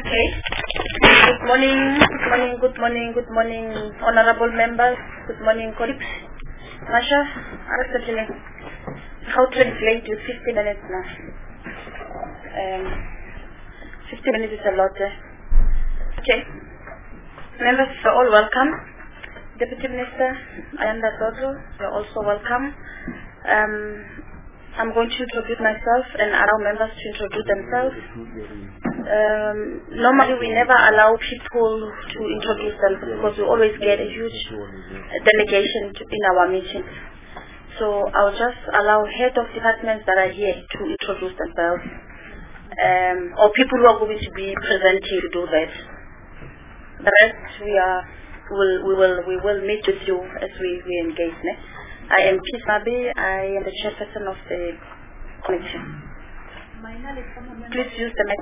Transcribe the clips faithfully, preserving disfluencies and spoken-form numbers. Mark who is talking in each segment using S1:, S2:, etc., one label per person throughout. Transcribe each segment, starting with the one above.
S1: Okay. Good morning, good morning, good morning, good morning, honorable members. Good morning, colleagues. Masha, Aristotle, how to translate with fifty minutes now? Um, fifty minutes is a lot. Eh? Okay. Members are all welcome. Deputy Minister Ayanda Dodro, you're also welcome. Um, I'm going to introduce myself and allow members to introduce themselves. Um, normally we never allow people to introduce themselves because we always get a huge delegation to, in our meetings. So I'll just allow head of departments that are here to introduce themselves, um, or people who are going to be present here to do that. The rest we are will we will we will meet with you as we, we engage. Ne? I am Peace Mabi. I am the chairperson of the committee. Please use the mic.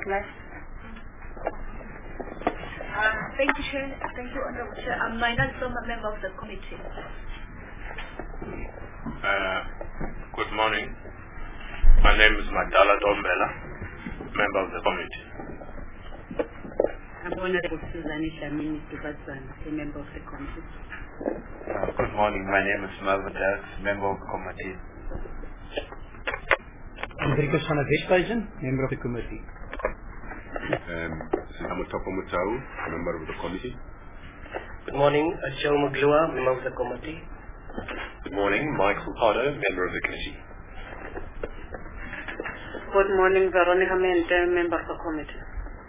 S2: Uh, thank you, Chair. Thank you, Honorable Chair. I'm Maina Soma, member of the committee.
S3: Uh, good morning. My name is Madala Dombela, member of the committee.
S4: I'm Honorable Suzanne Shamini Dubatsan, a member of the committee.
S5: Uh, good morning. My name is Melvin Dax, member of the committee.
S6: Hendrikus van der Westhuizen, member of the committee.
S7: Um, Amutapa Mutau, member of the committee.
S8: Good morning, Joe Muglua, member of the committee.
S9: Good morning, Michael Pardo, member of the committee.
S1: Good morning, Veronica Mente, member of the committee.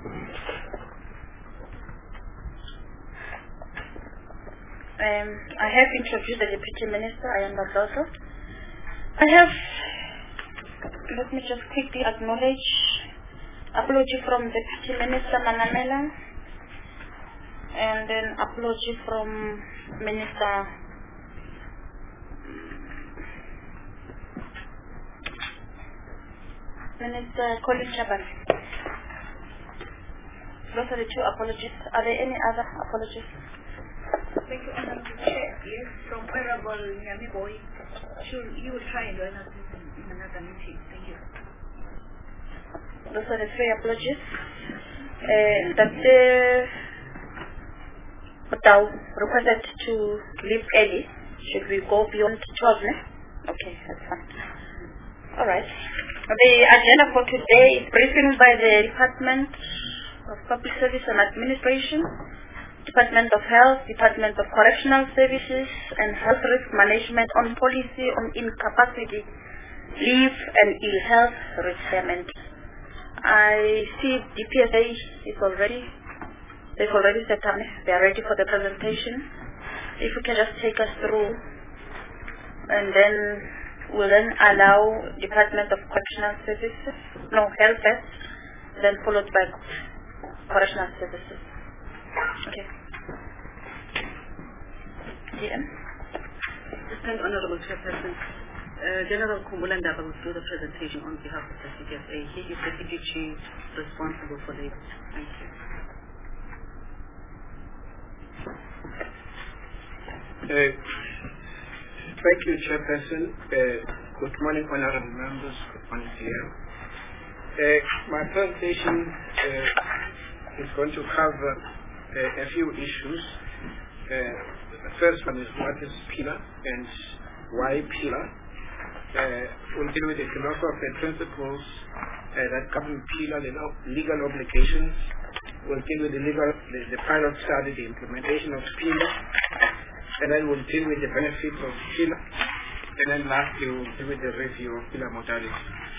S1: Um, I have introduced the Deputy Minister, Ayanda Dodro. I have, let me just quickly acknowledge apology from Deputy Minister Manamela, and then apology from Minister Minister Colin Chaban. Those are the two apologies. Are there any other apologies?
S2: Thank you, Honorable Chair. Yes, from Honorable Nyami Boy. Sure, you will try and join us in another meeting. Thank you.
S1: Those are the three apologies. Uh, that the Matau requested to leave early. Should we go beyond twelve? Ne? Okay, that's fine. All right. The agenda for today is briefing by the Department of Public Service and Administration, Department of Health, Department of Correctional Services, and Health Risk Management on policy on incapacity, leave, and ill health retirement. I see D P S A is already, they've already set up, they are ready for the presentation. If you can just take us through, and then we'll then allow Department of Correctional Services, no, Health first, then followed by Correctional Services. Okay. D M.
S4: Thank you, Honorable Chairperson. Uh, General Kumbulanda will do the presentation on behalf of the C D S A. He is the D G responsible for labor. Thank you.
S10: Uh, thank you, Chairperson. Uh, good morning, honorable members. Good morning to you. Uh, my presentation uh, is going to cover uh, a few issues. Uh, the first one is what is pillar and why pillar. Uh, we'll deal with the philosophy and principles uh, that govern pillar, the legal obligations. We'll deal with the legal, the, the pilot study, the implementation of pillar, and then we'll deal with the benefits of pillar, and then lastly we'll deal with the review of pillar modality.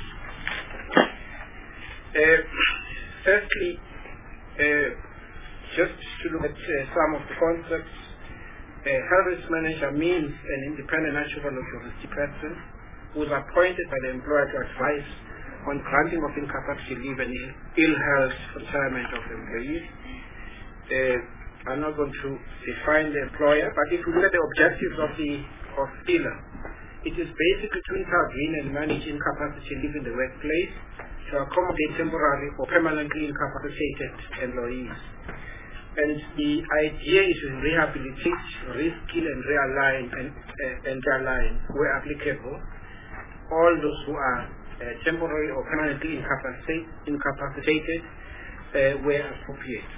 S10: Uh, firstly, uh, just to look at uh, some of the concepts, uh, health risk manager means an independent natural authority person who is appointed by the employer to advise on granting of incapacity leave and ill health retirement of employees. Uh, I'm not going to define the employer, but if you look at the objectives of the of pillar, it is basically to intervene and manage incapacity leave in the workplace to accommodate temporary or permanently incapacitated employees. And the idea is to rehabilitate, reskill and realign and, uh, and align, where applicable, all those who are uh, temporarily or permanently incapacitated, incapacitated uh, where appropriate.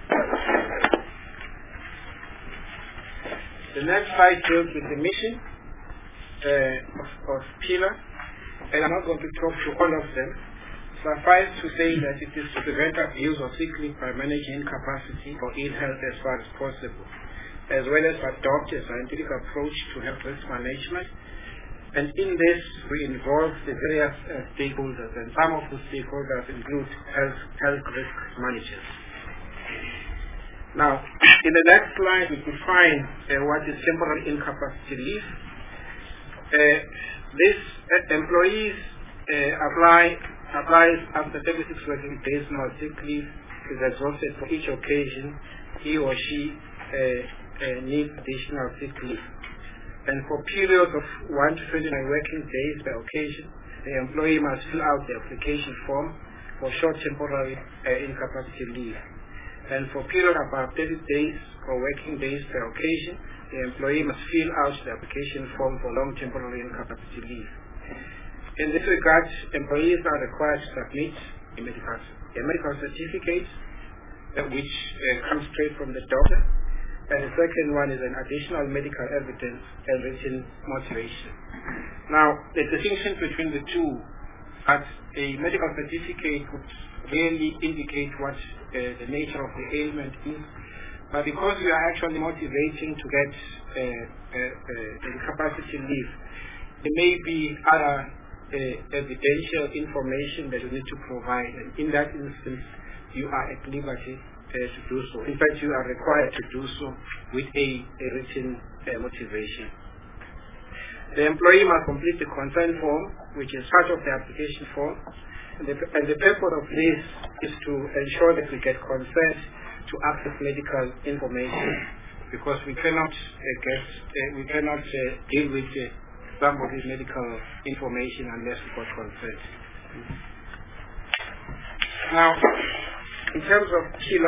S10: The next slide deals with the mission uh, of, of PILA, and I'm not going to talk to all of them. Suffice to say that it is to prevent abuse of sick leave by managing incapacity or ill health as far as possible, as well as adopt a scientific approach to health risk management. And in this, we involve the various uh, stakeholders, and some of the stakeholders include health, health risk managers. Now, in the next slide, we define uh, what is temporary incapacity leave. Uh, this uh, employees uh, apply applies after thirty-six working days. Now, sick leave is exhausted for each occasion he or she uh, uh, needs additional sick leave. And for periods of one to twenty-nine working days per occasion, the employee must fill out the application form for short temporary uh, incapacity leave. And for period above thirty days or working days per occasion, the employee must fill out the application form for long temporary incapacity leave. In this regard, employees are required to submit a medical, a medical certificate uh, which uh, comes straight from the doctor. And the second one is an additional medical evidence and written motivation. Now, the distinction between the two, that a medical certificate would really indicate what uh, the nature of the ailment is, but because we are actually motivating to get uh, uh, uh, incapacity leave, there may be other uh, evidential information that you need to provide, and in that instance, you are at liberty Uh, to do so. In fact, you are required to do so with a, a written uh, motivation. The employee must complete the consent form, which is part of the application form, and the, and the purpose of this is to ensure that we get consent to access medical information, because we cannot uh, get, uh, we cannot uh, deal with uh, somebody's medical information unless we got consent. Now, in terms of PILA,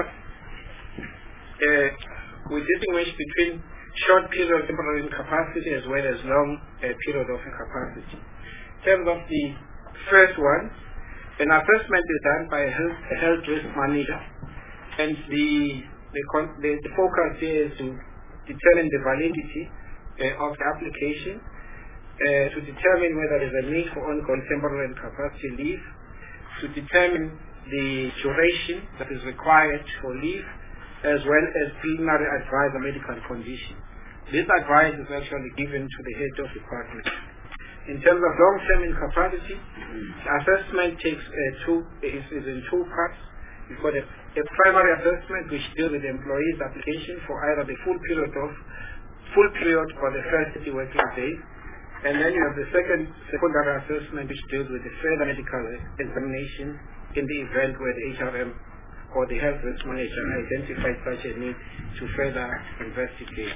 S10: uh, we distinguish between short period of temporary incapacity as well as long uh, period of incapacity. In terms of the first one, an assessment is done by a health, a health risk manager, and the the, the, the focus here is to determine the validity uh, of the application, uh, to determine whether there is a need for ongoing temporary incapacity leave, to determine the duration that is required for leave, as well as preliminary advice on medical condition. This advice is actually given to the head of department. In terms of long-term incapacity, the assessment takes uh, two is, is in two parts. You've got a, a primary assessment which deals with the employee's application for either the full period of full period or the first thirty working days, and then you have the second secondary assessment which deals with the further medical examination in the event where the H R M or the health risk manager identifies such a need to further investigate.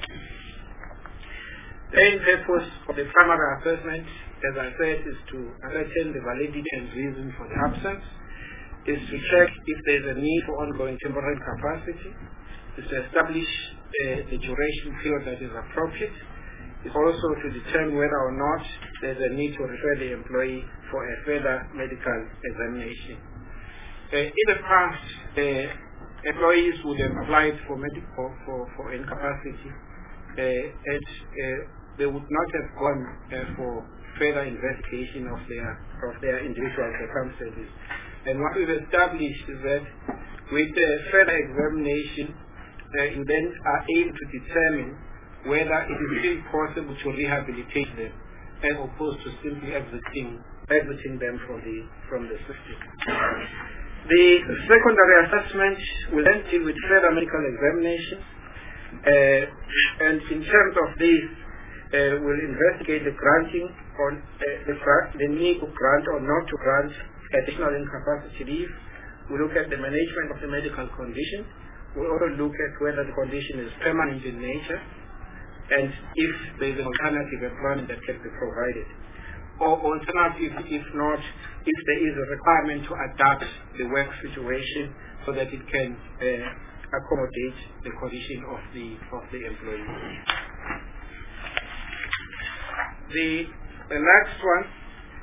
S10: The main purpose of the primary assessment, as I said, is to ascertain the validity and reason for the absence, is to check if there is a need for ongoing temporary incapacity, is to establish uh, the duration period that is appropriate, is also to determine whether or not there is a need to refer the employee for a further medical examination. Uh, in the past, uh, employees would have applied for medical for, for incapacity, uh, and uh, they would not have gone uh, for further investigation of their of their individual circumstances. And what we've established is that with uh, further examination, uh, you then are able to determine whether it is still possible to rehabilitate them, as opposed to simply exiting exiting them from the from the system. The secondary assessment will then deal with further medical examination, uh, and in terms of this, uh, we'll investigate the granting or uh, the, the need to grant or not to grant additional incapacity leave. We look at the management of the medical condition. We also look at whether the condition is permanent in nature, and if there is an alternative employment that can be provided. Or alternative, if not, if there is a requirement to adapt the work situation so that it can uh, accommodate the condition of the of the employee. The the next one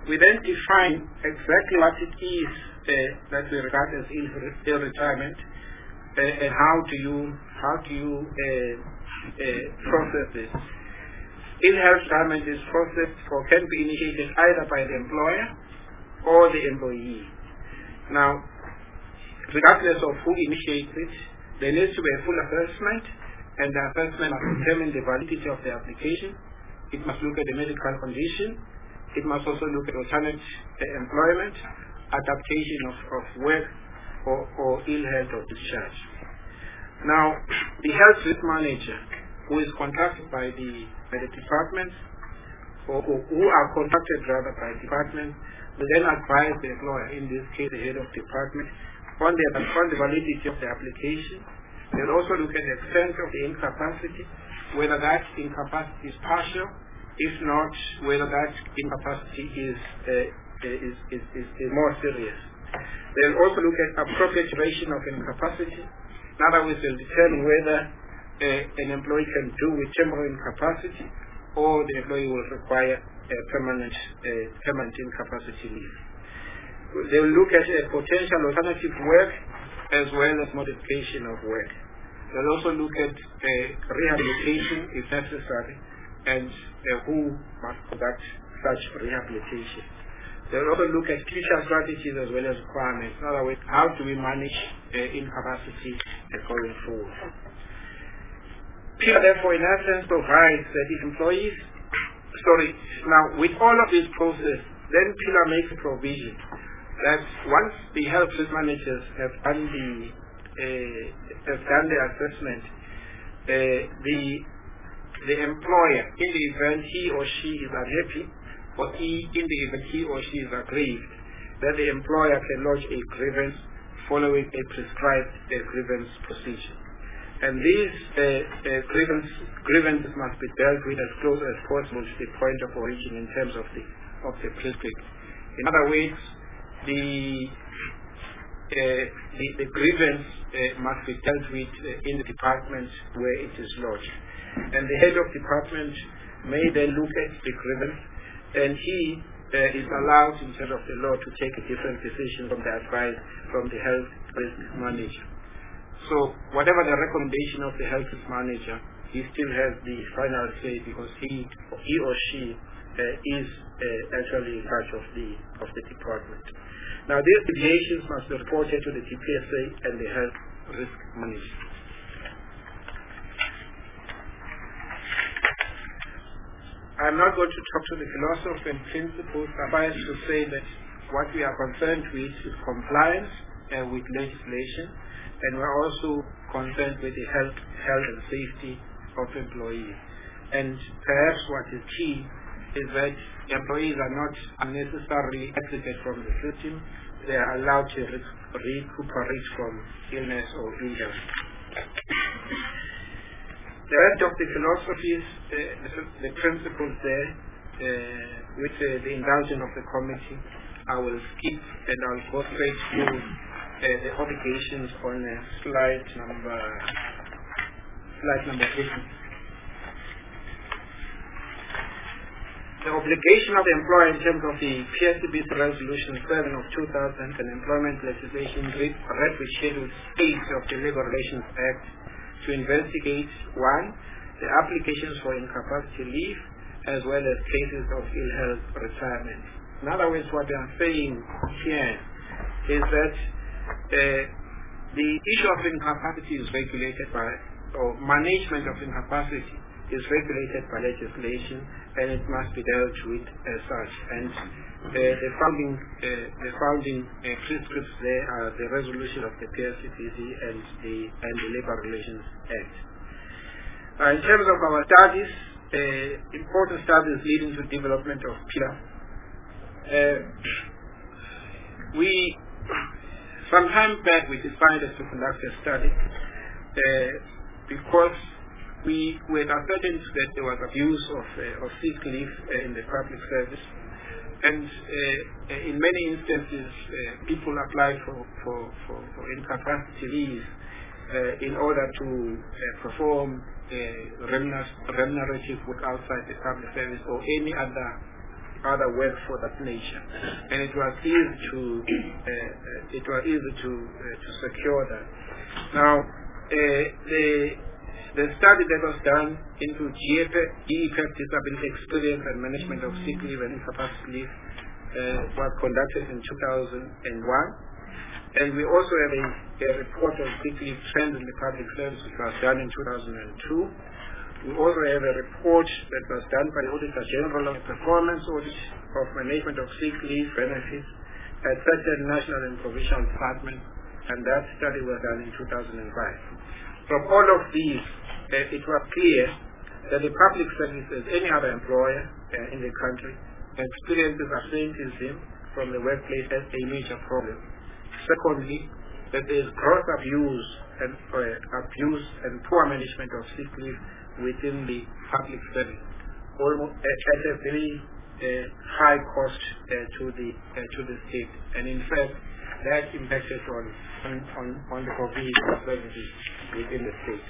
S10: we then define exactly what it is uh, that we regard as ill, ill retirement, uh, and how do you how do you uh, uh, process this. Ill health retirement is processed or can be initiated either by the employer or the employee. Now, regardless of who initiates it, there needs to be a full assessment, and the assessment must determine the validity of the application. It must look at the medical condition. It must also look at alternate uh, employment, adaptation of, of work, or, or ill health or discharge. Now, the health risk manager, who is contacted by the, by the department, or, or who are contacted rather by department, will then advise the employer, in this case the head of department, on the, on the validity of the application. They'll also look at the extent of the incapacity, whether that incapacity is partial, if not, whether that incapacity is, uh, is, is, is, is more serious. They'll also look at appropriate duration of incapacity. In other words, they'll determine whether uh, an employee can do with temporary incapacity, or the employee will require a permanent, uh, permanent incapacity leave. They will look at uh, potential alternative work as well as modification of work. They'll also look at uh, rehabilitation if necessary, and uh, who must conduct such rehabilitation. They'll also look at future strategies as well as requirements. In other words, how do we manage uh, incapacity uh, going forward? PILA, therefore, in essence, provides that if employees, sorry, now with all of this process, then PILA makes a provision that once the health risk managers have done the uh, have done the assessment, uh, the the employer, in the event he or she is unhappy, or he, in the event he or she is aggrieved, that the employer can lodge a grievance following a prescribed uh, grievance procedure. And these uh, uh, grievance, grievances must be dealt with as close as possible to the point of origin in terms of the of the prescript. In other words, the uh, the, the grievance uh, must be dealt with uh, in the department where it is lodged. And the head of department may then look at the grievance, and he uh, is allowed, in terms of the law, to take a different decision from the advice from the health risk manager. So whatever the recommendation of the health risk manager, he still has the final say, because he, he or she uh, is uh, actually in charge of the of the department. Now, these deviations must be reported to the T P S A and the health risk manager. I'm not going to talk to the philosophy and principles. Suffice to say that what we are concerned with is compliance uh, with legislation, and we're also concerned with the health, health and safety of employees. And perhaps what is key is that employees are not unnecessarily exited from the system. They are allowed to re recuperate from illness or injury. The rest of the philosophies, uh, the, the principles there, uh, with uh, the indulgence of the committee, I will skip, and I'll go straight to uh, the obligations on uh, slide number slide number eight. The obligation of the employer in terms of the P S C B's Resolution seven of two thousand and employment legislation read with Schedule eight of the Labour Relations Act to investigate, one, the applications for incapacity leave, as well as cases of ill health retirement. In other words, what I'm saying here is that uh, the issue of incapacity is regulated by, or management of incapacity is regulated by legislation, and it must be dealt with as such. And uh, the founding, uh, the founding uh, prescripts there are the resolution of the P S C B C and the and the Labour Relations Act. Uh, in terms of our studies, uh, important studies leading to development of PILA. Uh, we some time back we decided to conduct a study uh, because we were ascertained that there was abuse of, uh, of sick leave uh, in the public service, and uh, in many instances uh, people apply for, for, for, for incapacity leave uh, in order to uh, perform uh, remunerative work outside the public service or any other other work for that nature, and it was easy to uh, it was easy to uh, to secure that. Now, uh, the the study that was done into G E P, disability experience and management of sick leave and incapacity leave, uh, was conducted in two thousand one, and we also have a, a report of sick leave trends in the public service, which was done in two thousand two. We also have a report that was done by the Auditor General on the performance audit of management of sick leave benefits at certain national and provincial departments, and that study was done in two thousand five. From all of these, uh, it was clear that the public service, as any other employer uh, in the country, experiences absenteeism from the workplace as a major problem. Secondly, that there is gross abuse and uh, abuse and poor management of sick leave within the public service, almost at a very uh, high cost uh, to the uh, to the state, and in fact that impacted on on, on the provision of services within the state.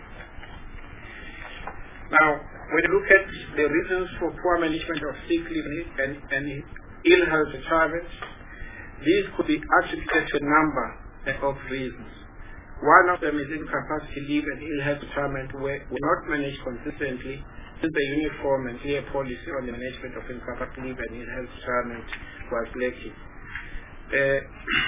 S10: Now, when you look at the reasons for poor management of sick leave and, and ill health retirement, these could be attributed to a number of reasons. One of them is incapacity leave and ill health retirement were, were not managed consistently since the uniform and clear policy on the management of incapacity leave and ill health retirement was lacking. Uh,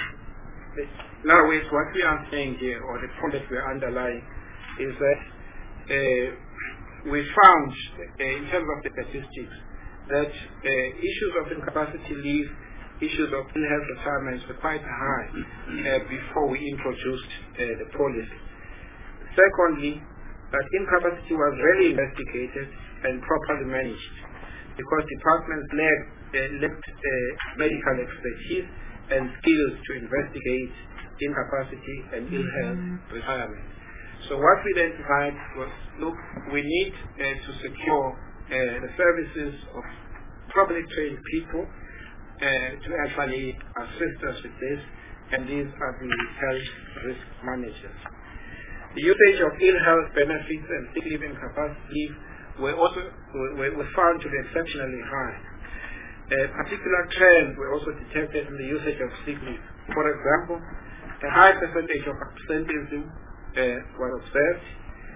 S10: in other words, what we are saying here, or the point that we are underlying, is that uh, we found, uh, in terms of the statistics, that uh, issues of incapacity leave, issues of ill health retirements were quite high uh, before we introduced uh, the policy. Secondly, that incapacity was rarely investigated and properly managed because departments lacked, uh, lacked uh, medical expertise and skills to investigate incapacity and ill health retirement. So what we identified was, look, we need uh, to secure uh, the services of properly trained people Uh, to actually assist us with this, and these are the health risk managers. The usage of ill health benefits and sick leave incapacity leave were also were, were found to be exceptionally high. Uh, particular trends were also detected in the usage of sick leave. For example, a high percentage of absenteeism uh, was observed.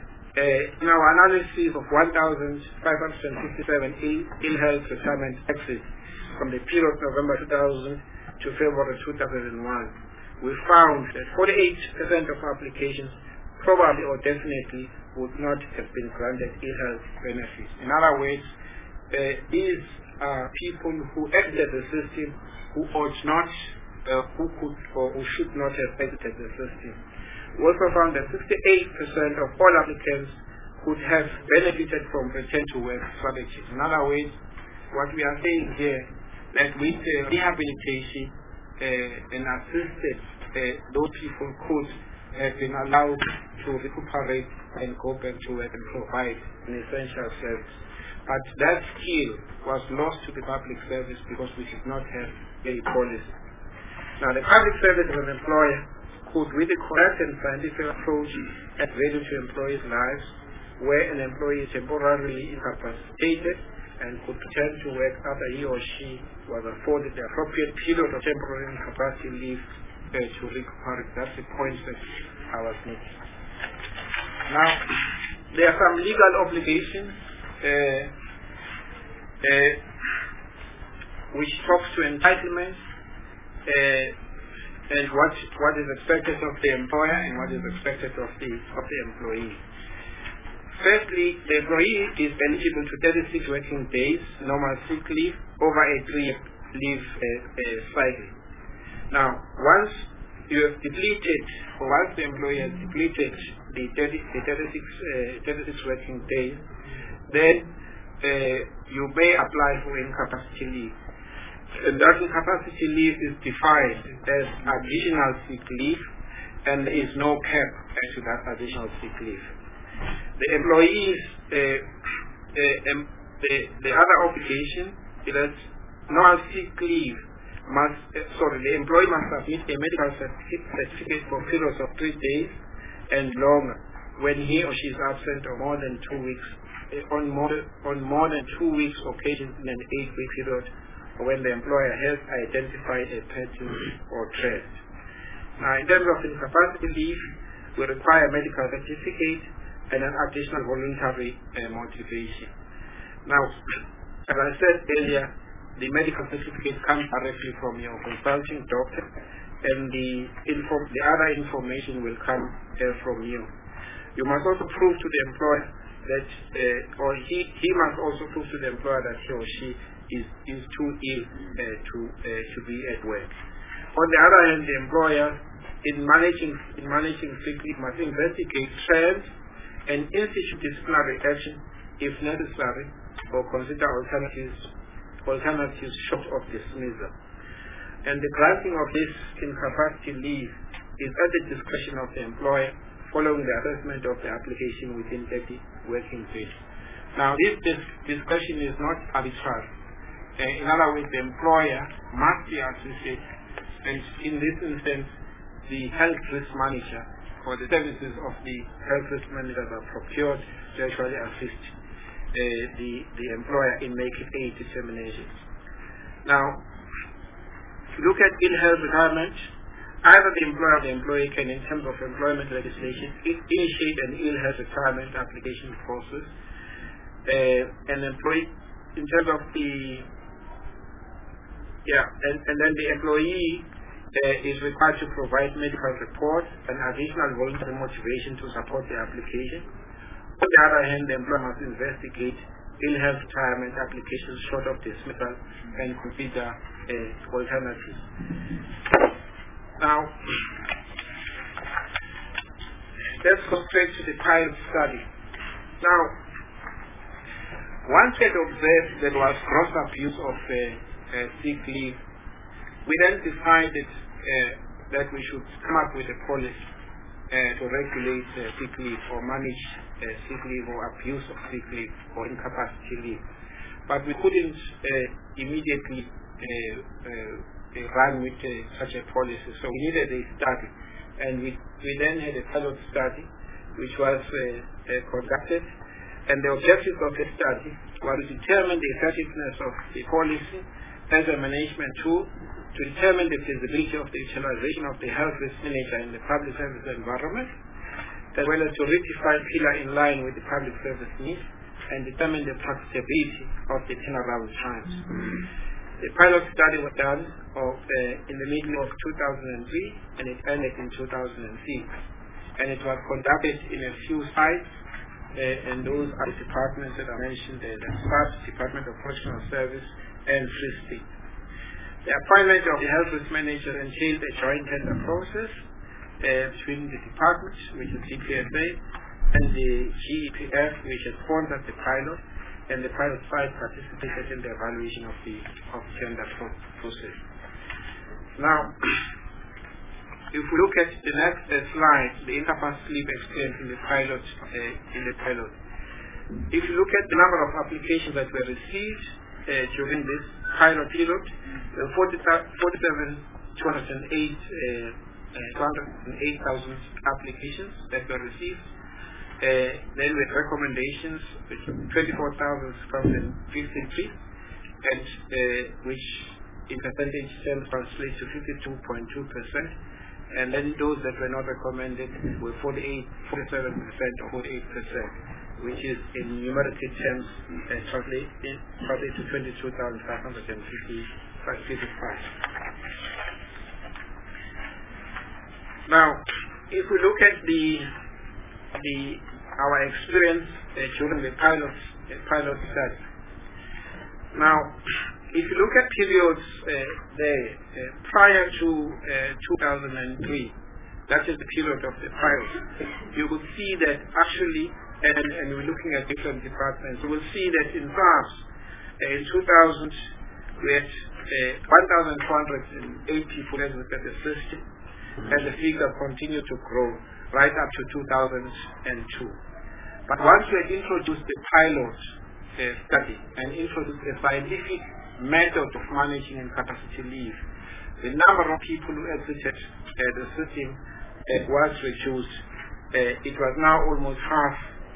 S10: Uh, in our analysis of one thousand five hundred fifty-seven ill, ill health retirement exits from the period of November two thousand to February two thousand one, we found that forty-eight percent of applications probably or definitely would not have been granted ill health benefits. In other words, uh, these are people who exited the system who ought not, uh, who could or who should not have exited the system. We also found that sixty-eight percent of all applicants could have benefited from return to work strategies. In other words, what we are saying here, that with uh, rehabilitation uh, and assistance, uh, those people could have been allowed to recuperate and go back to work and provide an essential service. But that skill was lost to the public service because we did not have a policy. Now, the public service as an employer could, with the correct and scientific approach, add value to employees' lives, where an employee is temporarily incapacitated and could return to work after he or she was afforded the appropriate period of temporary incapacity leave uh, to recuperate. That's the point that I was making. Now, there are some legal obligations uh, uh, which talks to entitlements uh, and what what is expected of the employer and what is expected of the of the employee. Firstly, the employee is eligible to thirty-six working days normal sick leave over a three-year leave uh, uh, cycle. Now, once you have depleted, or once the employee has depleted the, thirty, the thirty-six, uh, thirty-six working days, then uh, you may apply for incapacity leave. And that incapacity leave is defined as additional sick leave, and there is no cap to that additional sick leave. The employees, uh, uh, um, the, the other obligation is that normal sick leave must, uh, sorry, the employee must submit a medical certificate for periods of three days and longer when he or she is absent for more than two weeks uh, on more on more than two weeks occasions in an eight-week period when the employer has identified a pattern or trend. Now, in terms of incapacity leave, we require a medical certificate and an additional voluntary uh, motivation. Now, as I said earlier, the medical certificate comes directly from your consulting doctor, and the info, the other information will come uh, from you. You must also prove to the employer that, uh, or he, he must also prove to the employer that he or she is, is too ill uh, to uh, to be at work. On the other hand, the employer, in managing in managing sick leave, must investigate trends and institute disciplinary action if necessary, or consider alternatives alternatives short of dismissal. And the granting of this incapacity leave is at the discretion of the employer following the assessment of the application within thirty working days. Now, this, this discretion is not arbitrary. Uh, in other words, the employer must be associated, and in this instance, the health risk manager or the services of the health risk managers are procured to actually assist uh, the, the employer in making a determination. Now, look at ill health retirement. Either the employer or the employee can, in terms of employment legislation, initiate an ill health retirement application process. Uh, an employee, in terms of the, yeah, and, and then the employee uh, is required to provide medical reports and additional voluntary motivation to support the application. On the other hand, the employer must investigate ill health retirement applications short of dismissal and consider uh, alternatives. Now, let's go straight to the pilot study. Now, once it observed there was gross abuse of uh, uh, sick leave, we then decided uh, that we should come up with a policy uh, to regulate uh, sick leave or manage uh, sick leave or abuse of sick leave or incapacity leave. But we couldn't uh, immediately uh, uh, run with uh, such a policy, so we needed a study, and we, we then had a pilot study which was uh, uh, conducted, and the objectives of the study were to determine the effectiveness of the policy as a management tool, to determine the feasibility of the utilization of the health risk manager in the public service environment, as well as to rectify pillar in line with the public service needs, and determine the practicability of the turnaround times. The pilot study was done of, uh, in the middle of two thousand three, and it ended in two thousand six. And it was conducted in a few sites, uh, and those are the departments that I mentioned, uh, the S A P, Department of Professional Service, and Free State. The appointment of the health risk manager entailed a joint tender process uh, between the department, which is C P S A, and the G E P F, which has sponsored the pilot, and the pilot site participated in the evaluation of the of tender pro process. Now, if we look at the next uh, slide, the incapacity leave experience in the pilot, uh, in the pilot. If you look at the number of applications that were received uh, during this pilot period, uh, forty-seven two hundred eight thousand applications that were received. Uh, then with recommendations, twenty-four thousand five hundred fifty-three, and uh, which in percentage terms translates to fifty-two point two percent. And then those that were not recommended were forty-eight, forty-seven percent or forty-eight percent, which is in numerical terms uh, translate translate to twenty-two thousand five hundred fifty-five. Now, if we look at the the our experience uh, during the pilot uh, pilot study. Now, if you look at periods uh, there uh, prior to uh, two thousand three, that is the period of the pilot, you will see that actually, and, and we're looking at different departments, you will see that in France, uh, in two thousand, we had uh, one thousand two hundred eight people registered the system, and the figure continued to grow right up to two thousand two. But once we had introduced the pilot uh, study and introduced a scientific method of managing incapacity leave, the number of people who exited uh, the system uh, was reduced. Uh, it was now almost half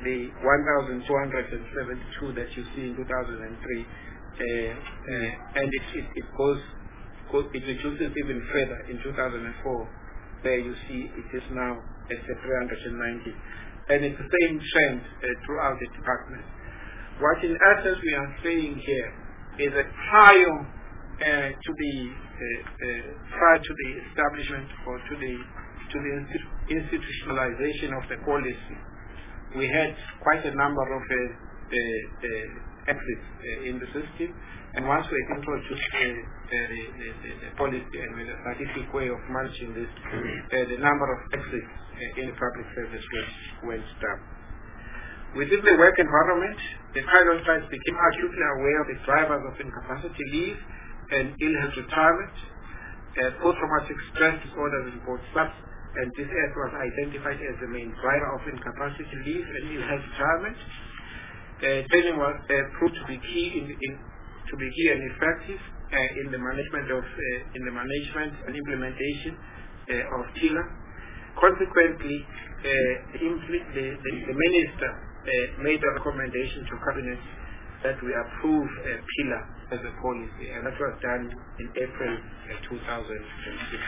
S10: the one thousand two hundred seventy-two that you see in two thousand three, uh, uh, and it, it, it goes, goes, it reduces even further in two thousand four, where you see it is now at three hundred ninety. And it's the same trend uh, throughout the department. What in essence we are saying here is that prior uh, to the uh, uh, prior to the establishment or to the to the institutionalization of the policy, we had quite a number of uh, uh, uh, exits uh, in the system, and once we introduced uh, uh, the, the, the policy and with a scientific way of managing this, uh, the number of exits uh, in the public service went down. Within the work environment, the pilot sites became acutely aware of the drivers of incapacity leave and ill health retirement, uh, post-traumatic stress disorders in both subs, and this area was identified as the main driver of incapacity leave and ill health retirement. Uh, training was uh, proved to be key in, in to be key and effective uh, in the management of uh, in the management and implementation uh, of T I L A. Consequently, uh, the, the, the, the minister uh, made a recommendation to cabinet that we approve uh, P I L A as a policy, and that was done in April uh, two thousand six.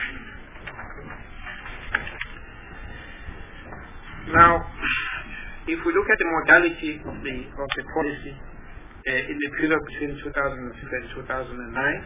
S10: Now, if we look at the modality of the of the policy uh, in the period between two thousand six and two thousand nine,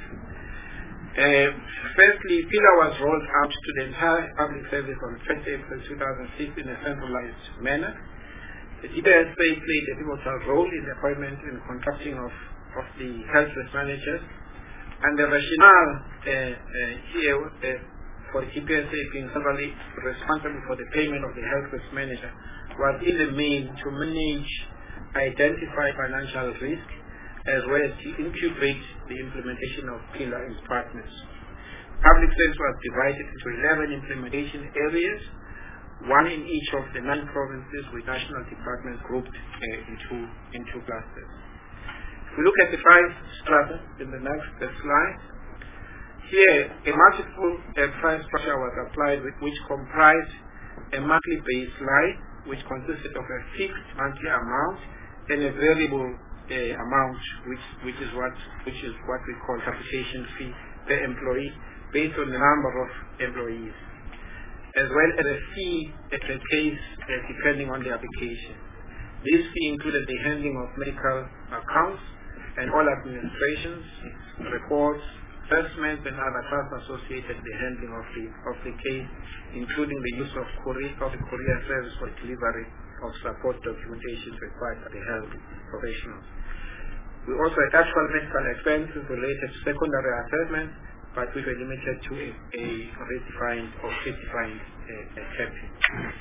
S10: uh, firstly, P I L A was rolled out to the entire public service on the first of April two thousand six in a centralized manner. The T P S A played a pivotal role in the appointment and contracting of, of the health risk managers, and the rationale uh, uh, here uh, for the T P S A being solely responsible for the payment of the health risk manager was in the main to manage, identify financial risk, as well as to incubate the implementation of P I L A in partners. Public service was divided into eleven implementation areas, one in each of the nine provinces, with national departments grouped uh, into, into clusters. If we look at the five strata in the next uh, slide, here a multiple uh, price structure was applied, with, which comprised a monthly baseline, which consisted of a fixed monthly amount and a variable uh, amount, which which is what which is what we call capitation fee per employee, based on the number of employees, as well as a fee at a case uh, depending on the application. This fee included the handling of medical accounts and all administrations, reports, assessments, and other tasks associated with the handling of the of the case, including the use of courier of the courier service for delivery of support documentation required by the health professionals. We also had actual medical expenses related to secondary assessments, but we were limited to a, a redefined or predefined uh, capping.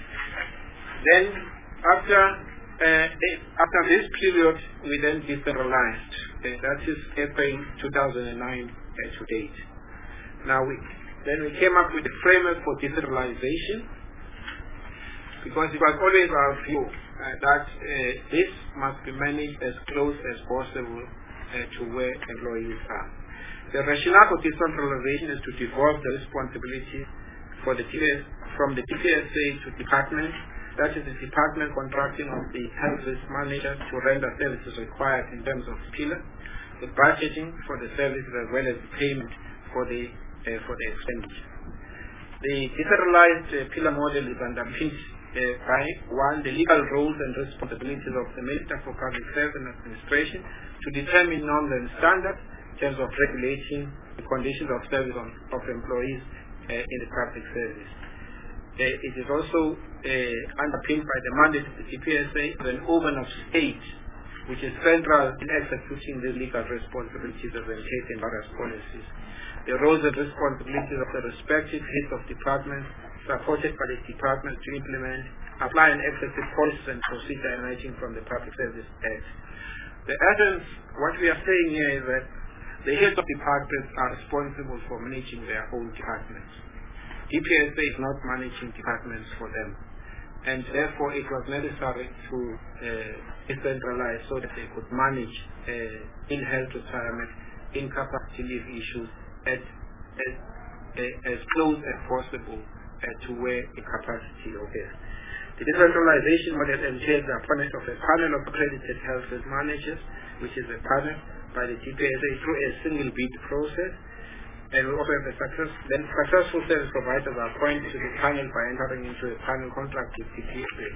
S10: Then, after uh, the, after this period, we then decentralized. Uh, that is April two thousand nine uh, to date. Now, we then we came up with a framework for decentralization, because it was always our view uh, that uh, this must be managed as close as possible uh, to where employees are. The rationale for decentralization is to devolve the responsibility for the T P S from the T P S A to department, that is the department contracting of the health risk manager to render services required in terms of P I L A, the budgeting for the services as well as the payment for the uh, for the expenditure. The decentralized uh, P I L A model is underpinned uh, by one, the legal roles and responsibilities of the Minister for Public Service and Administration to determine norms and standards in terms of regulating the conditions of service on, of employees uh, in the public service. Uh, it is also uh, underpinned by the mandate of the T P S A as an organ of state, which is central in executing the legal responsibilities of undertaking various policies. The roles and responsibilities of the respective heads of departments, supported by the department to implement, apply and execute policies and procedures emanating from the Public Service Act. The essence, what we are saying here is that the heads of departments are responsible for managing their own departments. T P S A is not managing departments for them, and therefore it was necessary to uh, decentralize so that they could manage uh, in-health retirement, incapacity leave issues at, as, as close as possible uh, to where the capacity is. The decentralization model entails the appointment of a panel of accredited health risk managers, which is a panel by the G P S A through a single bid process. And we also have the success, then successful service providers are appointed to the panel by entering into a panel contract with G P S A.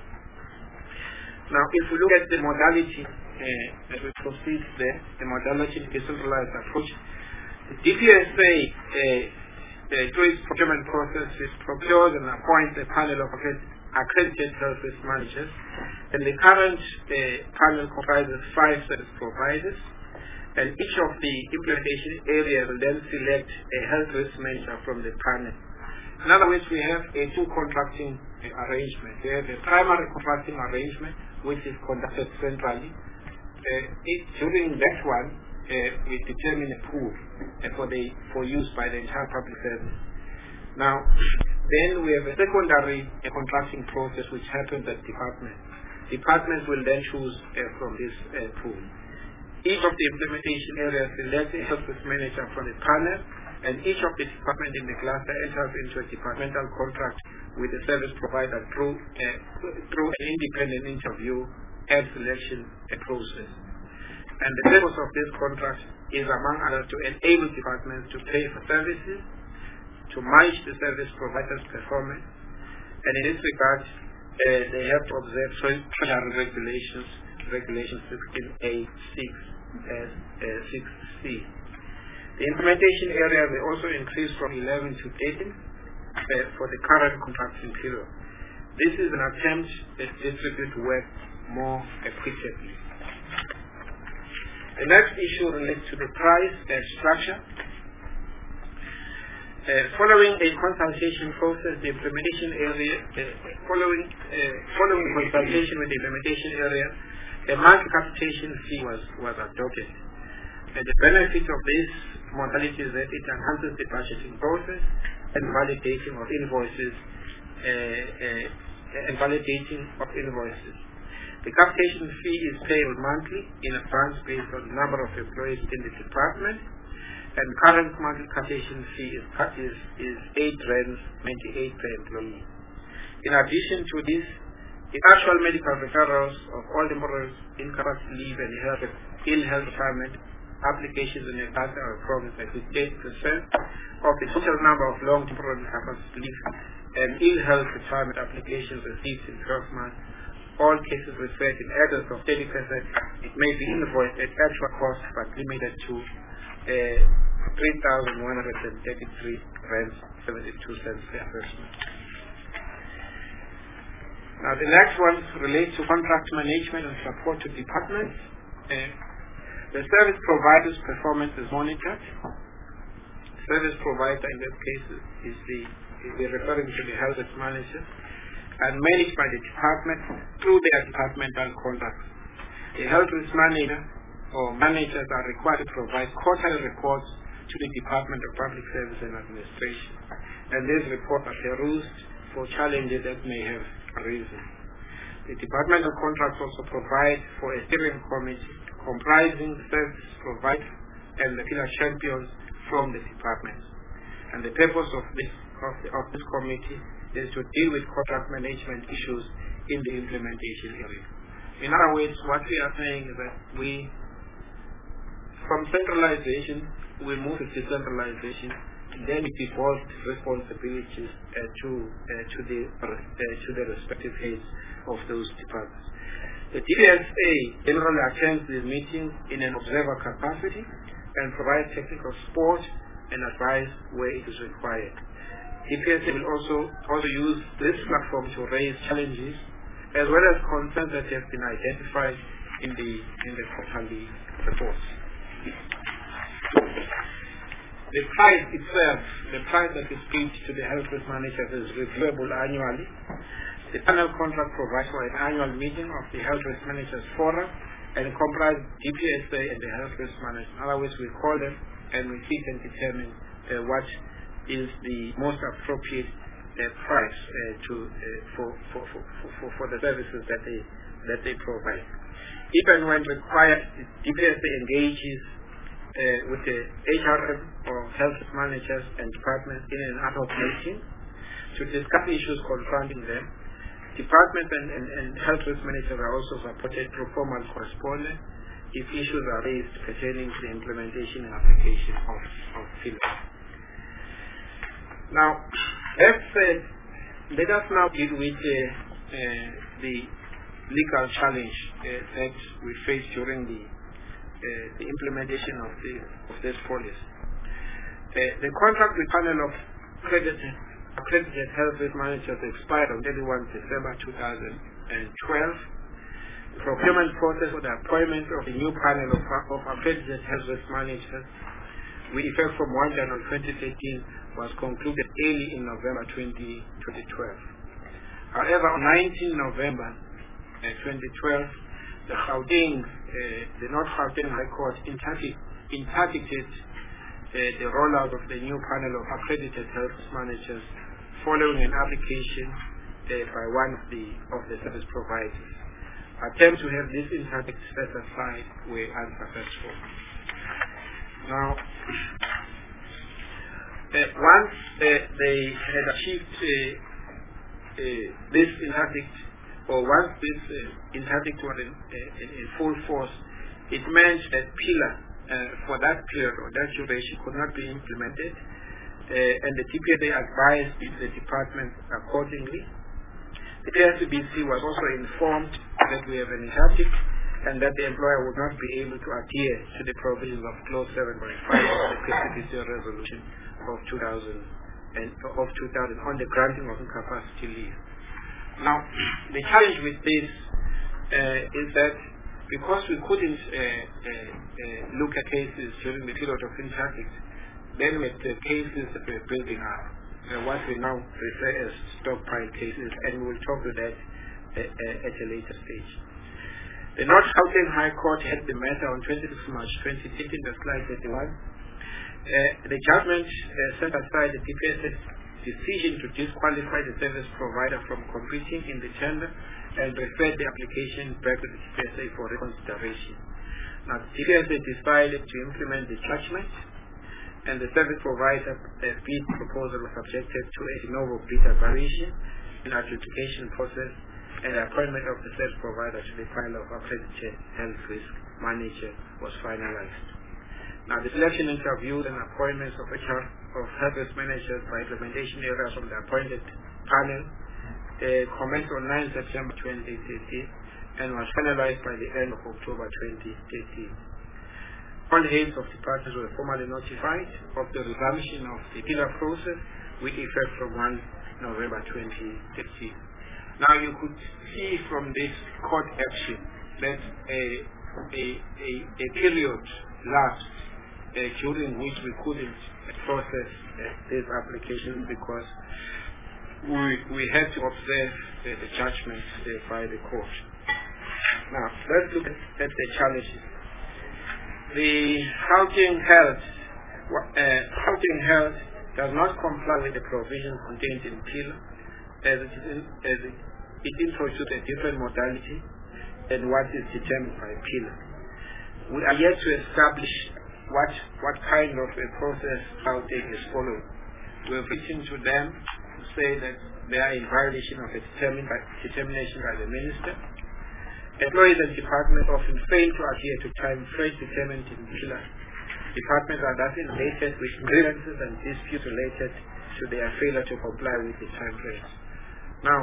S10: Now, if we look at the modality, uh, as we proceed there, the modality decentralized approach, the D P S A, uh, uh, through its procurement process, it procures and appoints a panel of accredited health risk managers, and the current uh, panel comprises five service providers, and each of the implementation areas will then select a health risk manager from the panel. In other words, we have a two contracting uh, arrangement. We have a primary contracting arrangement, which is conducted centrally. Uh, it, during that one, uh, we determine a pool uh, for the for use by the entire public service. Now, then we have a secondary uh, contracting process which happens at department. Departments will then choose uh, from this uh, pool. Each of the implementation areas selects a health risk manager from the panel, and each of the departments in the cluster enters into a departmental contract with the service provider through uh, through an independent interview and selection uh, process. And the purpose of this contract is, among others, to enable departments to pay for services, to match the service provider's performance, and in this regard, uh, they have to observe Treasury regulations, Regulation sixteen A six as uh, six C. The implementation area will also increase from eleven to eighteen uh, for the current contracting period. This is an attempt to distribute work more equitably. The next issue relates to the price and structure. Uh, following a consultation process, the implementation area, uh, following uh, following consultation with the implementation area, a monthly capitation fee was, was adopted. And the benefit of this modality is that it enhances the budgeting process and validating of invoices uh, uh, and validating of invoices. The capitation fee is payable monthly in advance based on the number of employees in the department, and current monthly capitation fee is is, is eight rands ninety-eight per employee. In addition to this, the actual medical referrals of all the employees in capacity leave and health, ill health retirement applications in the cluster are promised by fifty-eight percent of the total number of long temporary capacity leave and ill health retirement applications received in twelve months. All cases referred in excess of thirty percent. It may be invoiced at actual cost but limited to uh, three thousand one hundred thirty-three rands seventy-two cents per person. Now the next one relates to contract management and support to departments. Uh, the service provider's performance is monitored. Service provider in this case is the we're referring to the health risk manager, and managed by the department through their departmental contracts. The health risk manager or managers are required to provide quarterly reports to the Department of Public Service and Administration, and these reports are perused for challenges that may have arisen. The departmental contracts also provide for a steering committee comprising the service providers and the pillar champions from the departments. And the purpose of this of, the, of this committee is to deal with contract management issues in the implementation area. In other words, what we are saying is that we, from centralization, we move to decentralization, then we default responsibilities uh, to uh, to the uh, to the respective heads of those departments. The D P S A generally attends these meetings in an observer capacity and provides technical support and advice where it is required. D P S A will also also use this platform to raise challenges as well as concerns that have been identified in the in the quarterly reports. The price itself, the price that is paid to the health risk managers is reviewable annually. The panel contract provides for an annual meeting of the health risk managers forum and comprises D P S A and the health risk managers. In other words, we call them and we sit and determine uh, what is the most appropriate uh, price uh, to uh, for, for, for, for, for the services that they that they provide. Even when required, the D P S A engages uh, with the H R M or health managers and departments in an ad hoc meeting to discuss issues confronting them. Departments and, and, and health risk managers are also supported through formal correspondence if issues are raised pertaining to the implementation and application of, of PILA. Now, that said, let us now deal with uh, uh, the legal challenge uh, that we faced during the, uh, the implementation of, the, of this policy. Uh, the contract with panel of accredited, accredited health risk managers expired on thirty-first of December two thousand twelve. The procurement process for the appointment of the new panel of, of accredited health risk managers with effect from first of January twenty thirteen was concluded early in November twenty twelve. However, on nineteenth of November uh, twenty twelve, the Gauteng, uh, the North Gauteng High Court interdicted, interdicted uh, the rollout of the new panel of accredited health managers following an application uh, by one of the of the service providers. Attempts to have this interdict set aside were unsuccessful. Now, uh, once uh, they had achieved uh, uh, this interdict, or once this uh, interdict was in, uh, in, in full force, it meant that PILA uh, for that period or that duration could not be implemented, uh, and the T P S A advised the department accordingly. The P S B C was also informed that we have an interdict and that the employer would not be able to adhere to the provisions of Clause seven point five of the P S B C resolution of two thousand and of two thousand on the granting of incapacity leave. Now, the challenge with this uh, is that because we couldn't uh, uh, uh, look at cases during the period of interdict, then with the cases that we're building up, uh, what we now refer as stockpile cases, and we will talk to that uh, uh, at a later stage. The North Gauteng High Court had the matter on twenty-sixth of March twenty fifteen, the slide thirty-one. Uh, the judgment uh, set aside the T P S A's decision to disqualify the service provider from competing in the tender and referred the application back to the T P S A for reconsideration. Now, the T P S A decided to implement the judgment, and the service provider uh, bid proposal was subjected to a de novo bid evaluation and adjudication process, and the appointment of the service provider to the panel of accredited health risk manager was finalized. Now, the selection interviews and appointments of H R of health risk managers by implementation areas from the appointed panel uh, commenced on ninth of September twenty thirteen and was finalized by the end of October twenty thirteen. All heads of departments were formally notified of the resumption of the PILA process with effect from first of November twenty thirteen. Now, you could see from this court action that a, a, a, a period lapsed uh, during which we couldn't process uh, these applications because we, we had to observe uh, the judgment uh, by the court. Now, let's look at, at the challenges. The Gauteng Health, uh, Gauteng Health does not comply with the provisions contained in PILA, as it, is in, as it, it introduces a different modality than what is determined by PILA. We are yet to establish what what kind of a process Gauteng is following. We have written to them to say that they are in violation of a determined by, determination by the minister. Employees and departments often fail to adhere to time frames determined in PILA. Departments are thus inundated with grievances and disputes related to their failure to comply with the time frames. Now,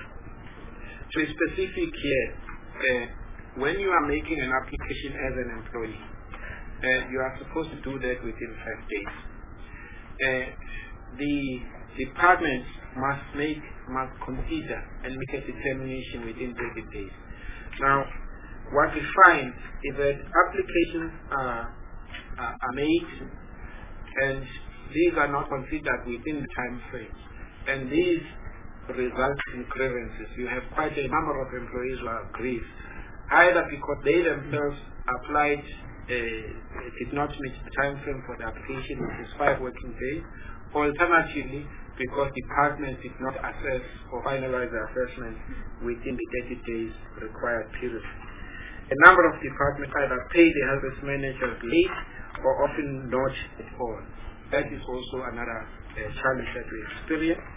S10: to be specific here, uh, when you are making an application as an employee, uh, you are supposed to do that within five days. Uh, the department must make, must consider and make a determination within thirty days. Now, what we find is that applications are, are, are made, and these are not considered within the time frame, and these result in grievances. You have quite a number of employees who are grieved, either because they themselves applied, uh, did not meet the time frame for the application, which is five working days, or alternatively, because departments did not assess or finalize the assessment within the thirty days required period. A number of departments either pay the health risk managers late or often not at all. That is also another uh, challenge that we experience.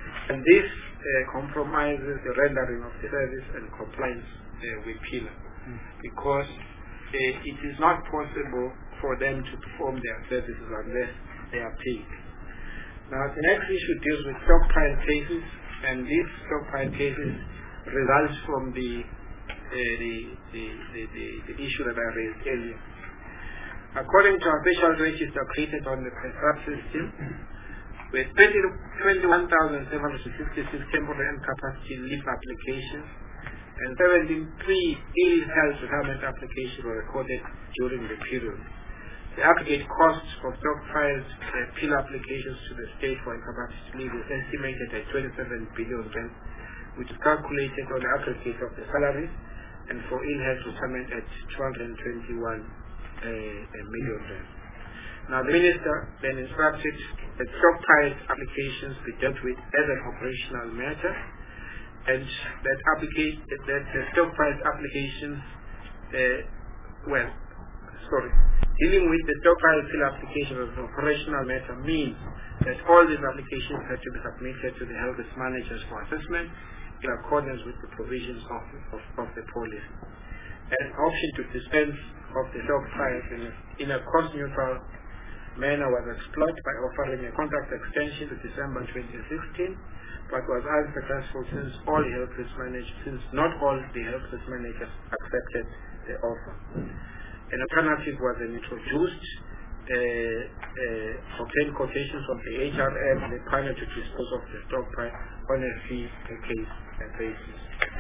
S10: And this uh, compromises the rendering of the service and compliance uh, with PILA, mm. because uh, it is not possible for them to perform their services unless they are paid. Now, the next issue deals with stockpile cases, and these stockpile cases result from the, uh, the, the, the, the, the issue that I raised earlier. According to our official register created on the PESAP system, with twenty-one thousand seven hundred sixty-six temporary and capacity leave applications and seventy-three ill health retirement applications were recorded during the period. The aggregate cost of stockpiled uh, PILA applications to the state for incapacity leave is estimated at twenty-seven billion rand, which is calculated on the aggregate of the salaries, and for ill health retirement at two hundred twenty-one uh, million rand. Now, the Minister then instructed that stockpiled applications be dealt with as an operational matter, and that, applica- that uh, stockpiled applications, uh, well, sorry, dealing with the stockpiled PILA application as an operational matter means that all these applications have to be submitted to the health risk managers for assessment in accordance with the provisions of, of, of the policy. An option to dispense of the stockpiles in a, in a cost-neutral manner was explored by offering a contract extension to December twenty sixteen, but was unsuccessful since all health risk managers, since not all the health risk managers accepted the offer. An alternative was introduced, uh, uh, obtained quotations from the H R M and the panel to dispose of the stockpile on a fee per case basis.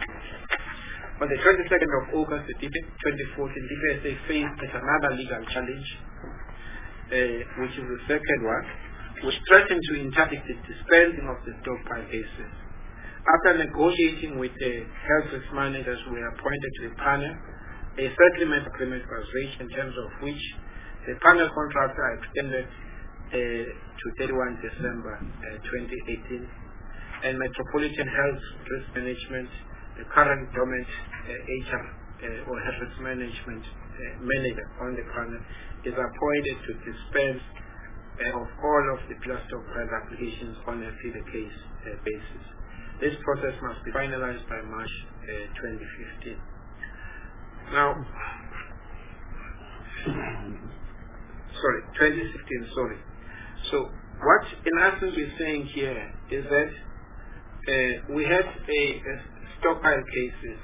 S10: On the twenty-second of August twenty fourteen, D P S A faced another legal challenge, Uh, which is the second one, which threatened to interdict the dispensing of the stockpile cases. After negotiating with the health risk managers who were appointed to the panel, a settlement agreement was reached in terms of which the panel contracts are extended uh, to thirty-first of December uh, twenty eighteen, and Metropolitan Health Risk Management, the current dormant uh, H R uh, or health risk management uh, manager on the panel, is appointed to dispense uh, of all of the PILA stockpile applications on a fee-per-case uh, basis. This process must be finalized by March uh, twenty fifteen. Now, sorry, twenty sixteen, sorry. So, what in essence we're saying here is that uh, we had a, a stockpile cases.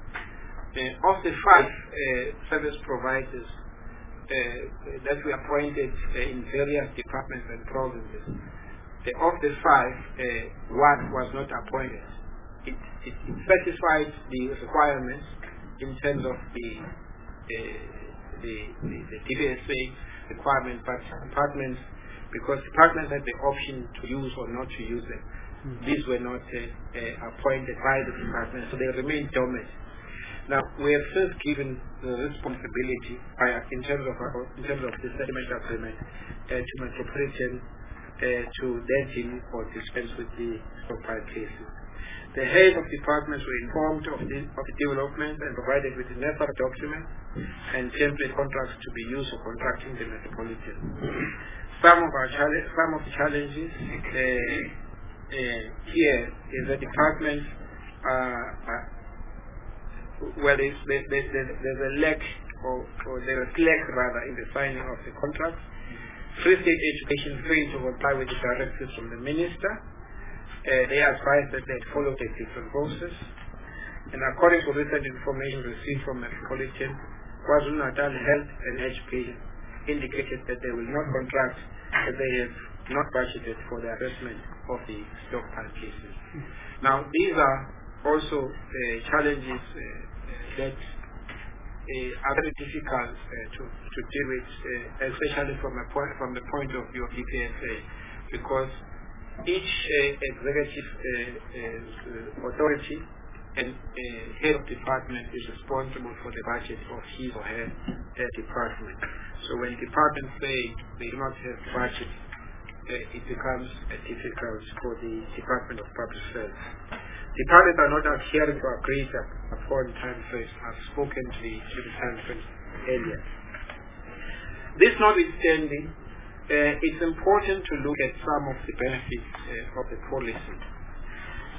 S10: Uh, of the five uh, service providers Uh, that we appointed uh, in various departments and provinces, uh, of the five, uh, one was not appointed. It, it, it satisfied the requirements in terms of the uh, the, the, the D P S A requirement, but departments, because departments had the option to use or not to use them, mm-hmm. these were not uh, uh, appointed by the department, so they remained dormant. Now, we have first given the responsibility by, in terms of our, in terms of the settlement agreement uh, to Metropolitan uh, to then deal or dispense with the stockpile cases. The head of departments were informed of the, of the development and provided with the necessary documents and template contracts to be used for contracting the Metropolitan. Some of our challenge, some of the challenges uh, uh, here is that departments are, are well, there's, there's, there's, there's a lack, or, or there is lack rather, in the signing of the contracts. Free State Education failed to comply with the directives from the Minister. Uh, they advised that they followed a different process. And according to recent information received from Metropolitan, KwaZulu-Natal Health and Education indicated that they will not contract as they have not budgeted for the assessment of the stockpile cases. Now, these are also uh, challenges uh, that uh, are very difficult uh, to, to deal with, uh, especially from a point from the point of view of D P S A, because each uh, executive uh, uh, authority and uh, head of department is responsible for the budget of his or her uh, department. So when departments say they do not have budget, uh, it becomes uh, difficult for the Department of Public Service. Departments are not adhering to agreed upon time frames. I've spoken to the, to the time frames earlier. This notwithstanding, uh, it's important to look at some of the benefits uh, of the policy.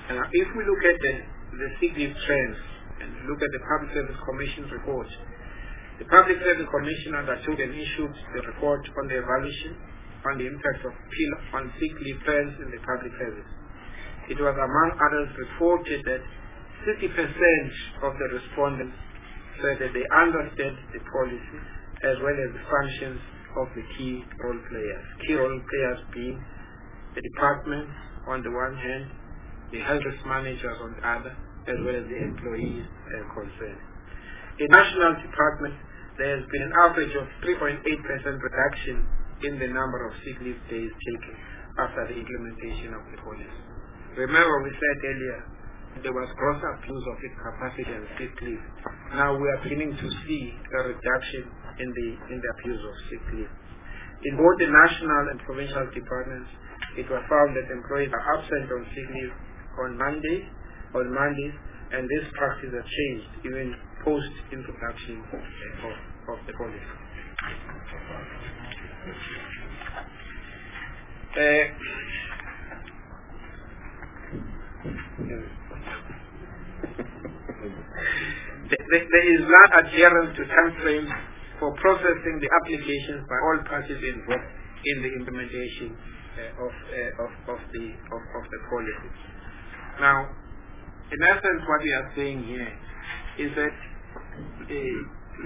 S10: And if we look at the, the sick leave trends and look at the Public Service Commission report, the Public Service Commission undertook and issued the report on the evaluation on the impact of pillar on sick leave trends in the public service. It was, among others, reported that sixty percent of the respondents said that they understand the policy as well as the functions of the key role players. Key role players being the departments on the one hand, the health risk managers on the other, as well as the employees uh, concerned. In national departments, there has been an average of three point eight percent reduction in the number of sick leave days taken after the implementation of the policy. Remember, we said earlier there was gross abuse of its capacity and sick leave. Now we are beginning to see a reduction in the in the abuse of sick leave. In both the national and provincial departments, it was found that employees are absent on sick leave on Mondays, on Mondays, and this practice has changed even post introduction of, of the policy. Uh, there is not adherence to time frames for processing the applications by all parties involved in the implementation uh, of, uh, of, of, the, of, of the policy. Now, in essence, what we are saying here is that uh,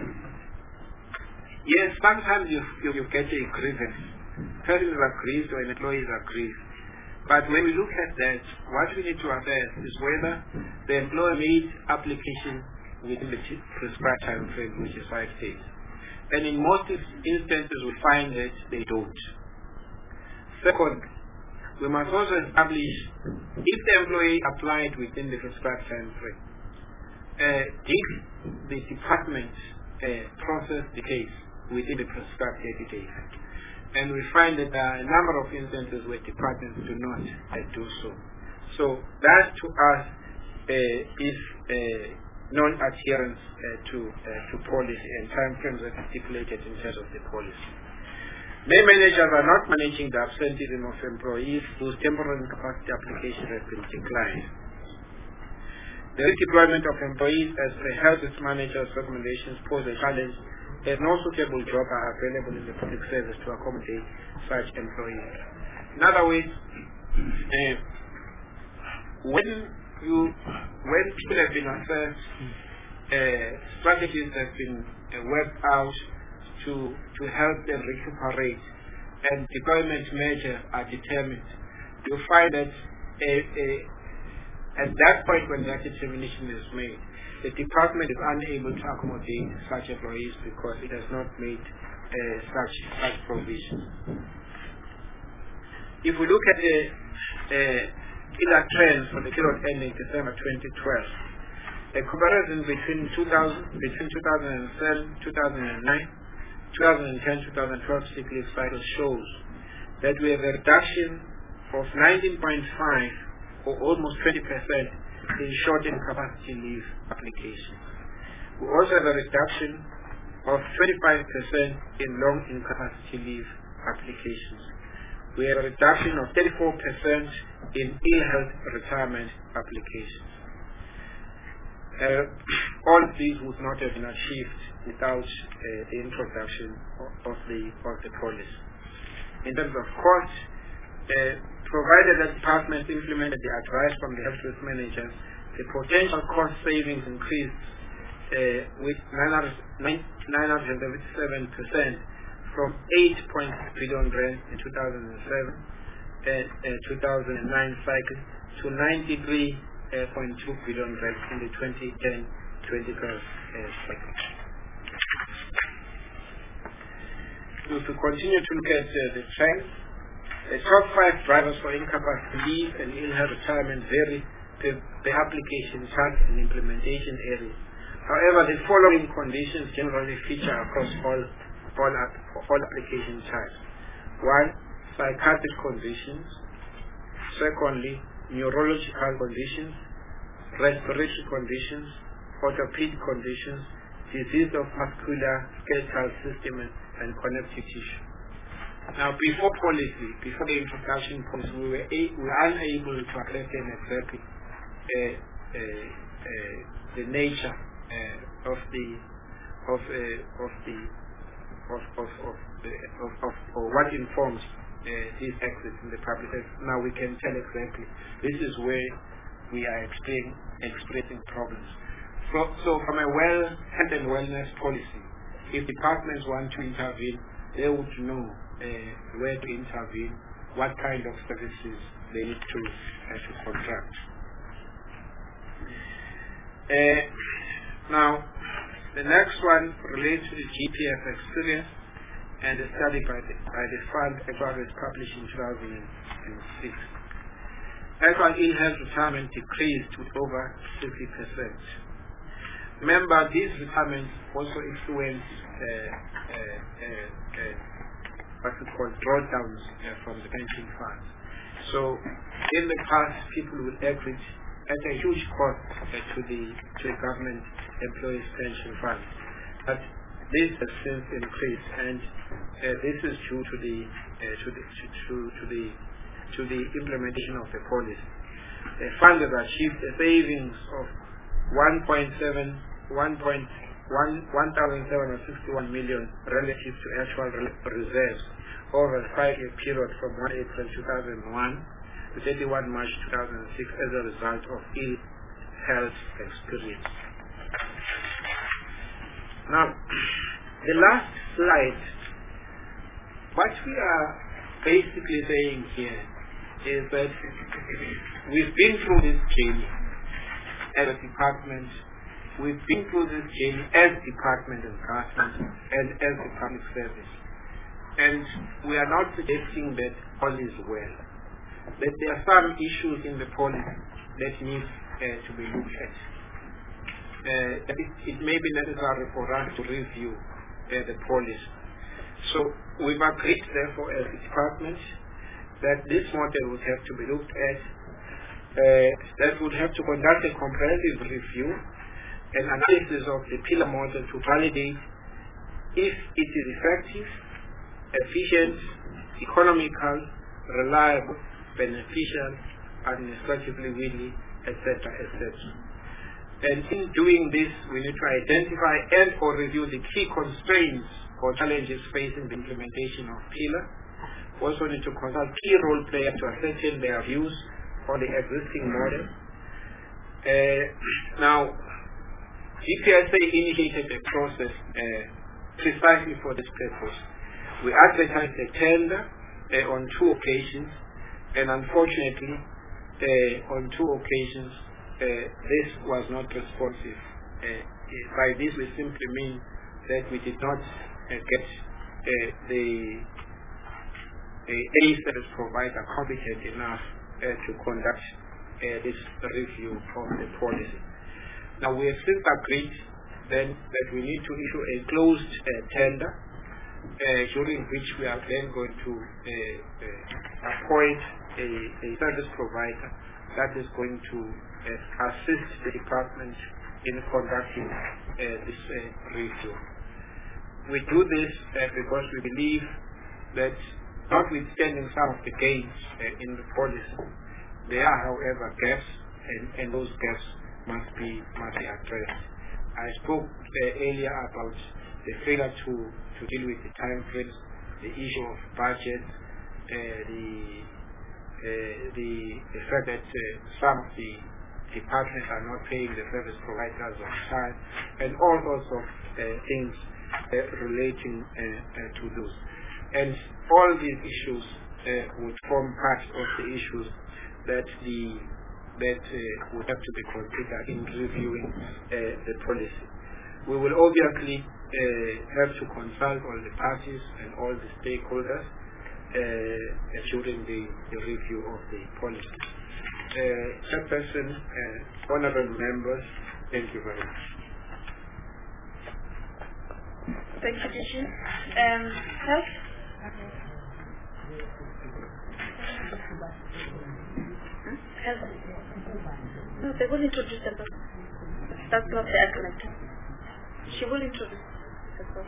S10: yes, sometimes you, you, you get a grievance. Persons are grieved or employees are grieved. But when we look at that, what we need to assess is whether the employer made application within the prescribed time frame, which is five days. And in most instances, we find that they don't. Second, we must also establish if the employee applied within the prescribed time frame, uh, did the department uh, process the case within the prescribed thirty days. And we find that there are a number of instances where departments do not uh, do so. So that to us uh, is uh, non-adherence uh, to uh, to policy and time frames that are stipulated in terms of the policy. Many managers are not managing the absenteeism of employees whose temporary capacity application has been declined. The redeployment of employees as per health risk managers' recommendations pose a challenge as no suitable jobs are available in the public service to accommodate such employees. In other words, uh, when you when people have been assessed, uh, strategies have been uh, worked out to to help them recuperate, and deployment measures are determined, you find that a, a, at that point when that determination is made, the department is unable to accommodate such employees because it has not made uh, such such provision. If we look at the uh, pillar trends for the period ending December twenty twelve, a comparison between two thousand, between two thousand seven, two thousand nine, two thousand ten, two thousand twelve sick leave cycle shows that we have a reduction of nineteen point five or almost twenty percent in short-term capacity leave applications. We also have a reduction of twenty-five percent in long incapacity leave applications. We have a reduction of thirty-four percent in ill health retirement applications. Uh, all of these would not have been achieved without uh, the introduction of, of the of the policy. In terms of cost, uh, provided that departments implemented the advice from the health risk managers, the potential cost savings increased uh, with nine hundred seventy-seven percent from eight point six billion rand in two thousand seven and uh, two thousand nine cycle to ninety-three point two billion rand in the twenty ten twenty twelve uh, cycle. So to continue to look at uh, the trends, the top five drivers for incapacity leave and ill health retirement vary per the application chart and implementation areas. However, the following conditions generally feature across all all, all application charts. One, psychiatric conditions. Secondly, neurological conditions, respiratory conditions, orthopedic conditions, disease of musculoskeletal system and connective tissue. Now, before policy, before the introduction policy, we were, a, we were unable to address them exactly uh, uh, uh, the nature uh, of the of uh, of the of of of, the, of, of or what informs uh, these exits in the public. Now we can tell exactly this is where we are experiencing experiencing problems. So, so from a well health and wellness policy, if departments want to intervene, they would know uh, where to intervene, what kind of services they need to uh, to contract. Uh, now, the next one relates to the G P F experience and a study by the, by the fund actually published in two thousand six. Actual in-health retirement decreased with over fifty percent. Remember, these retirements also influence uh, uh, uh, uh, what we call drawdowns uh, from the pension funds. So, in the past, people will exit at a huge cost uh, to the to the government employees' pension fund, but this has since increased, and uh, this is due to the uh, to the to, to the to the implementation of the policy. The fund has achieved a savings of one point seven one point one one thousand seven hundred sixty-one million relative to actual reserves over a five-year period from one April two thousand one to thirty-first March two thousand six as a result of ill health experience. Now, the last slide, what we are basically saying here is that we've been through this journey as a department, we've been through this journey as department and government and as the public service. And we are not suggesting that all is well. But there are some issues in the policy that need uh, to be looked at. Uh, it, it may be necessary for us to review uh, the policy. So we've agreed, therefore, as a department, that this model would have to be looked at, uh, that would have to conduct a comprehensive review and analysis of the pillar model to validate if it is effective, efficient, economical, reliable, beneficial, administratively willing, et cetera, et cetera. And in doing this, we need to identify and or review the key constraints or challenges facing the implementation of pillar. We also need to consult key role players to ascertain their views on the existing model. Uh, now, G P S A initiated a process uh, precisely for this purpose. We advertised a tender uh, on two occasions, and unfortunately, uh, on two occasions, uh, this was not responsive. Uh, by this, we simply mean that we did not uh, get uh, the a service provider competent enough uh, to conduct uh, this review of the policy. Now, we have since agreed then that we need to issue a closed uh, tender uh, during which we are then going to uh, uh, appoint a, a service provider that is going to uh, assist the department in conducting uh, this uh, review. We do this uh, because we believe that, notwithstanding some of the gains uh, in the policy, there are, however, gaps, and, and those gaps must be must be addressed. I spoke uh, earlier about the failure to, to deal with the time frames, the issue of budget, uh, the, uh, the the fact that uh, some of the departments are not paying the service providers on time, and all sorts of uh, things uh, relating uh, uh, to those. And all these issues uh, would form part of the issues that the that uh, would have to be considered in reviewing uh, the policy. We will obviously uh, have to consult all the parties and all the stakeholders uh, during the, the review of the policy. Uh, Chairperson, uh, honorable members, thank you very much.
S1: Thank you, D G. Um, Health? Health. No, they will introduce themselves. That's not the agreement. She will introduce herself.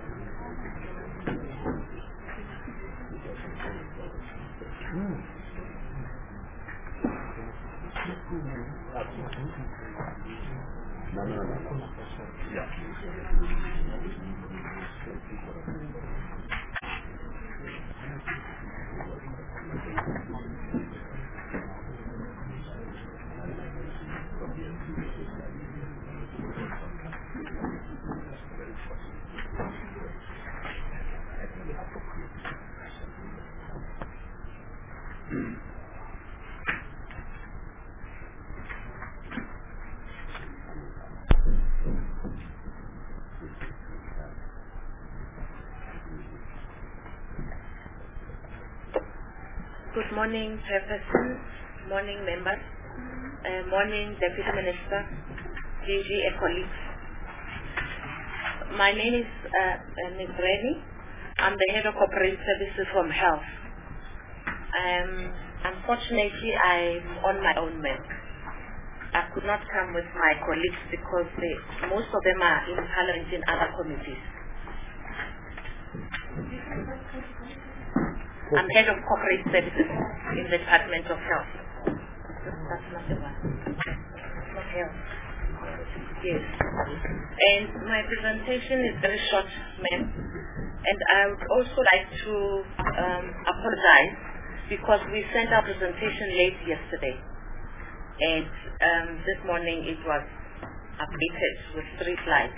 S7: No, no, no, no. Yeah.
S1: Good morning, Chairperson. Morning, members. Uh, morning, Deputy Minister, D G and colleagues. My name is uh, uh, Miz Reni. I'm the Head of Corporate Services from Health. Um, unfortunately, I'm on my own, ma'am. I could not come with my colleagues because they, most of them are in Parliament in other committees. I'm Head of Corporate Services in the Department of Health. That's not the one. It's not health. Yes. And my presentation is very short, ma'am. And I would also like to um, apologize because we sent our presentation late yesterday. And um, this morning it was updated with three slides.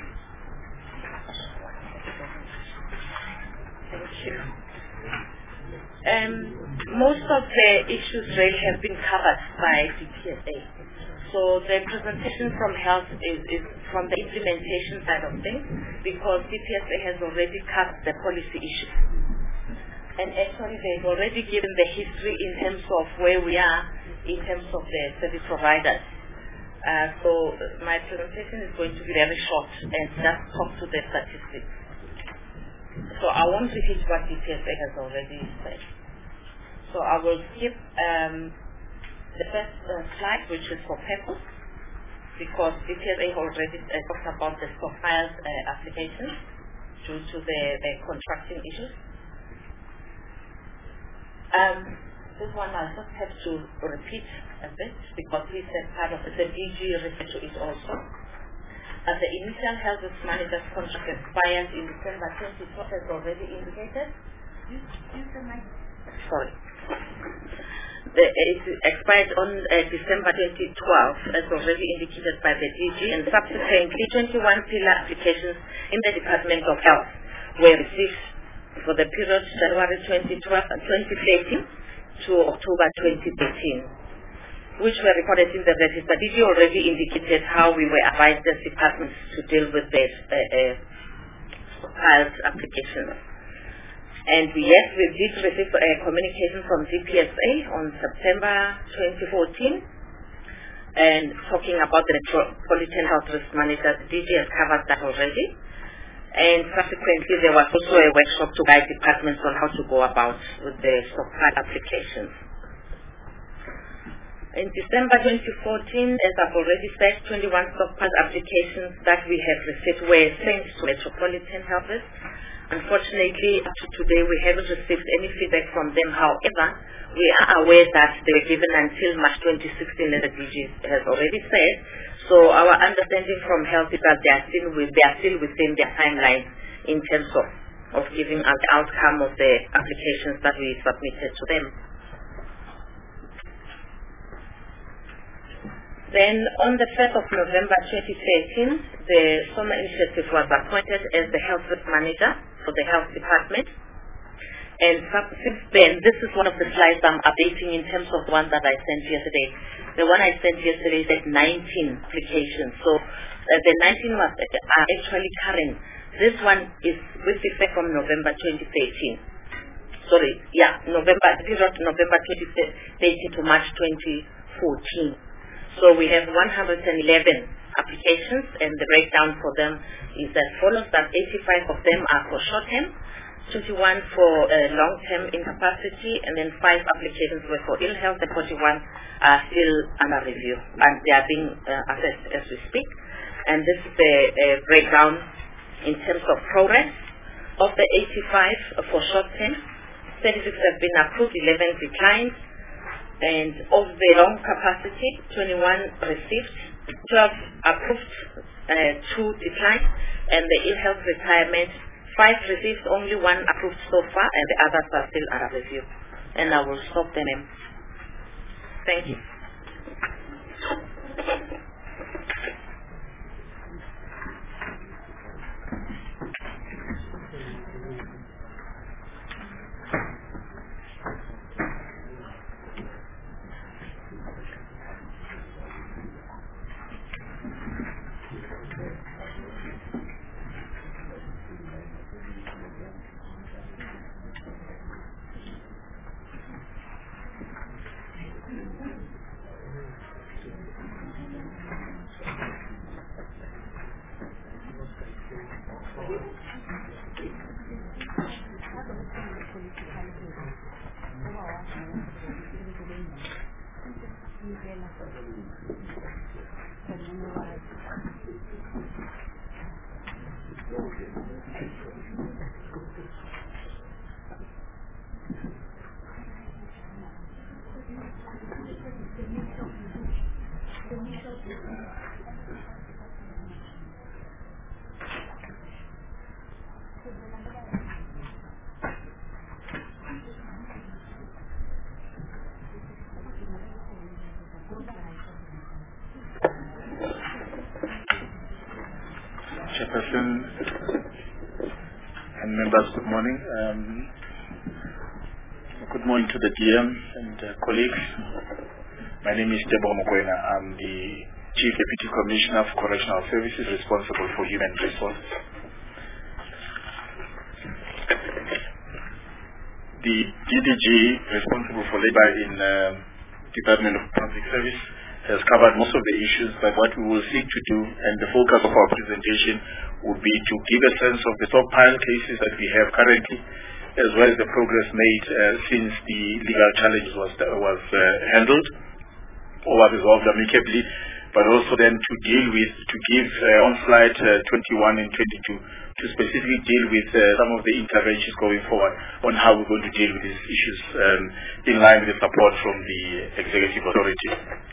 S1: Thank you. Um, most of the issues really have been covered by D P S A. So the presentation from health is, is from the implementation side of things because D P S A has already covered the policy issues. And actually they've already given the history in terms of where we are in terms of the service providers. Uh, so my presentation is going to be very short and just talk to the statistics. So I won't repeat what D P S A has already said. So I will skip um, the first uh, slide, which is for purpose, because D P S A already uh, talked about the stockpiles uh, applications due to the, the contracting issues. Um, this one I just have to repeat a bit because we said part of it, the D G referred to it also. Uh, the initial health risk manager's contract expires in December twenty twelve as already indicated. Sorry. The, it expired on uh, December twenty twelve as already indicated by the D G, and subsequently twenty-one pillar applications in the Department of Health were received for the period January twenty thirteen to October twenty thirteen. Which were recorded in the register. D G already indicated how we were advised as departments to deal with the uh, uh, filed applications. And yes, we did receive a communication from D P S A on September twenty fourteen and talking about the Metropolitan Health Risk Manager. The D G has covered that already. And subsequently, there was also a workshop to guide departments on how to go about with the stockpile applications. In December twenty fourteen, as I've already said, twenty-one stockpile applications that we have received were sent to Metropolitan Health Risk. Unfortunately, up to today, we haven't received any feedback from them. However, we are aware that they were given until March twenty sixteen, as the D G has already said. So our understanding from health is that they are still, with, they are still within their timeline in terms of, of giving us the outcome of the applications that we submitted to them. Then on the first of November twenty thirteen, the SOMA initiative was appointed as the health risk manager for the health department. And since then, this is one of the slides I'm updating in terms of the one that I sent yesterday. The one I sent yesterday said nineteen applications. So uh, the nineteen was, uh, are actually current. This one is with effect from November twenty thirteen. Sorry, yeah, November, period November twenty thirteen to March twenty fourteen. So we have one hundred eleven applications, and the breakdown for them is as follows: that eighty-five of them are for short-term, twenty-one for uh, long-term incapacity, and then five applications were for ill health, and forty-one are still under review, and they are being uh, assessed as we speak. And this is the uh, breakdown
S11: in terms of progress. Of the eighty-five for short-term, thirty-six have been approved, eleven declined, and of the long capacity, twenty-one received, twelve approved, uh, two declined, and the ill health retirement, five received, only one approved so far, and the others are still under review. And I will stop the name. Thank you.
S12: Chairperson and members, good morning. Um, good morning to the D M and uh, colleagues. My name is Debo Mokwena. I'm the Chief Deputy Commissioner of Correctional Services responsible for human resources. The D D G responsible for labor in uh, Department of Public Service has covered most of the issues, but what we will seek to do, and the focus of our presentation, would be to give a sense of the stockpile cases that we have currently, as well as the progress made uh, since the legal challenge was uh, was uh, handled or was resolved amicably, but also then to deal with, to give uh, on slide uh, twenty-one and twenty-two, to specifically deal with uh, some of the interventions going forward on how we're going to deal with these issues um, in line with the support from the executive authority.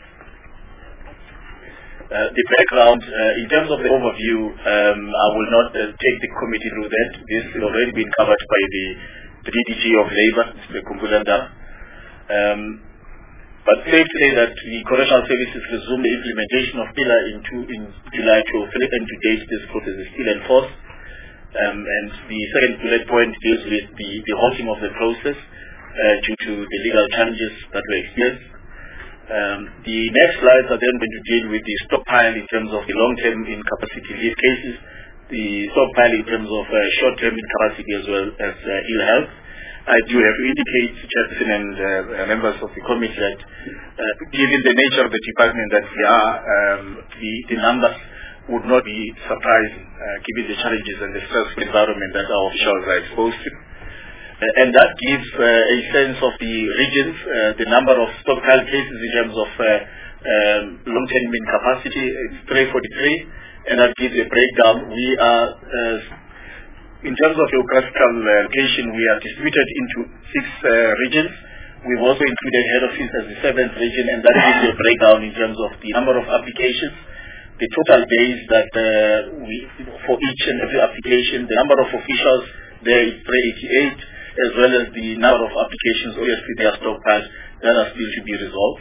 S12: Uh, the background, uh, in terms of the overview, um, I will not uh, take the committee through that. This has already been covered by the, the D D G of Labour, Mister Kumbulanda. Um, but safe to say that the Correctional Services resumed the implementation of Pillar in, two, in July two thousand three, and to date this process is still in force. Um, and the second bullet point deals with the, the halting of the process uh, due to the legal challenges that were experienced. Um, the next slides are then going to deal with the stockpile in terms of the long-term incapacity leave cases, the stockpile in terms of uh, short-term incapacity as well as uh, ill health. I do have to indicate, Chairperson and uh, members of the committee, that uh, given the nature of the department that we are, um, the, the numbers would not be surprising, uh, given the challenges and the stressful environment that our officials are exposed to. Uh, and that gives uh, a sense of the regions, uh, the number of stockpile cases in terms of uh, um, long-term incapacity, it's three forty-three, and that gives a breakdown. We are, uh, in terms of geographical uh, location, we are distributed into six uh, regions. We've also included head office as the seventh region, and that gives a breakdown in terms of the number of applications, the total days that uh, we, for each and every application, the number of officials there is three eighty-eight, as well as the number of applications, obviously they are stockpiles that are still to be resolved.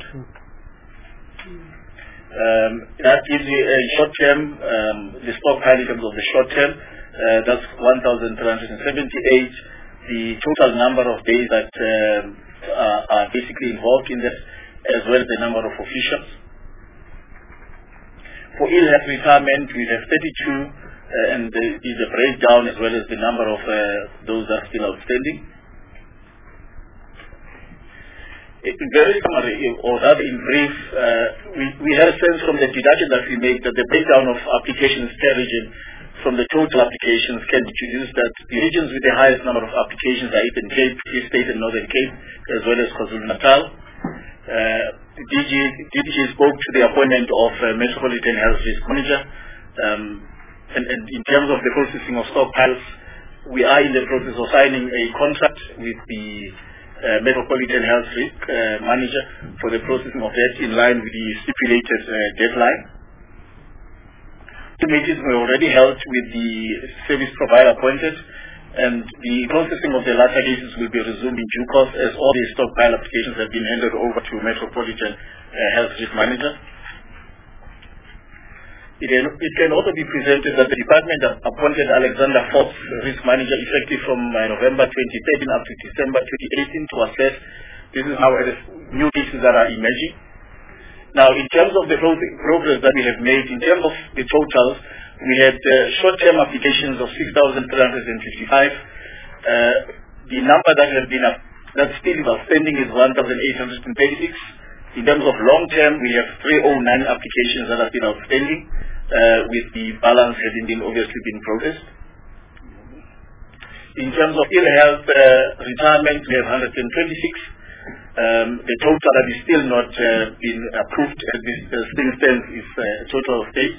S12: Um, that gives you a short term, um, the stockpile in terms of the short term, uh, that's one thousand three hundred seventy-eight. The total number of days that um, are, are basically involved in this, as well as the number of officials. For ill health retirement, we have thirty-two, uh, and there is a breakdown as well as the number of uh, those that are still outstanding. In very summary, or rather in brief, uh, we, we had a sense from the deduction that we made that the breakdown of applications per region from the total applications can deduce that the regions with the highest number of applications are Eastern Cape, Free State and Northern Cape, as well as KwaZulu-Natal. Uh, the D G, D D G spoke to the appointment of uh, Metropolitan Health Risk Manager. Um, and, and in terms of the processing of stockpiles, we are in the process of signing a contract with the uh, Metropolitan Health Risk uh, Manager for the processing of that in line with the stipulated uh, deadline. Two meetings were already held with the service provider appointed, and the processing of the latter cases will be resumed in due course as all the stockpile applications have been handed over to Metropolitan uh, Health Risk Manager. It can, it can also be presented that the department appointed Alexander Forbes, Risk Manager, effective from uh, November twenty thirteen up to December twenty eighteen to assess. This is how uh, new cases that are emerging. Now, in terms of the progress that we have made, in terms of the totals, we had uh, short-term applications of six thousand three hundred fifty-five. Uh, the number that has been uh, that still is outstanding is one thousand eight hundred thirty-six. In terms of long-term, we have three hundred nine applications that have been outstanding, uh, with the balance having been obviously been processed. In terms of ill health uh, retirement, we have one hundred twenty-six. Um, the total that is still not uh, been approved at this uh, still stands is uh, a total of eight.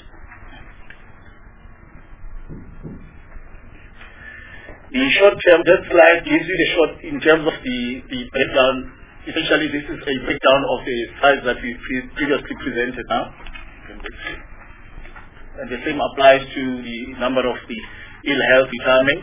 S12: The short-term, that slide gives you the short, in terms of the, the breakdown. Essentially, this is a breakdown of the size that we pre previously presented now. And the same applies to the number of the ill health retirement.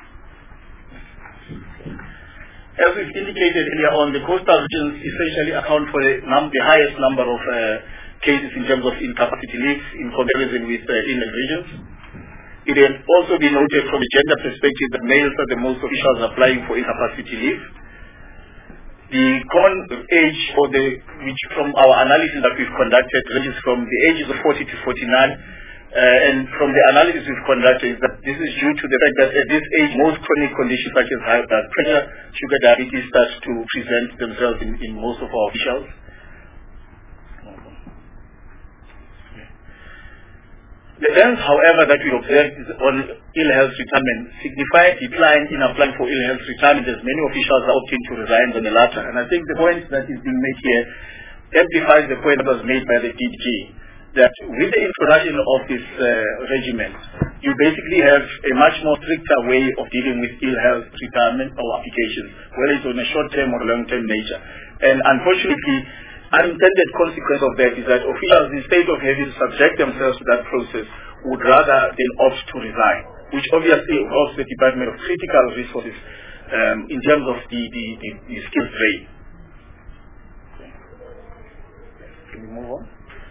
S12: As we've indicated earlier on, the coastal regions essentially account for the, num the highest number of uh, cases in terms of incapacity leaves in comparison with uh, inland regions. It has also been noted from a gender perspective that males are the most officials applying for incapacity leave. The common age for the, which from our analysis that we've conducted, ranges from the ages of forty to forty-nine, uh, and from the analysis we've conducted, is that this is due to the fact that at this age, most chronic conditions such as high blood pressure, sugar diabetes start to present themselves in, in most of our officials. The trends, however, that we observe is on ill health retirement signify decline in applying for ill health retirement, as many officials are opting to resign on the latter. And I think the point that is being made here amplifies the point that was made by the D D G, that with the introduction of this uh, regiment, you basically have a much more stricter way of dealing with ill health retirement or applications, whether it's on a short-term or long-term nature. And unfortunately, unintended consequence of that is that officials, instead of having to subject themselves to that process, would rather than opt to resign, which obviously involves the Department of Critical Resources um, in terms of the, the, the, the skills drain. Can we move on?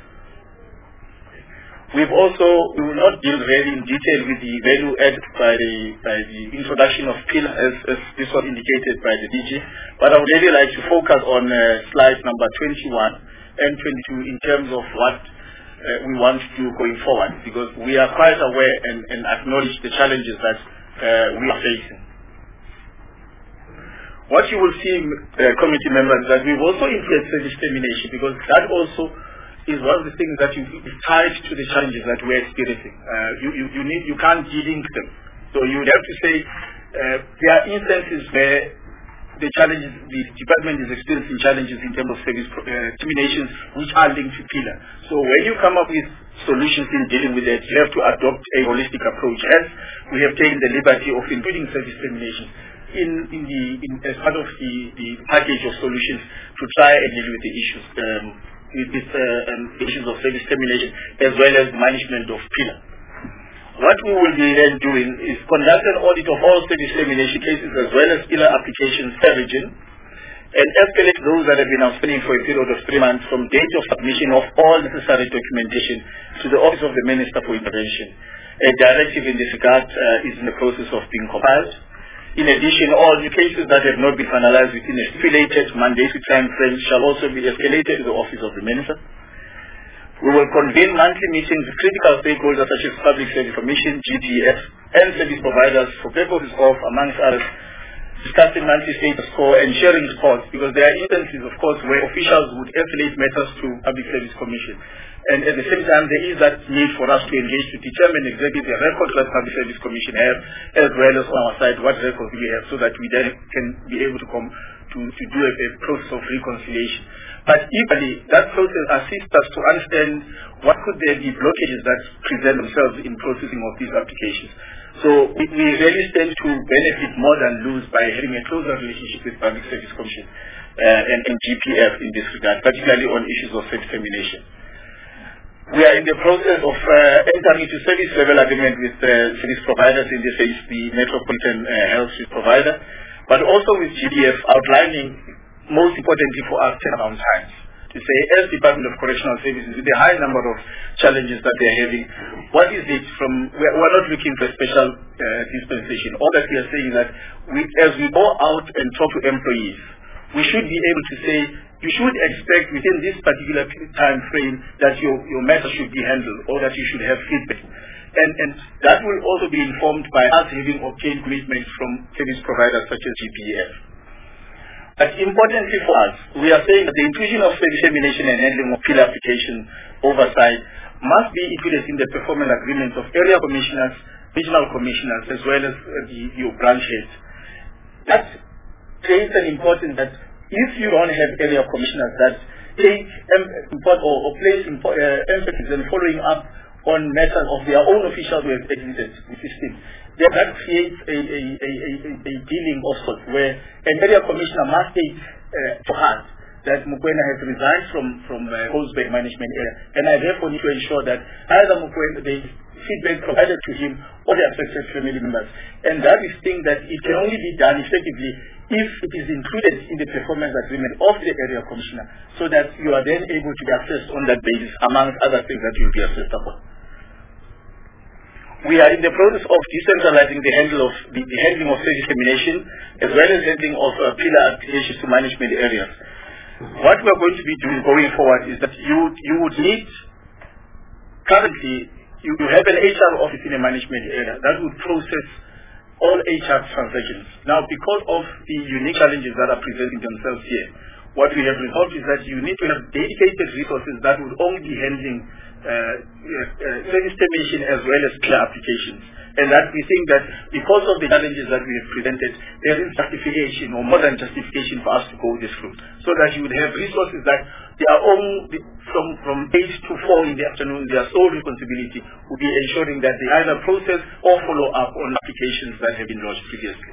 S12: We've also, we will not deal really in detail with the value added by the, by the introduction of pillar as, as this was indicated by the D G, but I would really like to focus on uh, slide number twenty-one and twenty-two in terms of what uh, we want to do going forward, because we are quite aware and, and acknowledge the challenges that uh, we are facing. What you will see, uh, committee members, that we've also influenced service termination, because that also is one of the things that you, is tied to the challenges that we're experiencing. Uh, you, you, you, need, you can't de-link them. So you would have to say uh, there are instances where the challenges, the department is experiencing challenges in terms of service uh, terminations which are linked to pillar. So when you come up with solutions in dealing with that, you have to adopt a holistic approach. Hence, we have taken the liberty of including service termination in, in the, in, as part of the, the package of solutions to try and deal with the issues. Um, with these uh, um, issues of service termination, as well as management of pillar. What we will be then doing is conduct an audit of all service termination cases as well as pillar applications per region, and escalate those that have been outstanding for a period of three months from date of submission of all necessary documentation to the Office of the Minister for Intervention. A directive in this regard uh, is in the process of being compiled. In addition, all the cases that have not been finalized within a stipulated mandatory time frame shall also be escalated to the Office of the Minister. We will convene monthly meetings with critical stakeholders such as Public Service Commission, G T F, and service providers for purposes of, amongst others, discussing monthly status quo and sharing reports, because there are instances, of course, where officials would escalate matters to Public Service Commission. And at the same time, there is that need for us to engage to determine exactly the records that Public Service Commission have, as well as on our side, what records we have, so that we then can be able to com
S13: to, to do a, a process of reconciliation. But equally, that process assists us to understand what could there be blockages that present themselves in processing of these applications. So we, we really stand to benefit more than lose by having a closer relationship with Public Service Commission uh, and, and G P F in this regard, particularly on issues of self-determination. We are in the process of uh, entering into service level agreement with uh, service providers, in this case the Metropolitan uh, Health Service Provider, but also with G P F outlining, most importantly for us, turnaround times. To say, as Department of Correctional Services, with the high number of challenges that they are having, what is it from, we're, we're not looking for a special uh, dispensation. All that we are saying is that we, as we go out and talk to employees, we should be able to say, you should expect within this particular time frame that your, your matter should be handled, or that you should have feedback. And, and that will also be informed by us having obtained commitments from service providers such as G P F. But importantly for us, we are saying that the inclusion of service termination and handling of pillar application oversight must be included in the performance agreements of area commissioners, regional commissioners, as well as uh, the, your branch heads. That creates an importance that if you don't have area commissioners that take import or, or place import, uh, emphasis and following up on matters of their own officials who have exited the system, then that creates a, a, a, a, a dealing of sorts where an area commissioner must take uh, to heart that Mukwena has resigned from, from uh, Holzberg management area, and I therefore need to ensure that either Mukwena, the feedback provided to him or the affected family members. And that is thing that it can only be done effectively if it is included in the performance agreement of the area commissioner, so that you are then able to be assessed on that basis, amongst other things that you will be assessed upon. We are in the process of decentralizing the handle of the, the handling of service termination, as well as handling of uh, pillar applications to management areas. What we are going to be doing going forward is that you you would need, currently you, you have an H R office in a management area that would process all H R transactions. Now, because of the unique challenges that are presenting themselves here, what we have resolved is that you need to have dedicated resources that would only be handling uh, uh, service termination as well as clear applications. And that we think that because of the challenges that we have presented, there is justification or more than justification for us to go this route, so that you would have resources that they are own, from, from eight to four in the afternoon, their sole responsibility would be ensuring that they either process or follow up on applications that have been lodged previously.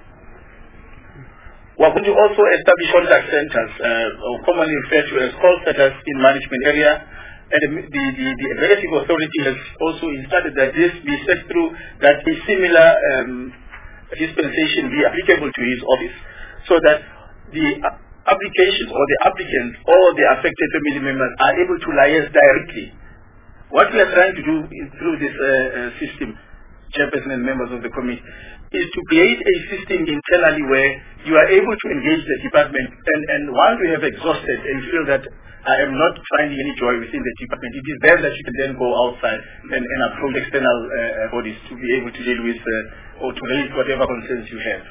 S13: We are going to also establish contact centers, uh, or commonly referred to as call centers in management area, and the, the, the, the executive authority has also instructed that this be set through, that a similar um, dispensation be applicable to his office, so that the applications or the applicants or the affected family members are able to liaise directly. What we are trying to do is, through this uh, uh, system, chairperson and members of the committee, is to create a system internally where you are able to engage the department, and, and once we have exhausted and feel that I am not finding any joy within the department, it is then that you can then go outside and, and approach external uh, bodies to be able to deal with uh, or to raise whatever concerns you have.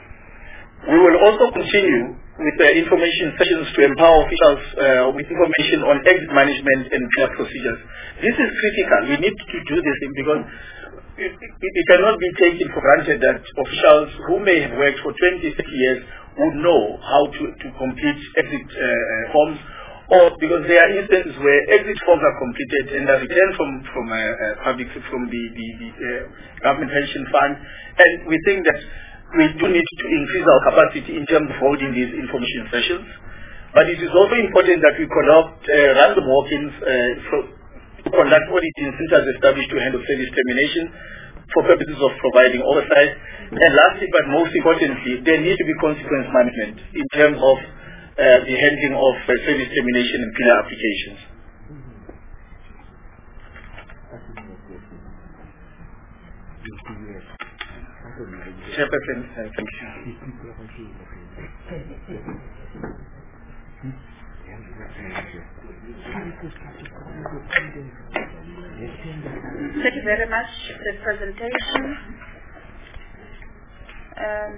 S13: We will also continue with the information sessions to empower officials uh, with information on exit management and care procedures. This is critical. We need to do this thing because it, it, it cannot be taken for granted that officials who may have worked for twenty, thirty years would know how to, to complete exit uh, forms, or because there are instances where exit forms are completed and are returned from, from uh, uh, public, from the, the, the uh, government pension fund, and we think that we do need to increase our capacity in terms of holding these information sessions. But it is also important that we conduct uh, random walk-ins uh, to conduct audits in centers established to handle service termination for purposes of providing oversight. And lastly, but most importantly, there needs to be consequence management in terms of uh, the handling of uh, service termination and pillar applications. Chairperson, uh, thank you.
S1: Thank you very much for the presentation. Um,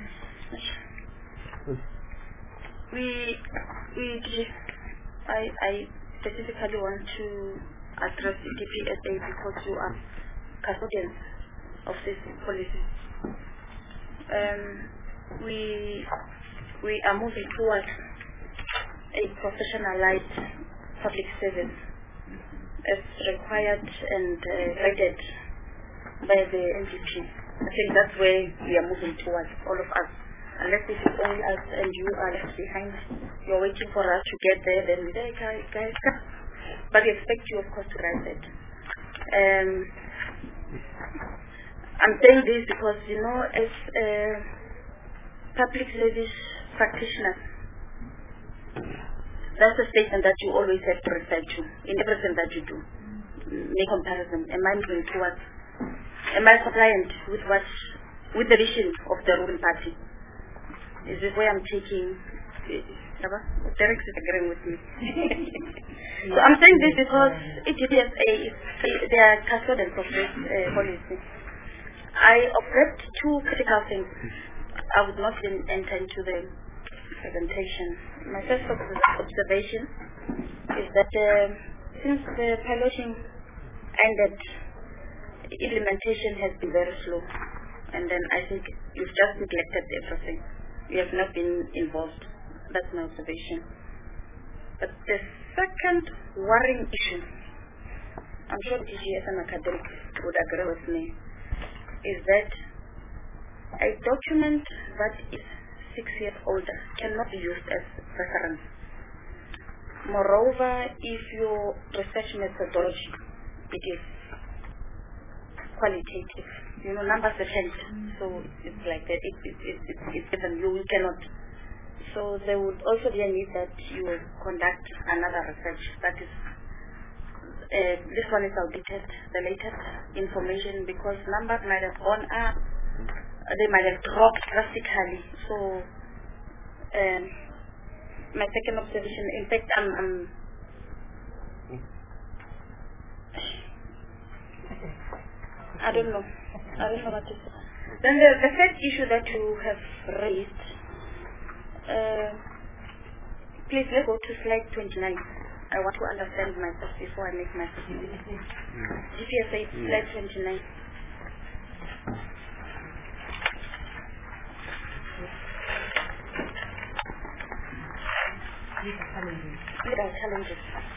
S1: we, we, I, I specifically want to address the D P S A because you are custodians of this policy. Um, we we are moving towards a professionalized public service as required and uh, guided by the N D P. I think that's where we are moving towards, all of us. Unless it is only us and you are left behind, you're waiting for us to get there, then we say, guys, guys. But we expect you, of course, to rise it. Um, I'm saying this because, you know, as a public service practitioner, that's a statement that you always have to refer to in everything that you do. Make comparison. Am I moving towards? Am I compliant with what, with the vision of the ruling party? Is it where I'm taking? Derek is agreeing with me. So I'm saying this because E G P S A is their custodian of this uh, policy. I object to critical things. I would not even enter into the presentation. My first observation is that uh, since the piloting ended, implementation has been very slow, and then I think you've just neglected everything. You have not been involved. That's my observation. But the second worrying issue, I'm sure D G S and academics would agree with me, is that a document that is six years older cannot be used as reference. Moreover, if your research methodology, it is qualitative, you know, numbers are changed, so it's like that, it, it, it, it, it's given you, you cannot. So there would also be a need that you conduct another research that is, uh, this one is outdated, the latest information, because numbers might have gone up, they might have dropped drastically. So um, my second observation, in fact, I'm, I'm I don't know. I don't know what to say. Then the, the third issue that you have raised, uh, please let's go to slide twenty-nine. I want to understand myself before I make my statement. G P S A, slide twenty-nine. Legal challenges.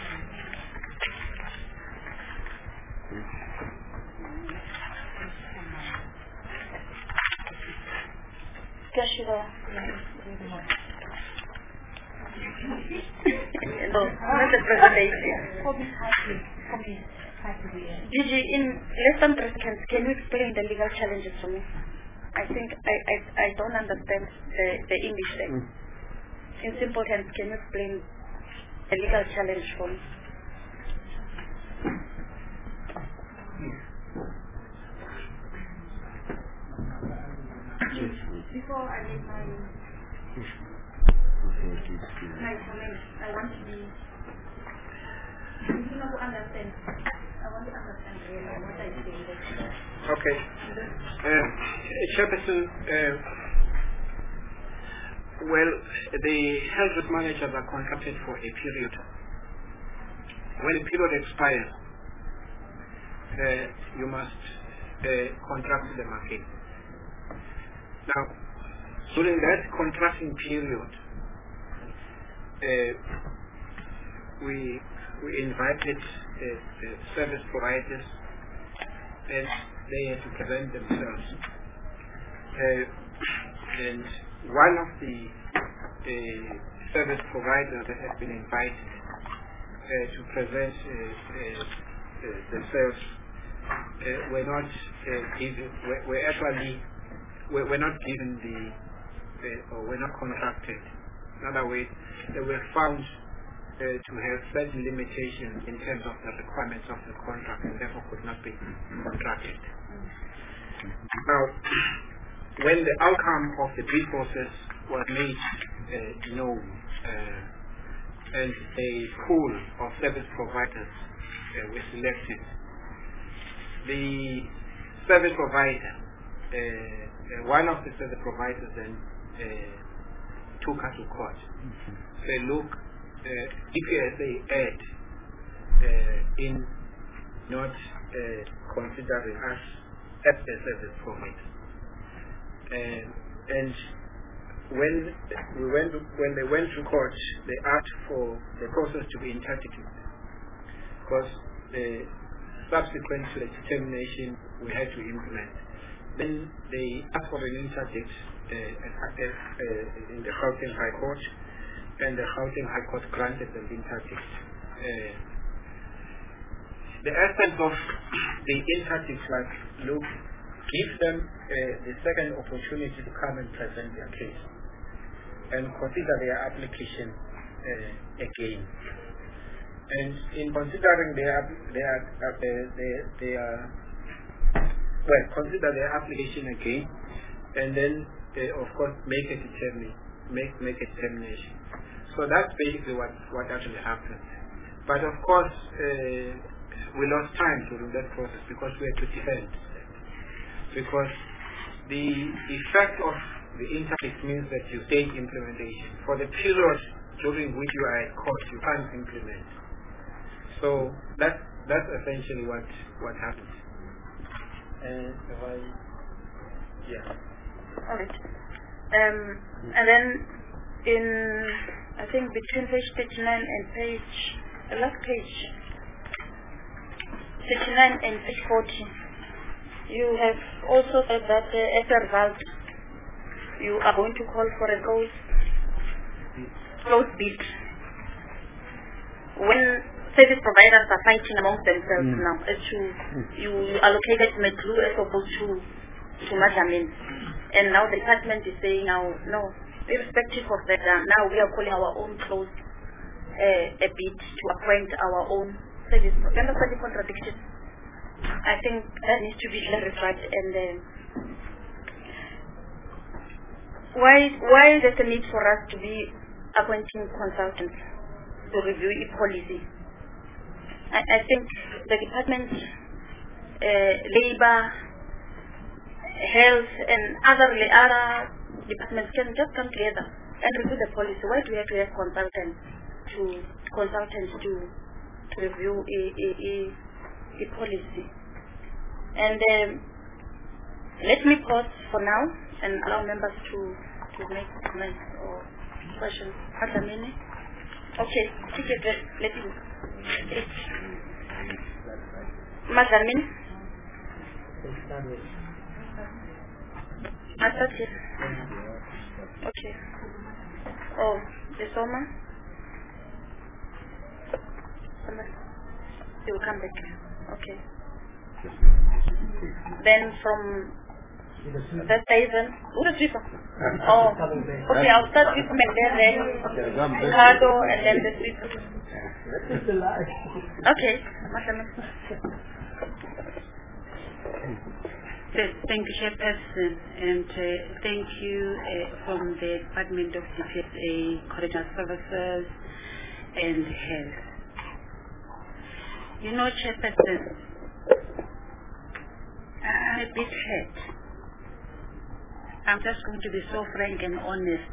S1: Joshua. No, not the presentation. Gigi, in less than three seconds, can you explain the legal challenges for me? I think I, I, I don't understand the, the English there. In simple terms, can you explain the legal challenge for me? Before I make my my comment, I want to be you know to understand. I want to understand really what I say.
S10: Okay. Uh, Chairperson, uh, well, the health risk managers are contracted for a period. When the period expires, uh, you must uh, contract them again. Now, during that contracting period, uh, we we invited uh, the service providers, and they had to present themselves. Uh, and one of the uh, service providers that had been invited uh, to present uh, uh, uh, themselves uh, were not uh, given, were, were actually were, were not given the uh, or were not contracted. In other words, they were found uh, to have certain limitations in terms of the requirements of the contract, and therefore could not be contracted. Now, when the outcome of the bid process was made uh, known, uh, and a pool of service providers uh, were selected, the service provider, uh, uh, one of the service providers then uh, took us to court. Mm-hmm. Say, look, uh, G P S A erred uh, in not uh, considering us as a service provider. Uh, and when we went to, when they went to court, they asked for the process to be interpreted, because the subsequent to the determination we had to implement. Then they asked for an interdict uh, uh, in the Gauteng High Court, and the Gauteng High Court granted them the interdict. Uh, the essence of the interdict was, look, give them uh, the second opportunity to come and present their case and consider their application uh, again. And in considering their their uh, their, their, their well, consider their application again, and then uh, of course make a determination, make make a determination. So that's basically what what actually happened. But of course, uh, we lost time during that process because we had to defend. Because the effect of the interdict means that you take implementation. For the period during which you are at court, you can't implement. So that's that's essentially what what happened. And uh, I, yeah.
S1: All right. Um, and then in I think between page thirty-nine and page the last page thirty-nine and page forty. You have also said that uh, as a result, you are going to call for a close, close bid. When service providers are fighting amongst themselves mm. now, as to you allocated Metlu as opposed to to Majamin, and now the department is saying now no, irrespective of that, uh, now we are calling our own close uh, a bid to appoint our own service. You understand the contradiction? I think that needs to be clarified. And uh, why why is there a need for us to be appointing consultants to review e policy? I, I think the department, uh, labor, health, and other other departments can just come together and review the policy. Why do we have to have consultants to consultants to to review a a, a the policy? And um, let me pause for now and allow members to to make comments or questions. Madamini? Okay, take it. Let me. Madamini? Madamini? Okay. Oh, the Soma? They will come back. Okay. Then from that Ivan, who is Rifa? Oh, okay, I'll start with Mendel, then Ricardo, and then the Rifa. Okay,
S14: thank you, Chairperson, and uh, thank you uh, from the Department of D P S A, Correctional Services, and Health. You know, Chairperson, I'm a bit hurt. I'm just going to be so frank and honest.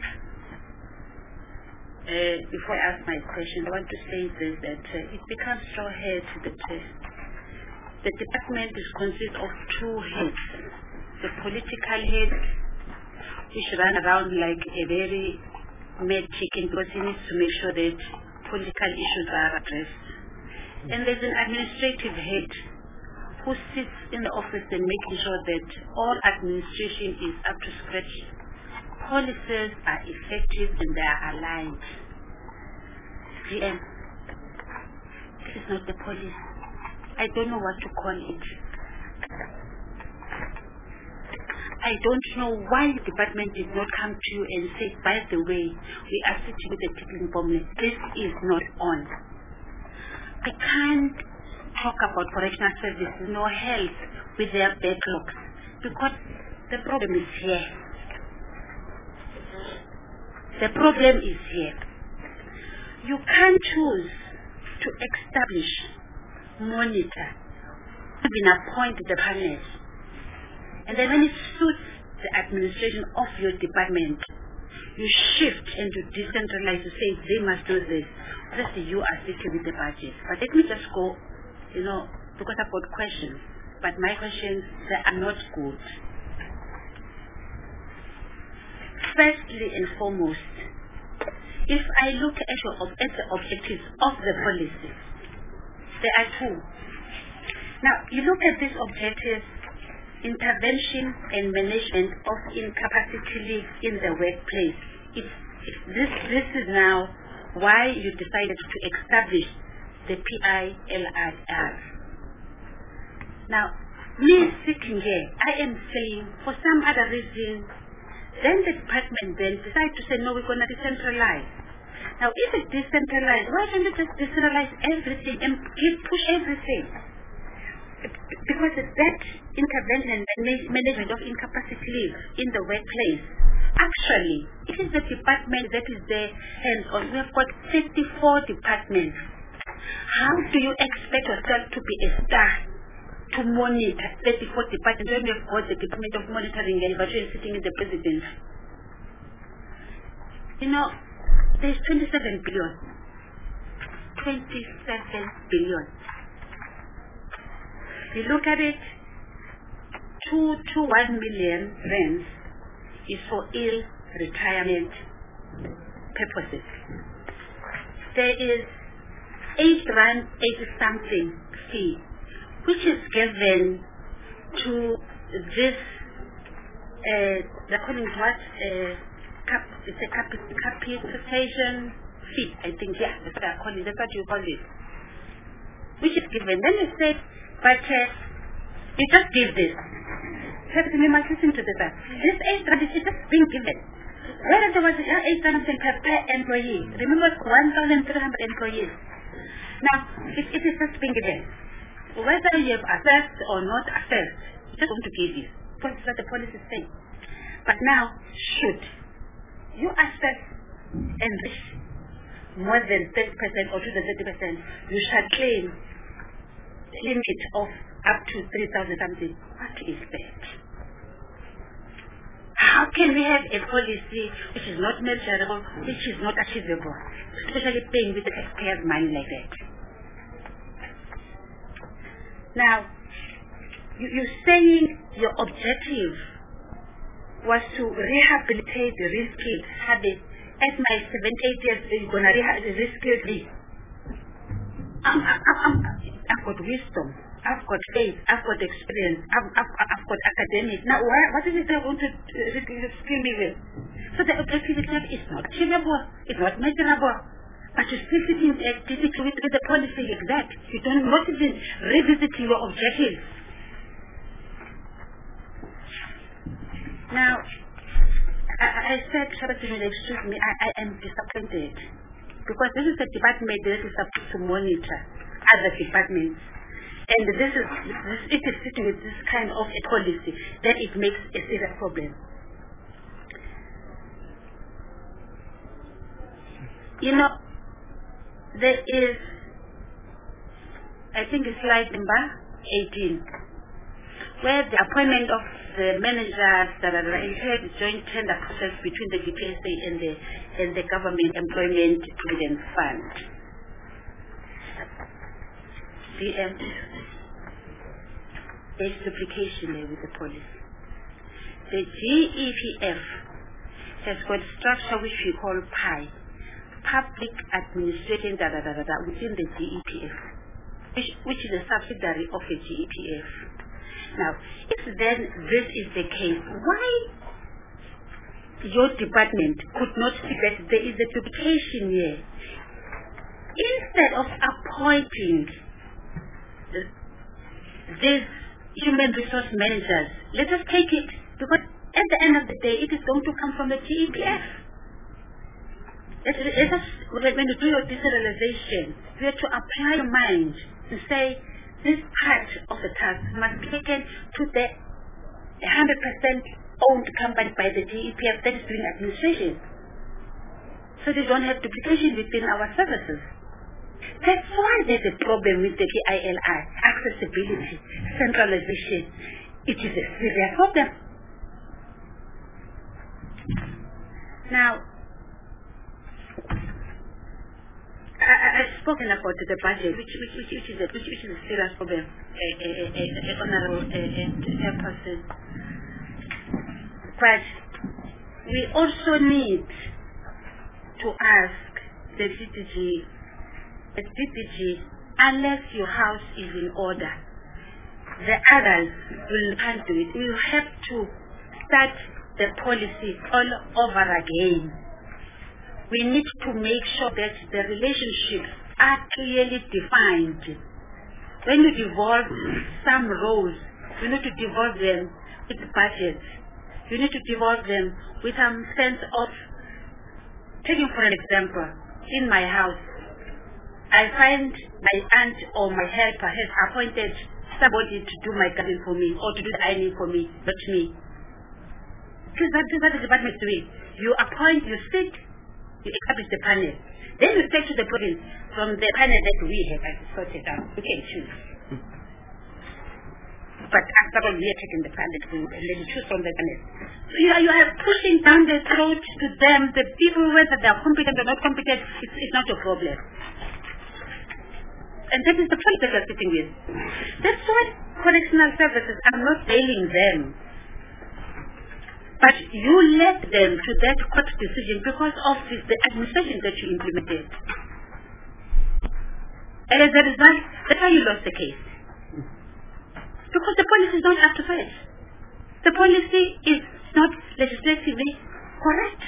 S14: Uh, before I ask my question, I want to say this, that uh, it becomes so hurt that uh, the department is consists of two heads. The political head, which run around like a very mad chicken because he needs to make sure that political issues are addressed. And there's an administrative head who sits in the office and making sure that all administration is up to scratch. Policies are effective and they are aligned. G M, this is not the police. I don't know what to call it. I don't know why the department did not come to you and say, by the way, we are sitting with a tickling bomb. This is not on. I can't talk about correctional services, no health with their backlogs, because the problem is here. The problem is here. You can't choose to establish, monitor, even appoint the panels, and then when it suits the administration of your department, you shift and you decentralize to say they must do this. Obviously, you are sitting with the budget. But let me just go, you know, because I've got questions. But my questions, they are not good. firstly and foremost, if I look at, your, at the objectives of the policy, there are two. Now, you look at these objectives: intervention and management of incapacity leave in the workplace. It's, it's, this, this is now why you decided to establish the P I L I R. Now, me sitting here, I am saying, for some other reason, then the department then decide to say, no, we're going to decentralize. Now, if it's decentralized, why don't you just decentralize everything and give, push everything? Because that intervention and management of incapacity leave in the workplace, actually, it is the department that is there hands-on. We have got fifty-four departments. How do you expect yourself to be a star to monitor thirty-four departments when we have got the Department of Monitoring and Evaluation sitting in the president? You know, there's twenty-seven billion. twenty-seven billion. You look at it, two to one million rands is for ill retirement purposes. There is eight rand eighty something fee, which is given to this, uh, they're calling it what? Uh, cap, it's a cap, capitation fee, I think, yeah, that's what they're calling, that's what you call it. Which is given. Then you say, but uh, you just give this. We must listen to this. This eight rand is just being given. Where there was eight rand per employee. Remember, one thousand three hundred employees. Now, it, it is just being given. Whether you have assessed or not assessed, you just want to give this. Because that's what the policy is saying. But now, should you assess and reach more than thirty percent or to the thirty percent, you shall claim limit of up to three thousand something. What is that? How can we have a policy which is not measurable, which is not achievable, especially paying with the taxpayers' money like that? Now, you, you're saying your objective was to rehabilitate the risk-skilled habit. At my seventy-eight years, you're going to rehabilitate the risk-skilled me. I'm, I'm, I'm, I've got wisdom, I've got faith, I've got experience, I've, I've, I've got academics. Now, why, what is it they want to uh, skill me with? So the objective itself is not achievable, it's not measurable. But you still sit in activity with, with the policy like that. You don't not even revisit your objectives. Now, I, I said, excuse me, I, I am disappointed. Because this is a department that is supposed to monitor other departments. And this is, this, it is sitting with this kind of a policy that it makes a serious problem. You know, there is, I think it's slide number eighteen, where the appointment of the managers that are entailed joint tender process between the D P S A and the and the Government Employment Provident Fund. D M, there's duplication there with the policy. The G E P F has got structure which we call P I, Public Administration da, da, da, da, da, within the G E P F, which, which is a subsidiary of the G E P F. Now, if then this is the case, why your department could not see that there is a duplication here? Instead of appointing these human resource managers, let us take it, because at the end of the day, it is going to come from the G E P F. Let us, when you do your decentralization, you have to apply your mind and say, this part of the task must be taken to the one hundred percent owned company by the G E P F that is doing administration. So they don't have duplication within our services. That's why there's a problem with the P I L I, accessibility, centralization. It is a serious problem. Now, I, I've spoken about the budget, which, which, which, which, is, a, which, which is a serious problem, a, a, a, a honorable a, a, a person. But we also need to ask the D D G, the D D G, unless your house is in order, the others will can't do it. We will have to start the policy all over again. We need to make sure that the relationships are clearly defined. When you devolve some roles, you need to devolve them with budgets. You need to devolve them with some sense of, taking for an example, in my house, I find my aunt or my helper has appointed somebody to do my garden for me or to do the ironing for me, not me. Because that is what the department is doing. You appoint, you sit, you establish the panel. Then you say to the province, from the panel that we have sorted out, you can choose. But after all, we are taking the panel and then you choose from the panel. So you are, you are pushing down the throat to them, the people, whether they are competent or not competent, it's, it's not a problem. And that is the point that we are sitting with. That's why correctional services are not failing them. But you led them to that court decision because of this, the administration that you implemented. And as a result, that's why you lost the case. Because the policy is not up to scratch. The policy is not legislatively correct.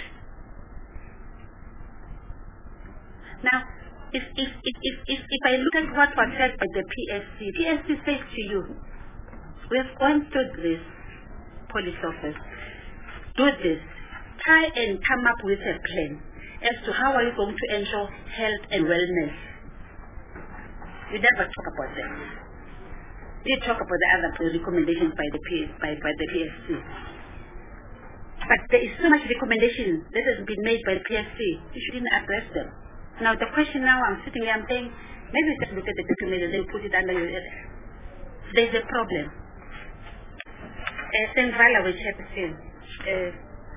S14: Now, if, if, if, if, if, if I look at what was said by the P S C, P S C says to you, we have gone through this police office. Do this. Try and come up with a plan as to how are you going to ensure health and wellness. You never talk about that. You talk about the other recommendations by the P, by, by the P S C. But there is so much recommendation that has been made by the P S C. You shouldn't address them. Now the question now, I'm sitting here, I'm saying, maybe just look at the document and then put it under your head. There's a problem. Uh, Saint Vala which happened. Uh,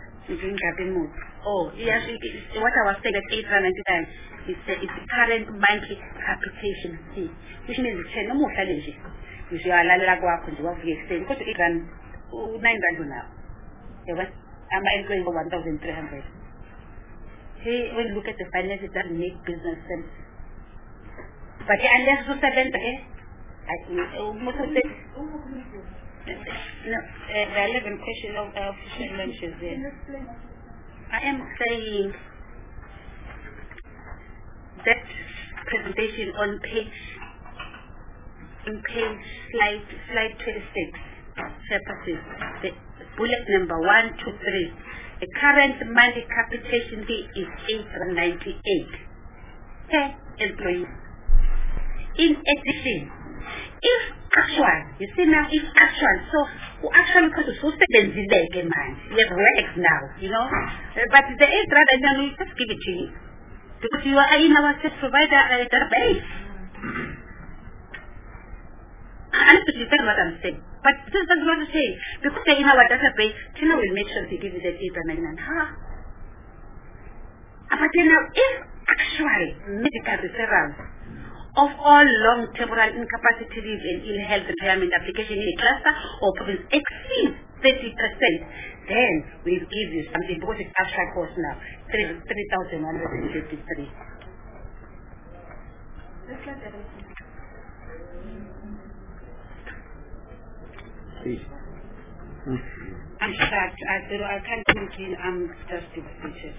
S14: oh, yes, what I was saying at eight hundred ninety-nine is the, it's the current monthly capitation fee, which means it's no more challenge. You see, I like what you want to extend. Go to eight rand, nine rand now. I'm going for one thousand three hundred. Hey, when you look at the finance, it doesn't make business sense. But unless you seven, okay? I most of the no, uh, the eleven question of uh, official lunches there. I am saying that presentation on page, on page slide, slide twenty-six, purposes, the bullet number one, two, three. The current monthly capitation fee is eight ninety-eight per employee. In addition, if actual, you see now, if actual, so who actually could so spend the leg in mind, you have works now, you know, uh, but the eight rather than we just give it to you because you are in our service provider uh, database. I need to defend what I'm saying, but this is what I'm saying because they're in our database. Tina will make sure they give you that eight and nine. Huh? But then now, if actually medical referrals of all long temporal incapacity leave and ill health retirement application in a cluster or province exceeds thirty percent, then we'll give you something because it's actual cost now, three thousand one hundred fifty-three. I'm shocked. I, I can't think in, I'm just devastated.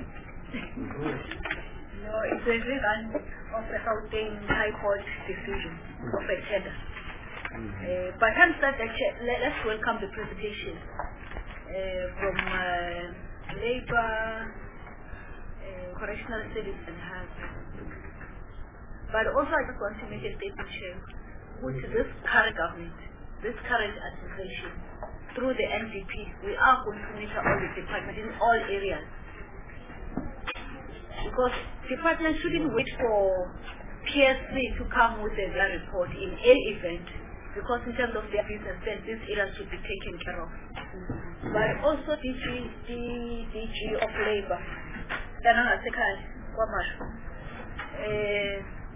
S2: No, it's a rerun of the Gauteng High Court decision of a tender. Uh, but having said that, let, let's welcome the presentation uh, from uh, Labour, uh, Correctional Service and Health. But also I just want to make a statement here with this current government, this current administration, through the N D P, we are going to measure all the departments in all areas. Because departments shouldn't wait for P S C to come with their report in any event, because in terms of their business, then these areas should be taken care of. Mm-hmm. But also D G, D, DG of Labour, uh,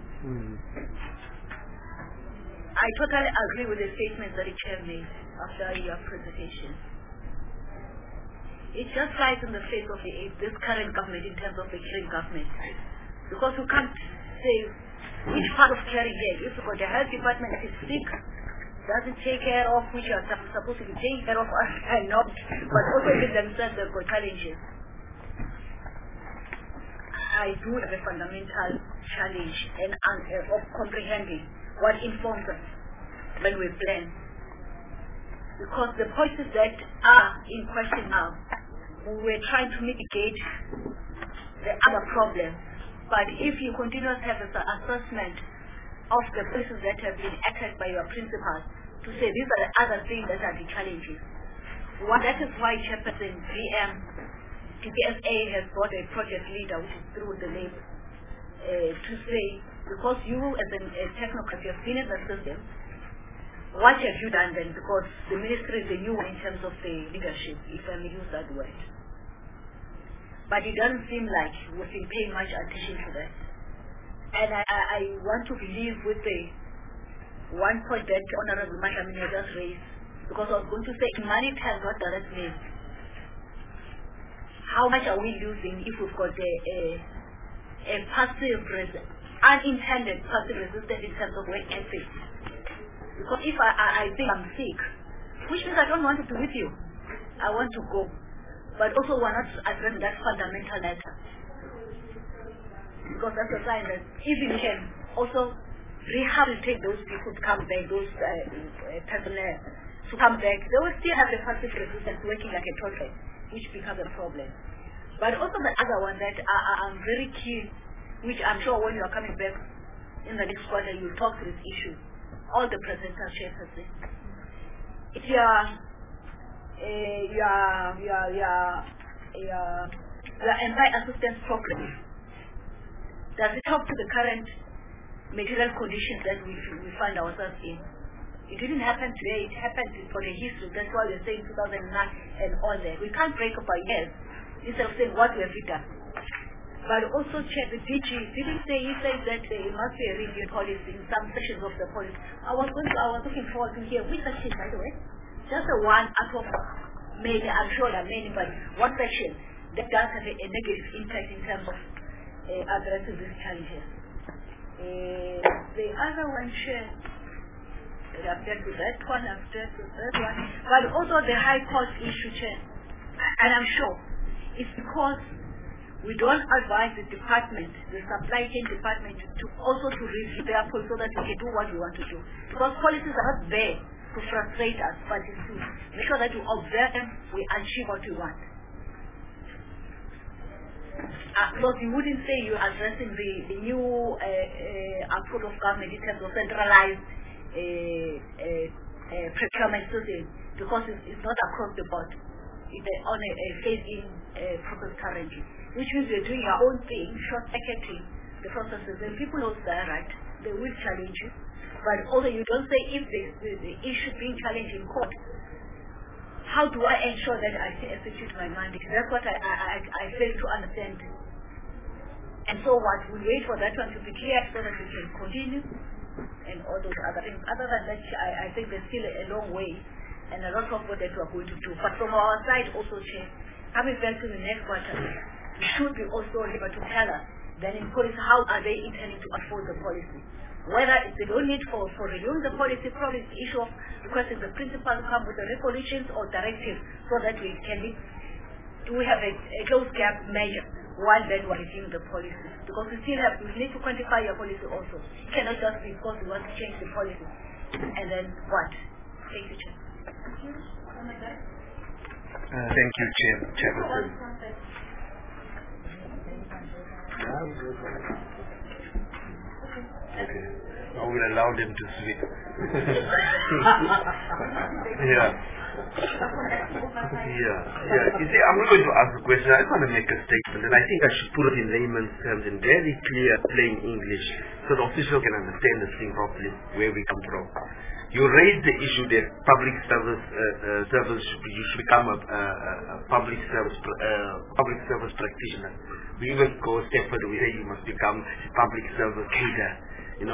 S2: I totally agree with the statements that the chair made after your presentation. it just flies in the face of the, this current government in terms of the caring government. Because we can't say which part of caring here. If you've got the health department that is sick, doesn't take care of, which are supposed to be taking care of us and not, but also with themselves they've got challenges. I do have a fundamental challenge and uh, of comprehending what informs us when we plan. Because the policies that are in question now, we're trying to mitigate the other problems. But if you continue to have an assessment of the policies that have been acted by your principals, to say these are the other things that are the challenges. One, that is why Chairperson G M, T P S A has brought a project leader, which is through the name, uh, to say, because you as a, a technocrat, you have been in the system, what have you done then? Because the ministry is the new one in terms of the leadership, if I may use that word. But it doesn't seem like we've been paying much attention to that. And I, I, I want to believe with the one point that Honorable Mashamini just raised, because I was going to say in money terms, what does that mean? How much are we losing if we've got a, a, a passive, res- unintended passive resistance in terms of work ethic? Because if I, I, I think I'm sick, which means I don't want to be with you, I want to go. But also we're not addressing that fundamental matter. Because that's a sign that if we can also rehabilitate those people to come back, those uh, uh, personnel to come back, they will still have the passive resistance working like a toilet, which becomes a problem. But also the other one that I, I'm very keen, which I'm sure when you are coming back in the next quarter, you'll talk to this issue. All the presenters, Chairperson. If you are Uh, your, your, your, your, your employee assistance program, does it talk to the current material conditions that we, we find ourselves in? It didn't happen today, it happened for the history. That's why we're saying two thousand nine and all that. We can't break up our years instead of saying what we have done. But also check the D G didn't say, he said that there must be a review policy in some sections of the policy. I was going to, I was looking forward to hear which section, by the way. Just a one out of many, I'm sure there are many, but one section that does have a, a negative impact in terms of uh, addressing these challenges. Uh, the other one, Chair, I've dealt with that one, I've dealt with that one, but also the high cost issue, Chair. And I'm sure it's because we don't advise the department, the supply chain department, to also to review their policy so that we can do what we want to do. Because policies are not there to frustrate us, but it's to make sure that we observe them, we achieve what we want. Uh, because you wouldn't say you're addressing the, the new uh, uh, output of government in terms of centralized uh, uh, uh, procurement system, because it's, it's not across the board. It's uh, on a, a phase-in uh, process currently, which means you're doing your own thing, short-circuiting the processes, and people know that, right? They will challenge you. But although you don't say if the, the, the issue being challenged in court, how do I ensure that I can execute my mandate? That's what I, I, I, I fail to understand. And so what? We wait for that one to be clear so that we can continue and all those other things. Other than that, I, I think there's still a, a long way and a lot of work that we are going to do. But from our side also, Chair, coming back to the next quarter, we should be also able to tell us then in policy how are they intending to afford the policy. Whether it's the don't need for, for reviewing the policy, probably it's the issue of requesting the principal to come with the resolutions or directives so that we can be, do we have a, a close gap measure while then we're reviewing the policy. Because we still have, we need to quantify your policy also. It cannot just be because we want to change the policy. And then what? Thank you, Chair.
S15: Uh, thank you, Chair. Chairperson. Okay. I will allow them to speak. yeah. Yeah. Yeah. You see, I'm not going to ask a question. I just want to make a statement, and I think I should put it in layman's terms in very clear, plain English, so the official can understand this thing properly, where we come from. You raised the issue that public service uh, uh, service should be, you should become a, a, a public service uh, public service practitioner. We even go a step further. We say you must become a public service leader. You know,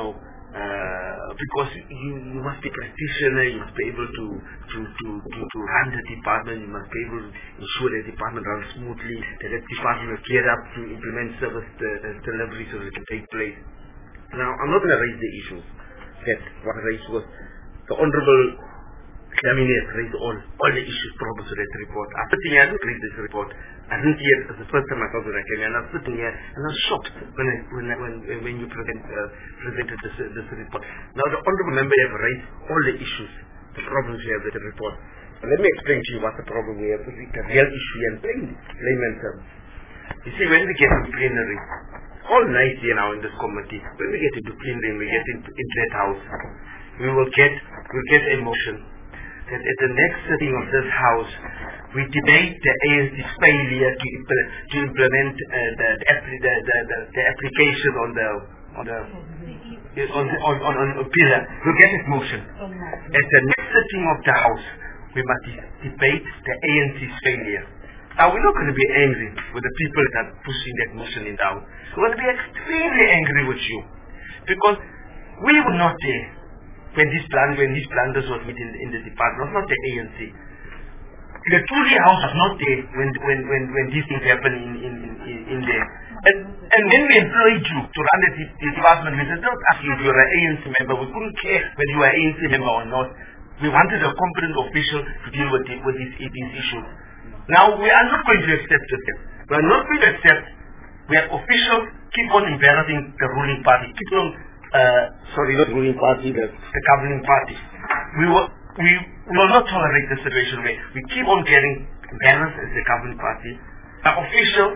S15: Uh, because you, you must be a practitioner, you must be able to, to, to, to, to run the department, you must be able to ensure the department runs smoothly, that the department is geared up to implement service uh, delivery so that it can take place. Now, I'm not going to raise the issues that what I raised was the Honorable Examiner raised all, all the issues problems with that report. After sitting here, I didn't read this report. I didn't hear it. It was the first time I thought when I came here, and I was sitting here and I was shocked when I, when I, when, when you present, uh, presented this, uh, this report. Now the Honorable Member have raised all the issues, the problems we have with the report. And let me explain to you what the problem we have, the real issue and plain layman terms. You see, when we get to plenary, all night here now in this committee, when we get into plenary, we get into, into that house, we will get, we'll get a motion that at the next sitting of this house, we debate the A N C's failure to, impl to implement uh, the, the, the, the, the, the application on the on the on the, on, on, on pillar. We'll get this motion. At the next sitting of the house, we must debate the A N C's failure. Now, we're not going to be angry with the people that are pushing that motion in down. We're going to be extremely angry with you because we were not there when this plan, when these blunders was made in, in the department. It was not the A N C. The Tuli House was not there when when when, when these things happen in in, in, in there. And, and when we employed you to run the, the department, we said, don't ask you if you're an A N C member. We couldn't care whether you were an A N C member or not. We wanted a competent official to deal with the, with these, these issues. Now we are not going to accept it. We are not going to accept where officials keep on embarrassing the ruling party, keep on Uh, sorry, not ruling party, the, the governing party. We will, we will not tolerate the situation where we keep on getting embarrassed as the governing party, our officials,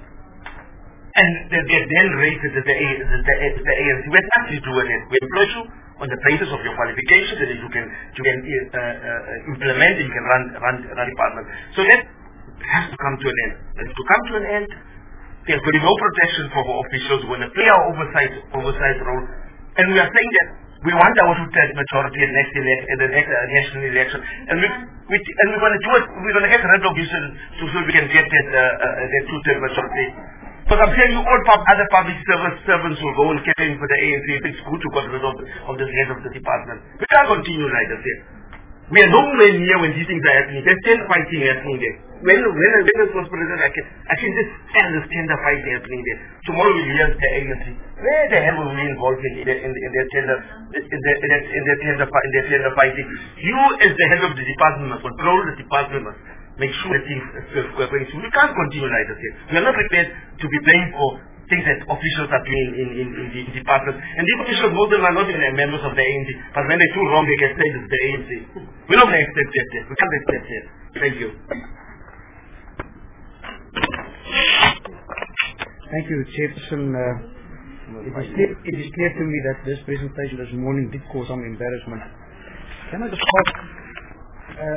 S15: and they, they then raise it as the, the, the, the A N C. We have nothing to do with it. We employ you on the basis of your qualifications, and you can you can uh, uh, implement and you can run run run department. So that has to come to an end. And to come to an end, there's going to be no protection for our officials. We're going to play our oversight oversight role. And we are saying that we want our two-thirds majority at next elect, at the next uh, national election, and we, we and we're going to do it. We're going to get rid of this so, so we can get that uh, uh, that two-thirds majority. Because I'm telling you, all pub, other public service servants will go and campaign for the A N C. It's good to get rid of, of the head of the department. We can't continue like this here. We are nowhere near when these things are happening. There's tender fighting happening there. When when when I was president, I can I can just stand this tender fighting happening there. Tomorrow we'll hear the A N C. Where the hell were we involved in in, in, in their tender in their in their, in their tender in their tender fighting? You as the head of the department must control the department, must make sure that things are going through. We can't continue like this here. We are not prepared to be paying for things that officials are doing in, in, in the department. And these officials, most of them are not even members of the A N C. But when they do wrong, they get said it's the A N C. We're not going to accept that. We can't accept that. Thank you.
S6: Thank you, Chairperson. Uh, it, is clear, it is clear to me that this presentation this morning did cause some embarrassment. Can I just ask... Uh,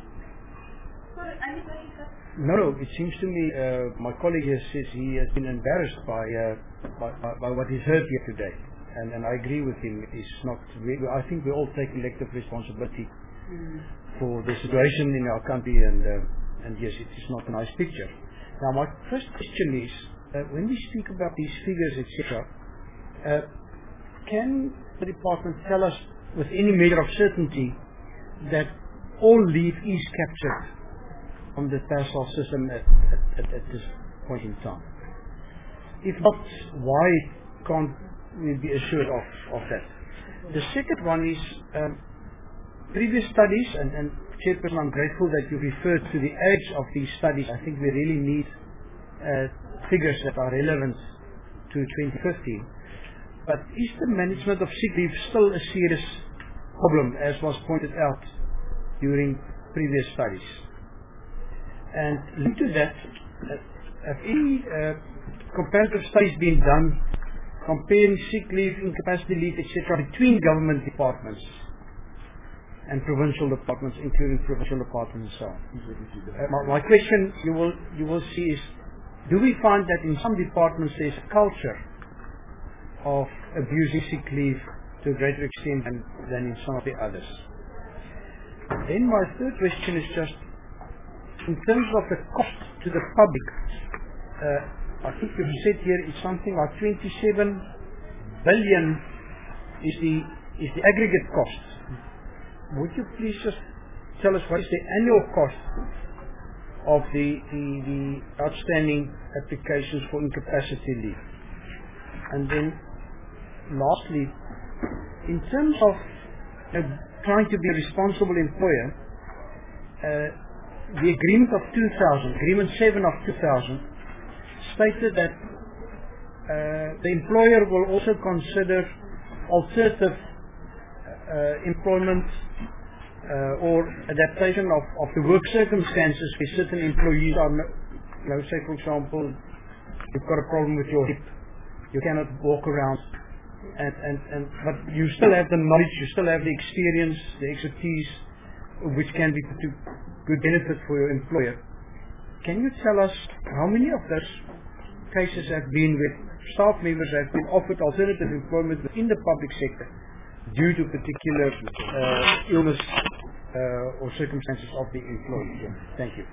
S6: No, no, it seems to me uh, my colleague has, says he has been embarrassed by, uh, by, by, by what he's heard here today. And, and I agree with him. It is not, we, I think we all take collective responsibility mm. for the situation in our country, and, uh, and yes, it is not a nice picture. Now my first question is, uh, when we speak about these figures, et cetera, uh, can the department tell us with any measure of certainty that all leave is captured from the PASOL system at, at, at, at this point in time? If not, why can't we be assured of, of that? The second one is um, previous studies, and, and Chairperson, I'm grateful that you referred to the age of these studies. I think we really need uh, figures that are relevant to twenty fifteen. But is the management of sick leave still a serious problem, as was pointed out during previous studies? And linked to that, uh, have any uh, comparative studies been done comparing sick leave, incapacity leave, et cetera, between government departments and provincial departments, including provincial departments and so on? Uh, my, my question you will you will see is, do we find that in some departments there's a culture of abusing sick leave to a greater extent than, than in some of the others? Then my third question is just, in terms of the cost to the public, uh, I think you said here it's something like twenty-seven billion is the is the aggregate cost. Would you please just tell us what is the annual cost of the, the, the outstanding applications for incapacity leave? And then lastly, in terms of uh, trying to be a responsible employer, uh, the agreement of two thousand, agreement seven of two thousand, stated that uh, the employer will also consider alternative uh, employment uh, or adaptation of, of the work circumstances where certain employees are, you know, say for example, you've got a problem with your hip, you cannot walk around, and, and, and but you still have the knowledge, you still have the experience, the expertise, which can be to good benefit for your employer. Can you tell us how many of those cases have been with staff members have been offered alternative employment within the public sector due to particular uh, illness uh, or circumstances of the employee? Yeah. Thank you.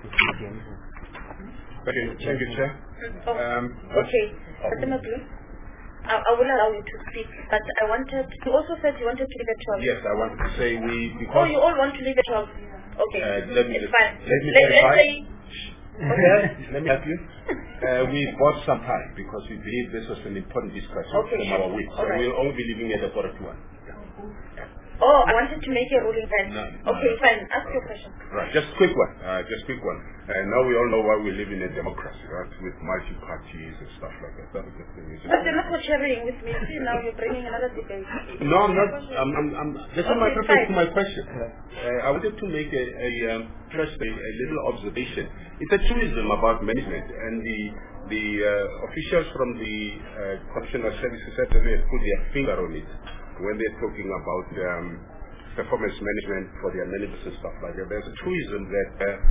S7: Okay, thank you, Chair.
S1: Oh,
S7: um,
S1: okay, ultimately, I, I will allow you to speak, but I wanted, you also said you wanted to leave at twelve.
S7: Yes, I wanted to say we,
S1: Oh,
S7: because...
S1: you all want to leave at twelve. Okay,
S7: uh, let me,
S1: it's fine.
S7: Let me
S1: Let, let's
S7: clarify.
S1: say...
S7: Okay. Let me help you. Uh, we bought some time because we believe this was an important discussion
S1: Okay.
S7: from our week. So
S1: All right.
S7: we'll only be leaving at a quarter to one.
S1: Oh, I wanted to make a ruling then.
S7: No, no,
S1: okay,
S7: no.
S1: fine. Ask your question.
S7: Right, just quick one. Uh, just quick one. Uh, now we all know why we live in a democracy, right? With multi-parties and stuff like that. That was the thing.
S1: But you're not sharing with me. See, now you're bringing another debate.
S7: No, I'm not. I'm, I'm, I'm, this is my
S1: Okay,
S7: preface to
S1: fine.
S7: my question. Uh, I wanted to make a, a um, first a, a little observation. It's a truism about management, and the the uh, officials from the uh, correctional services certainly have put their finger on it when they're talking about um, performance management for their managers and stuff like that. There's a truism that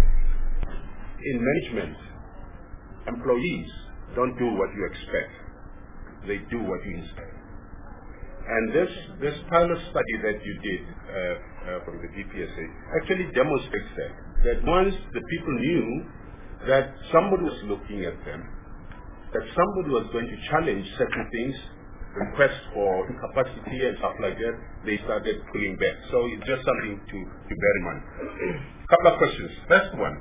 S7: uh, in management, employees don't do what you expect; they do what you inspect. And this this pilot study that you did uh, uh, from the D P S A actually demonstrates that that once the people knew that somebody was looking at them, that somebody was going to challenge certain things, requests for incapacity and stuff like that, they started pulling back. So it's just something to, to bear in mind. A couple of questions. First one,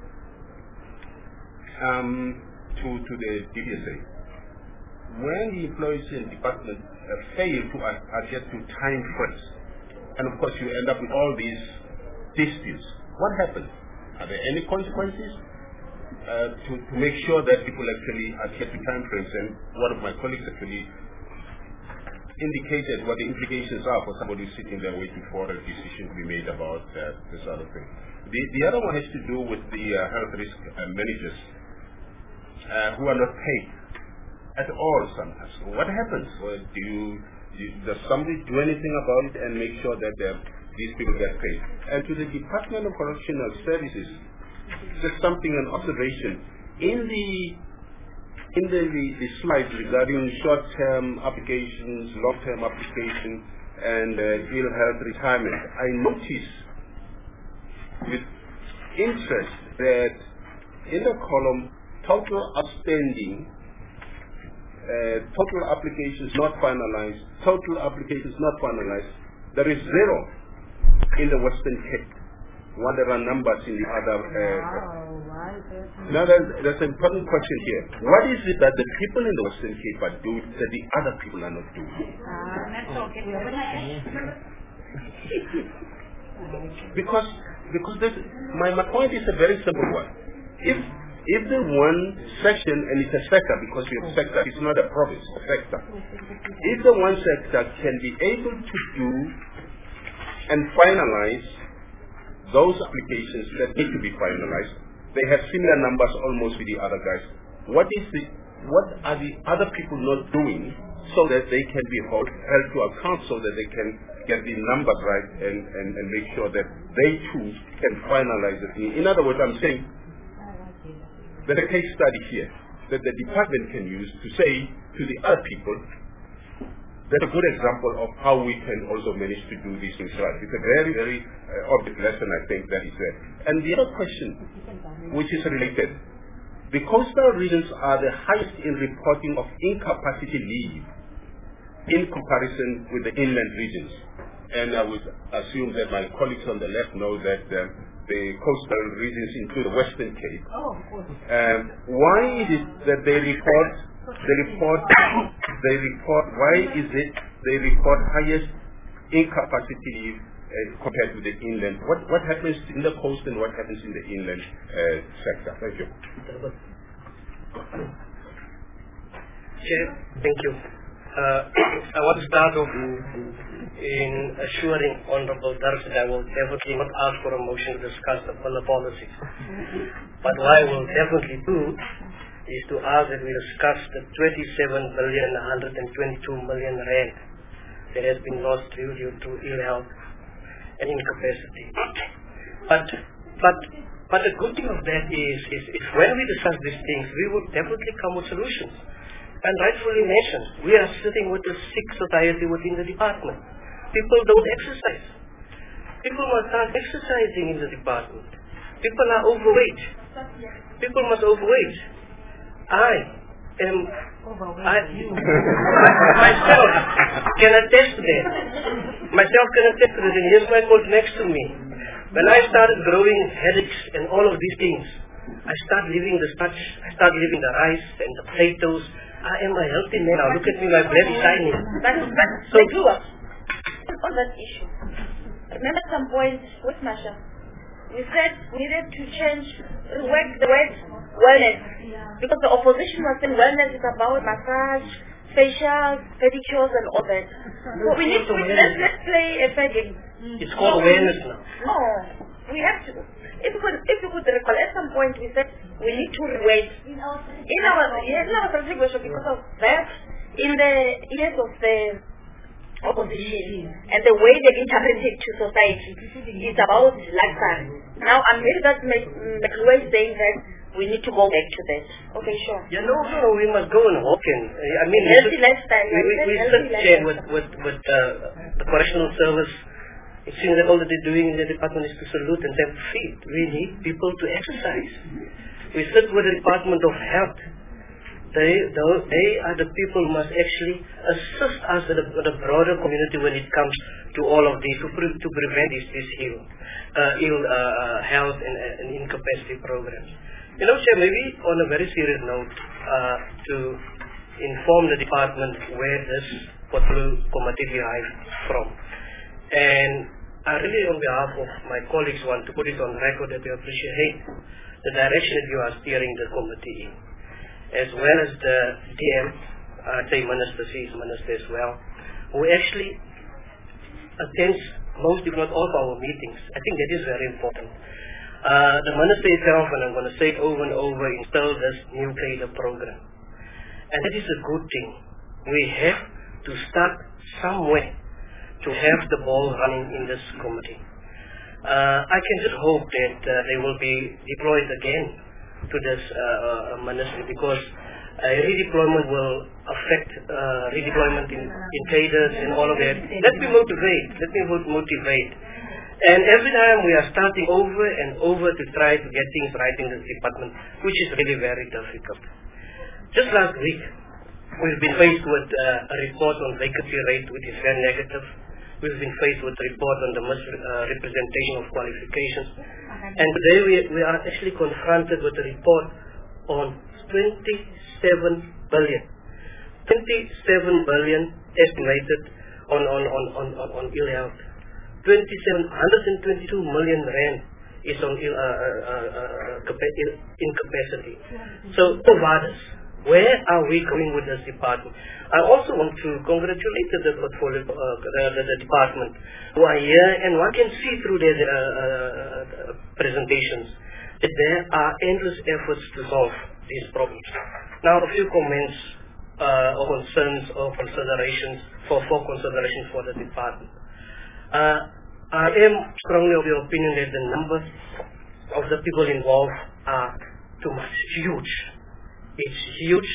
S7: um, to, to the D P S A. When the employees in department uh, fail to uh, adhere to time frames, and of course you end up with all these disputes, what happens? Are there any consequences uh, to, to make sure that people actually adhere to time frames? And one of my colleagues actually indicated what the implications are for somebody who's sitting there waiting for a decision to be made about uh, this other thing. The, the other one has to do with the uh, health risk uh, managers uh, who are not paid at all sometimes. So what happens? Well, do you, do, does somebody do anything about it and make sure that these people get paid? And to the Department of Correctional Services, just something, an observation. In the in the, the, the slides regarding short-term applications, long-term applications, and uh, ill health retirement, I notice with interest that in the column total outstanding, Uh, total applications not finalized, total applications not finalized, there is zero in the Western Cape. What there are numbers in the other. Uh, wow. Now there's, there's an important question here. What is it that the people in the Western Cape are doing that the other people are not doing? because because this, my, my point is a very simple one. If If the one section, and it's a sector because we have sector, it's not a province, a sector. If the one sector can be able to do and finalize those applications that need to be finalized, they have similar numbers almost with the other guys. What is the, what are the other people not doing so that they can be held, held to account, so that they can get the numbers right and, and, and make sure that they too can finalize it? In other words, I'm saying, there's a case study here that the department can use to say to the other people, that's a good example of how we can also manage to do these things right. It's a very, very uh, object lesson, I think, that is there. And the other question, which is related, the coastal regions are the highest in reporting of incapacity leave in comparison with the inland regions. And I would assume that my colleagues on the left know that uh, the coastal regions include the Western Cape.
S2: Oh, of course.
S7: Um, why is it that they report, they report, they report, why is it they report highest incapacity leave uh, compared to the inland? What, what happens in the coast and what happens in the inland uh, sector? Thank you.
S8: Chair, thank you. Uh, I want to start off in assuring Honorable Dirks that I will definitely not ask for a motion to discuss the pillar policies. But what I will definitely do is to ask that we discuss the twenty-seven billion one hundred twenty-two million rand that has been lost due to ill health and incapacity. But but but the good thing of that is, is, is when we discuss these things, we will definitely come with solutions. And rightfully mentioned, we are sitting with a sick society within the department. People don't exercise. People must start exercising in the department. People are overweight. People must overweight. I am, I, myself can attest to that. Myself can attest to that, and here's my coach next to me. When I started growing headaches and all of these things, I started leaving the starch, I started leaving the rice and the potatoes. I am a healthy man. Now look at me, my blood is shining.
S1: But, but so, grew up on that issue. Remember some point with Masha. We said we needed to change, work the word wellness. Because the opposition was saying wellness is about massage, facials, pedicures and all that. So we need to, let's, let's play a fair game.
S8: It's called awareness now.
S1: No, we have to. If you could, if you could recall, at some point we said we need to wait. In our, in our, yes, in our strategic version, because of that, in the years of the opposition and the way they interpret it to society, it's about lifestyle. Now I'm hearing that McLuhan saying that we need to go back to that. Okay, sure.
S8: You know, no, we must go and walk in. I mean,
S1: healthy lifestyle.
S8: We, we, we sit here with, with, with uh, the correctional service. It seems that all that they're doing in the department is to salute and tap feet. We need people to exercise. We sit with the Department of Health. They, they are the people who must actually assist us in the, the broader community when it comes to all of these, to, pre, to prevent these, these ill, uh, ill uh, health and, and incapacity programs. You know, Chair, maybe on a very serious note, uh, to inform the department where this particular committee derived from. And I really, on behalf of my colleagues, want to put it on record that we appreciate the direction that you are steering the committee in, as well as the D M, I say Minister, she is Minister as well, who actually attends most, if not all, of our meetings. I think that is very important. Uh, the Minister itself, and I'm going to say it over and over, installed this new cadre program. And that is a good thing. We have to start somewhere to have the ball running in this committee. Uh, I can just hope that uh, they will be deployed again to this uh, uh, ministry, because uh, redeployment will affect uh, redeployment in, in cadres and all of that. Let me motivate, let me motivate. And every time we are starting over and over to try to get things right in this department, which is really very difficult. Just last week, we've been faced with uh, a report on vacancy rate, which is very negative. We've been faced with a report on the misrepresentation uh, of qualifications. And today we, we are actually confronted with a report on twenty-seven billion. twenty-seven billion estimated on, on, on, on, on, on ill health. twenty-seven, one hundred twenty-two million rand is on ill, uh, uh, uh, incapacity. So, providers, where are we going with this department? I also want to congratulate the portfolio, uh, the, the, the department who are here, and one can see through their uh, uh, presentations that there are endless efforts to solve these problems. Now, a few comments uh, or concerns or considerations for, for consideration for the department. Uh, I am strongly of the opinion that the number of the people involved are too much, huge. It's huge.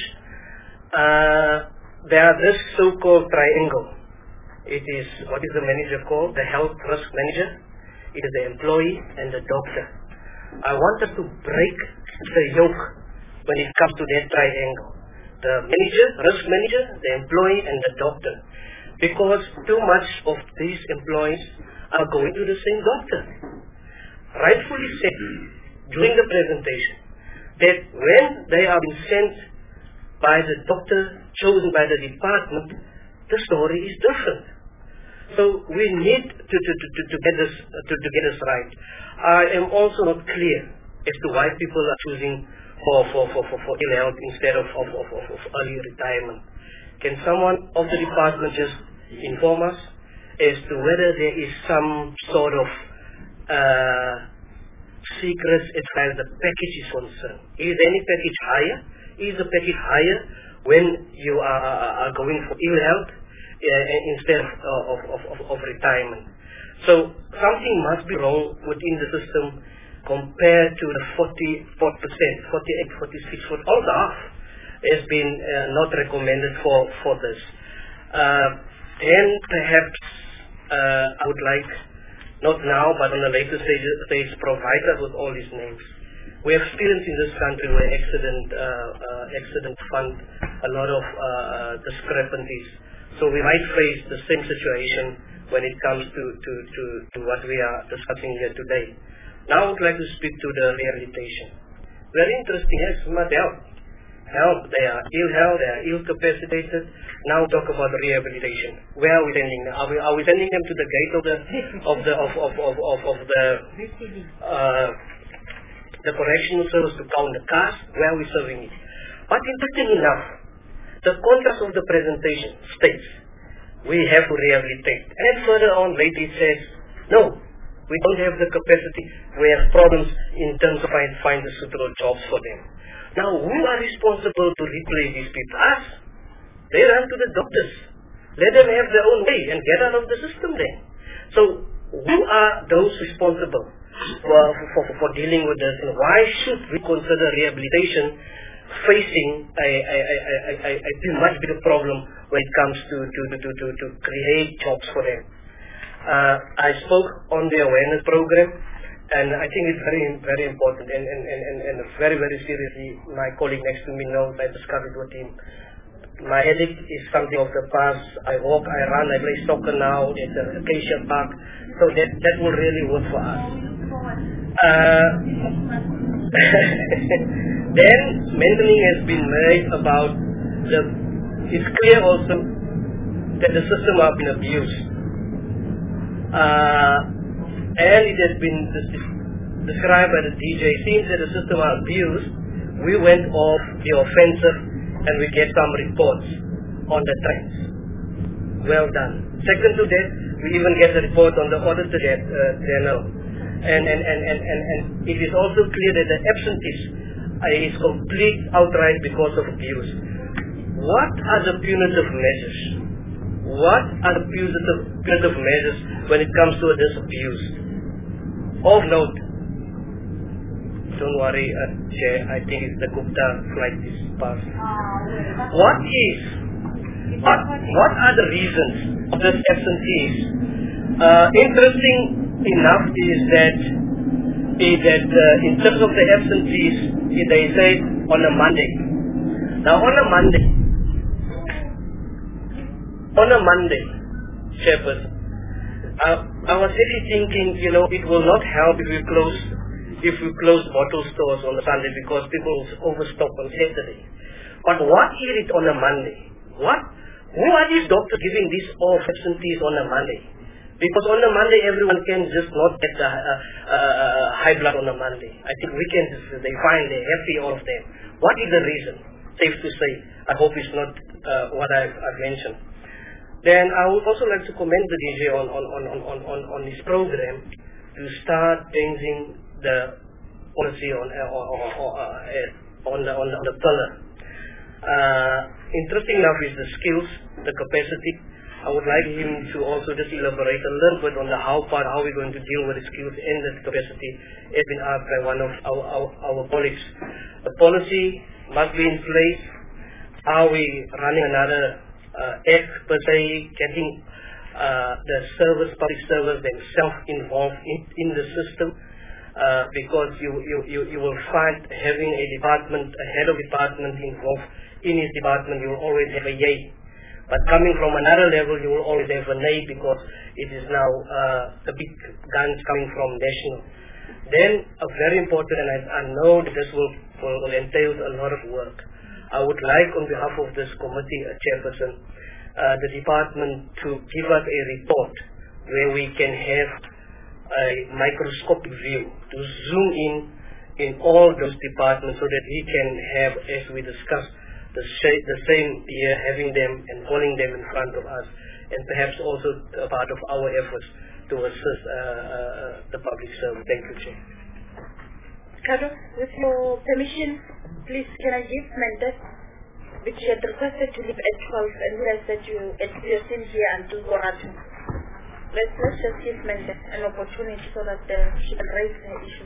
S8: Uh, there are this so-called triangle. It is, what is the manager called? The health risk manager. It is the employee and the doctor. I want us to break the yoke when it comes to that triangle. the manager, risk manager, the employee, and the doctor. Because too much of these employees are going to the same doctor. Rightfully said during the presentation that when they are being sent by the doctor chosen by the department, the story is different. So we need to, to, to, to, to, get this, to, to get this right. I am also not clear as to why people are choosing for, for, for, for, for ill health instead of, of, of, of, of early retirement. Can someone of the department just inform us as to whether there is some sort of uh, secrets as far as the package is concerned? Is any package higher? Is the package higher when you are, are going for ill health uh, instead of, of, of, of, of retirement? So something must be wrong within the system compared to the forty-four percent, forty-eight, forty-six, forty, all the half has been uh, not recommended for, for this. Uh, then perhaps uh, I would like, not now, but on a later stage, stage provide us with all these names. We have experienced in this country where accident, uh, uh, accident fund a lot of uh, discrepancies. So we might face the same situation when it comes to, to, to, to what we are discussing here today. Now I would like to speak to the rehabilitation. Very interesting, yes, must help. Help, they are ill health, they are ill capacitated. Now talk about the rehabilitation. Where are we sending them? Are we, are we sending them to the gate of the of the of of of, of, of the uh, the correctional service to count the cars? Where are we serving it? But interesting enough, the contrast of the presentation states we have to rehabilitate. And further on later it says, no, we don't have the capacity. We have problems in terms of find, find the suitable jobs for them. Now, who are responsible to replace these people? Us. They run to the doctors. Let them have their own way and get out of the system then. So, who are those responsible for, for, for, for dealing with this? And why should we consider rehabilitation facing a, a, a, a, a, a much bigger problem when it comes to, to, to, to, to create jobs for them? Uh, I spoke on the awareness program, and I think it's very, very important, and, and, and, and very, very seriously. My colleague next to me knows, I discussed it with him. My headache is something of the past. I walk, I run, I play soccer now at the Acacia Park, so that, that will really work for us. Uh, then, mentioning has been made about the, it's clear also that the system has been abused. Uh, and it has been described by the D J. Since that the system was abused, we went off the offensive and we get some reports on the trends. Well done. Second to that, we even get a report on the Auditor uh, General. And, and, and, and, and, and it is also clear that the absentees uh, is complete outright because of abuse. What are the punitive measures? What are the punitive, punitive measures when it comes to this abuse? Of note, don't worry, uh, Chair, I think it's the Gupta flight is past. What is, what, what are the reasons of this absentees? Uh, interesting enough is that, is that uh, in terms of the absentees, they say on a Monday. Now on a Monday, On a Monday, Chairperson, uh, I was really thinking, you know, it will not help if we close, if we close bottle stores on a Sunday because people overstock on Saturday. But what is it on a Monday? What? Who are these doctors giving these off absentees on a Monday? Because on a Monday everyone can just not get the, uh, uh, high blood on a Monday. I think weekends they find they're happy, all of them. What is the reason? Safe to say. I hope it's not uh, what I've, I've mentioned. Then I would also like to commend the D J on, on, on, on, on, on this program to start changing the policy on uh, or, or, or, uh, on, the, on, the, on the pillar. Uh, interesting enough is the skills, the capacity. I would like him to also just elaborate a little bit on the how part, how we're going to deal with the skills and the capacity has been asked by one of our, our, our colleagues. The policy must be in place. Are we running another Uh, act per se, getting uh, the service, public service themselves involved in, in the system. uh, because you, you, you, you will find having a department, a head of department involved in his department, you will always have a yay. But coming from another level, you will always have a nay because it is now uh, the big guns coming from national. Then, a very important, and I, I know that this will, will, will entail a lot of work. I would like, on behalf of this committee, uh, chairperson, uh, the department to give us a report where we can have a microscopic view, to zoom in in all those departments so that we can have, as we discussed, the, the same year having them and holding them in front of us, and perhaps also a part of our efforts to assist uh, uh, the public service. Thank you, Chair.
S1: Carlos, with your permission, please can I give mandate, which you had requested to leave at twelve and realize that you are still here until Koratu. Let's, let's just give mandate an opportunity so that uh, she can raise her issue.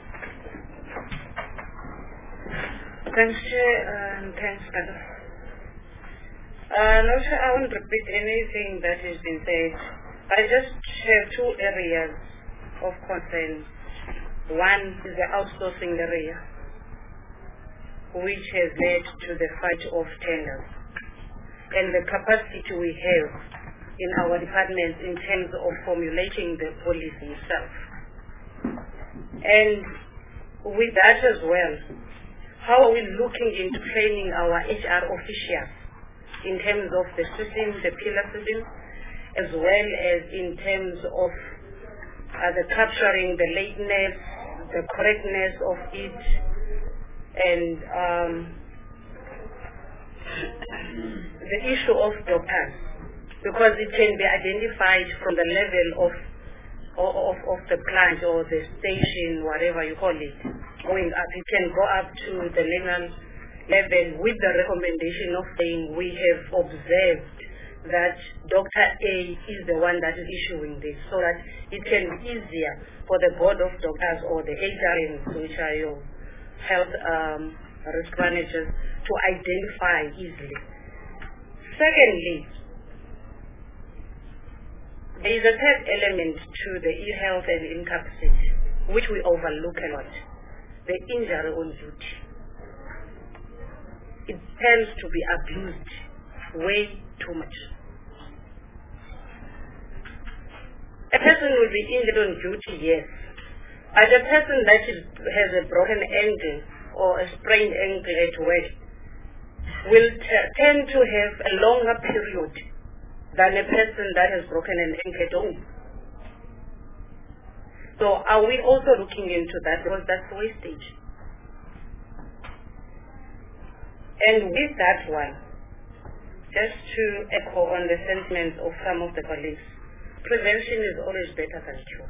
S16: Thanks, Chair, and thanks, Carlos. Uh, not sure I won't repeat anything that has been said. I just have two areas of concern. One is the outsourcing area, which has led to the fight of tenders and the capacity we have in our departments in terms of formulating the policy itself. And with that as well, how are we looking into training our H R officials in terms of the system, the pillar system, as well as in terms of uh, the capturing the lateness, the correctness of it, and um, the issue of doctors, because it can be identified from the level of of, of the plant or the station, whatever you call it, going up. It can go up to the legal level with the recommendation of saying we have observed that Doctor A is the one that is issuing this, so that it can be easier for the board of doctors or the H R Ms, which are your health um, risk managers, to identify easily. Secondly, there is a third element to the e-health and incapacity, which we overlook a lot: the injury on duty. It tends to be abused way too much. A person will be injured on duty, yes, but a person that is, has a broken ankle or a sprained ankle at work will tend to have a longer period than a person that has broken an ankle at home. So are we also looking into that? Because that's wastage. And with that one, just to echo on the sentiments of some of the colleagues, prevention is always better than cure.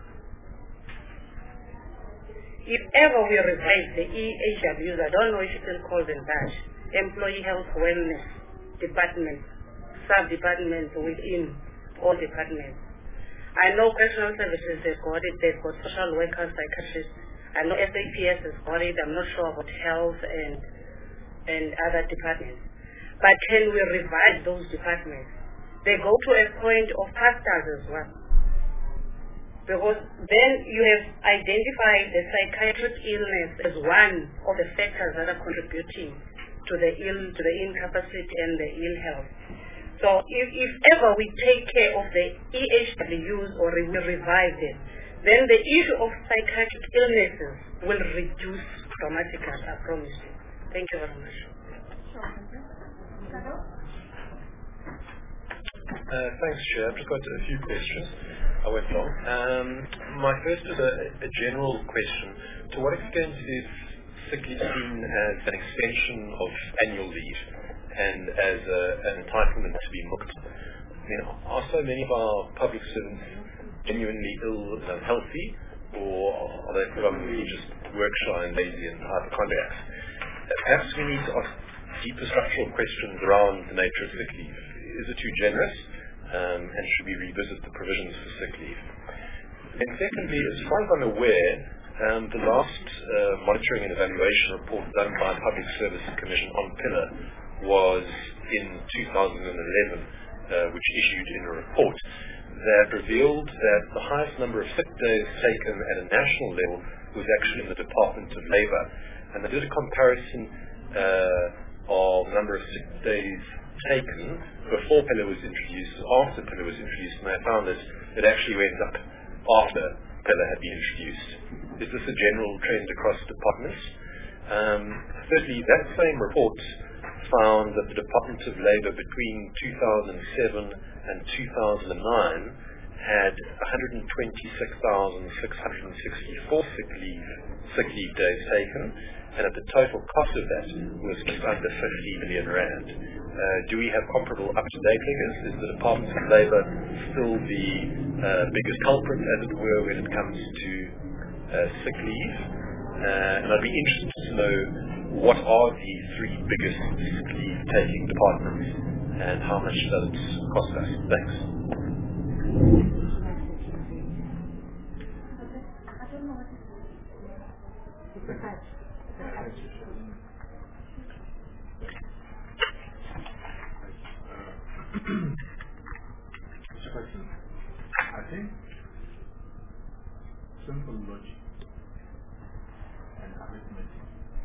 S16: If ever we revive the E H Ws, I don't know if you still call them that, Employee Health Wellness Department, sub-departments within all departments. I know correctional services, they've got it, they've got social workers, psychiatrists. I know S A P S has got it, I'm not sure about health and and other departments. But can we revive those departments? They go to a point of pastors as well. Because then you have identified the psychiatric illness as one of the factors that are contributing to the ill, to the incapacity and the ill health. So if, if ever we take care of the E H Ws or we revive them, then the issue of psychiatric illnesses will reduce dramatically, I promise you. Thank you very much.
S9: Uh, thanks, Chair. I've just got a few questions. I went long. Um, my first is a, a general question. To what extent is sick leave seen as an extension of annual leave and as a, an entitlement to be booked? I mean, are so many of our public servants genuinely ill and unhealthy, or are they predominantly just work shy and lazy and hypochondriacs? Perhaps we need to ask deeper structural questions around the nature of sick leave. Is it too generous? Um, and should we revisit the provisions for sick leave? And secondly, as far as I'm aware, um, the last uh, monitoring and evaluation report done by the Public Service Commission on Pillar was in two thousand eleven, uh, which issued in a report. that revealed that the highest number of sick days taken at a national level was actually in the Department of Labour. And they did a comparison uh, of the number of sick days taken before pillar was introduced and after pillar was introduced, and they found that it actually went up after pillar had been introduced. Is this a general trend across departments? Um, thirdly, that same report found that the Department of Labour between two thousand seven and two thousand nine had one hundred twenty-six thousand six hundred sixty-four sick leave, sick leave days taken, and at the total cost of that was just under fifty million rand. Uh, do we have comparable up-to-date figures? Is the Department of Labour still the uh, biggest culprit, as it were, when it comes to uh, sick leave? Uh, and I'd be interested to know what are the three biggest sick leave-taking departments and how much does it cost us? Thanks.
S3: I think simple logic and arithmetic.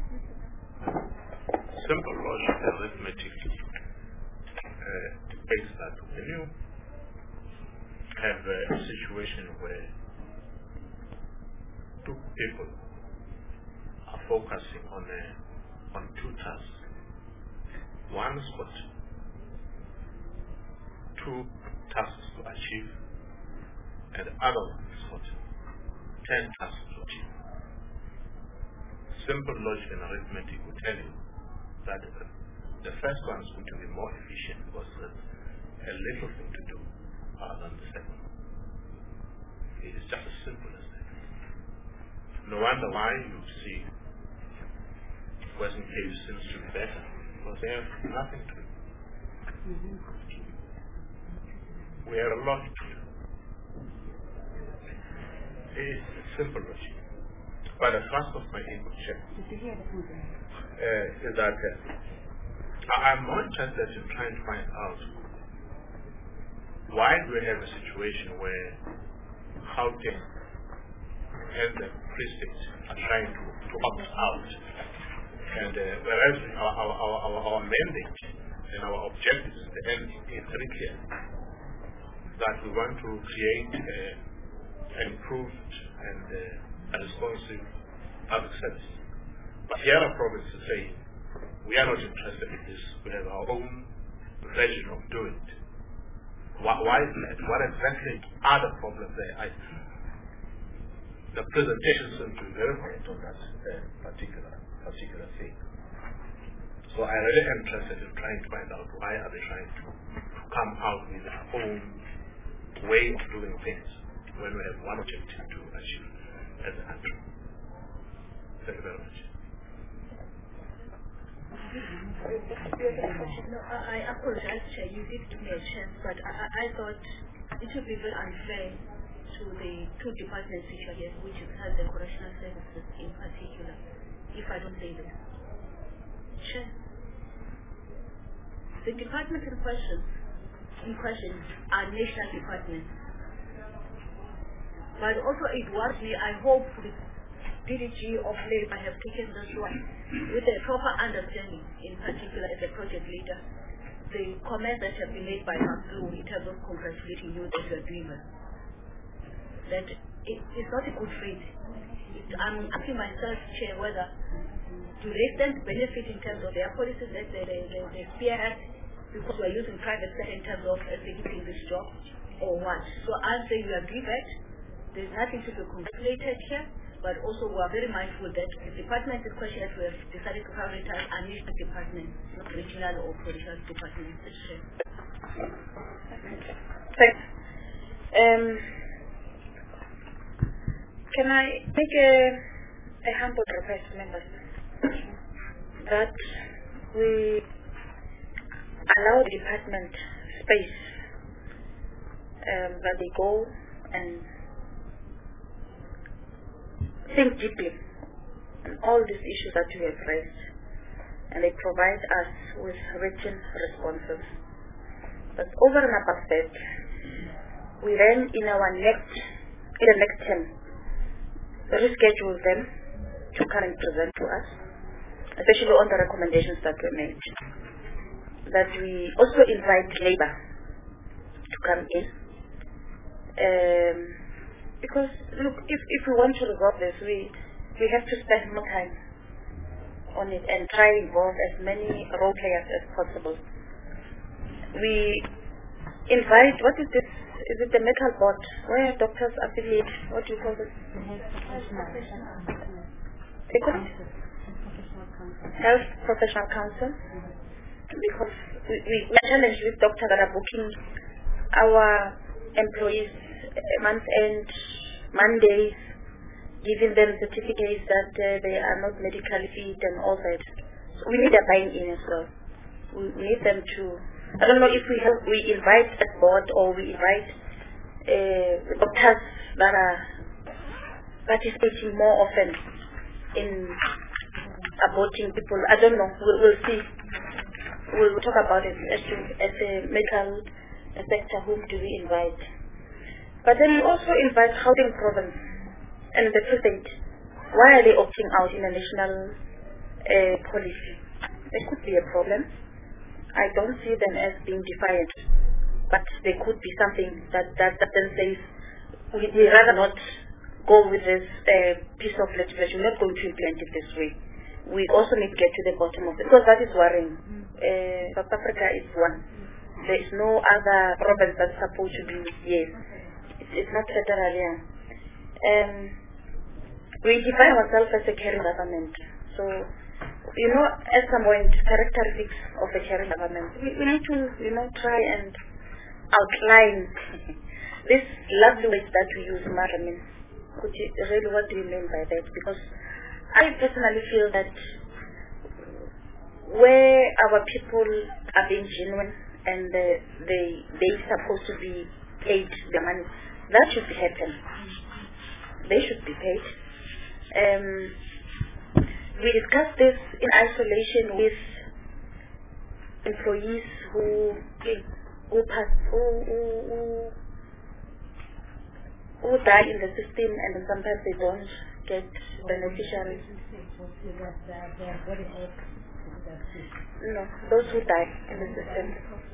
S3: Simple logic and arithmetic uh, dictates that when you have a situation where two people are focusing on a, on two tasks, one's got two tasks to achieve, and the other one's got ten tasks to achieve. Simple logic and arithmetic will tell you that the, the first one is going to be more efficient because there's a little thing to do other than the second one. It is just as simple as that. No wonder why you see Western Cape seems to be better because they have nothing to do. Mm-hmm. We have a lot to do. It is simple logic. But the thrust of my input check uh, is that uh, I'm more interested in trying to find out why do we have a situation where Gauteng and the Free State are trying to, to opt out, and uh, whereas our, our, our, our mandate and our objectives at the end is very clear, that we want to create uh, an improved and uh, a responsive public service. But the other province is saying, we are not interested in this, we have our own version of doing it. Why, why is that? What exactly are the problems there? I, the presentation seems to be very correct on that uh, particular particular thing. So I really am interested in trying to find out why are they trying to come out with their own way of doing things when we have one objective to achieve as a country. Thank you very much.
S2: No, I apologize, Chair. You did give me a chance, but I, I thought it would be very unfair to the two departments which are here, which is health and correctional services in particular, if I don't say this. Chair, the departments in question, in question are national departments. But also it worries me, I hope the D D G of Labour have taken this one with a proper understanding, in particular as a project leader, the comments that have been made by Mamdu in terms of congratulating you that you are doing well. That it is not a good faith. I'm asking myself, Chair, whether do they stand to benefit in terms of their policies that they, they, they, they spearhead because we are using private sector in terms of executing this job, or what? So I'm saying we agree that there's nothing to be congratulated here, but also we are very mindful that the department in question that we have decided to prioritize are national departments, not regional or provincial departments.
S1: Thanks. Um, can I make a, a humble request, members, that we allow the department space, um, that they go and think deeply on all these issues that we have raised, and they provide us with written responses. But over and above that, we then in our next, in the next term, reschedule them to come and present to us, especially on the recommendations that were made. That we also invite labor to come in. Um, because, look, if, if we want to resolve this, we, we have to spend more time on it and try to involve as many role players as possible. We invite, what is this? Is it the metal board? Where doctors affiliate? What do you call this? Health Professional Council. Because we, we challenge with doctors that are booking our employees month end, Mondays, giving them certificates that uh, they are not medically fit and all that. So we need a buying in as well. We need them to, I don't know if we have, we invite a board or we invite uh, doctors that are participating more often in aborting people. I don't know, we'll, we'll see. We'll talk about it as, to, as a medical sector, whom do we invite. But then we also invite Gauteng province and the president. Why are they opting out in a national uh, policy? There could be a problem. I don't see them as being defiant, but there could be something that, that, that then says, we, we rather not go with this uh, piece of legislation, we're not going to implement it this way. We also need to get to the bottom of it, because that is worrying. Uh, South Africa is one. There is no other province that's supposed to be, yes. It's, it's not federal, yeah. Um, we define ourselves as a caring government. So, you know, at some point, characteristics of a caring government, we, we need to, you know, try and outline these lovely words that we use, Maramin. Could you, really, what do you mean by that? Because I personally feel that where our people are being genuine and uh, they they're supposed to be paid the money, that should happen. They should be paid. Um, we discussed this in isolation with employees who who pass who, who, who, who die in the system, and then sometimes they don't get beneficiaries. No, those who die in the system.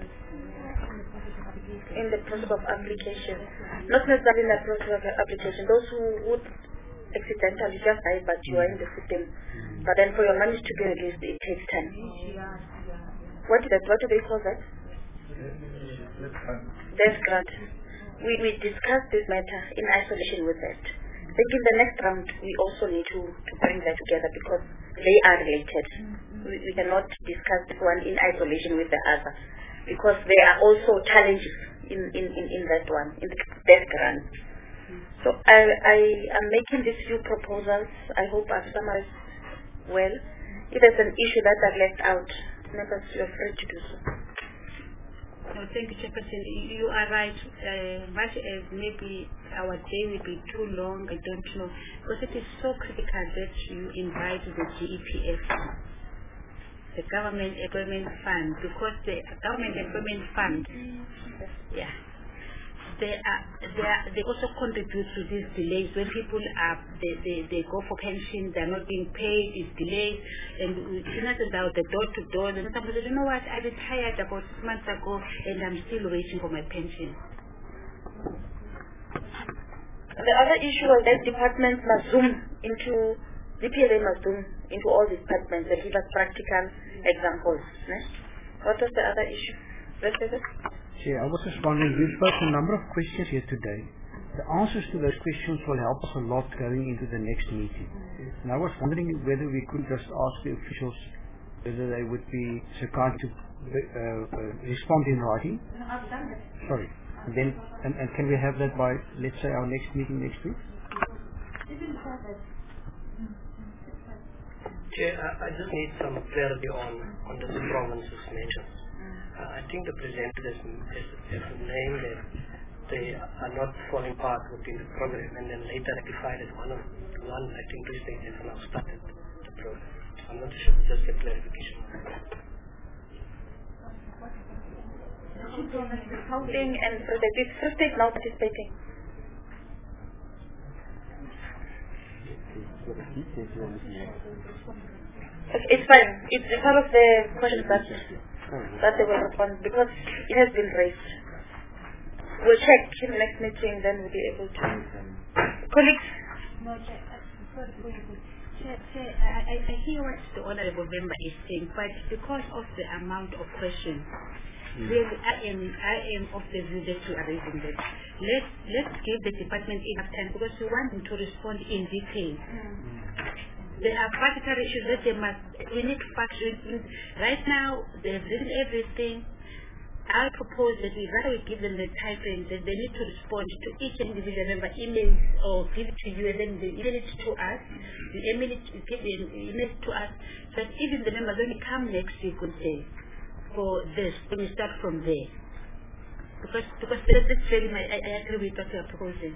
S1: In the process of application. Not necessarily in the process of application. Those who would accidentally just die, but you are in the system. But then for your money to be released, it takes time. What is that? What do they call that? Death grant. We, we discussed this matter in isolation with that. I think in the next round, we also need to, to bring that together because they are related. We, we cannot discuss one in isolation with the other because there are also challenges in, in, in, in that one, in the death grant. So I, I am making these few proposals. I hope I've summarized well. If there's an issue that I've left out, members, you're free to do so.
S14: No, thank you, Chairperson. You are right. Uh, much as maybe our day will be too long, I don't know. Because it is so critical that you invite the G E P F, the Government Employment Fund, because the Government Employment Fund, yeah, they are, they are, they also contribute to these delays when people are they, they, they go for pension, they're not being paid, it's delayed, and you know about the door to door. And somebody says, you know what, I retired about six months ago, and I'm still waiting for my pension.
S1: The other issue is that departments must zoom into D P L A must zoom into all departments and give us practical examples. Ne? What was the other issue? Let's say that.
S6: Chair, I was just wondering, we've got a number of questions here today. The answers to those questions will help us a lot going into the next meeting. And I was wondering whether we could just ask the officials whether they would be so kind to uh, uh, respond in writing.
S14: No, I've done it.
S6: Sorry. And then, and, and can we have that by, let's say, our next meeting next week?
S8: Chair, I, I just need some clarity on, on the provinces mentioned. Uh, I think the presenter has, has, has named that they are not falling part within the program and then later rectified as one of one, I think two states have now started the program. I'm not sure, just get clarification.
S1: Gauteng and Free State. Is Free State now participating? It's fine. It's part of the questions that that they will respond because it has been raised. We'll check in the next meeting, then we'll be able to. Colleagues?
S14: No, Chair, sorry, Chair, Chair, I, I hear what the Honourable Member is saying, but because of the amount of questions, mm. really, I am I am of the view that you are raising that. Let's let's give the department enough time because we want them to respond in detail. Mm. There are practical issues that they must. We need facts. Right now, they've written everything. I propose that we rather we give them the time frame that they need to respond to each individual member email or give it to you and then they email it to us. The email it, give the email it to us so that even the members when they come next week will say for this, when we start from there. Because because that's really my I, I agree with what you are proposing.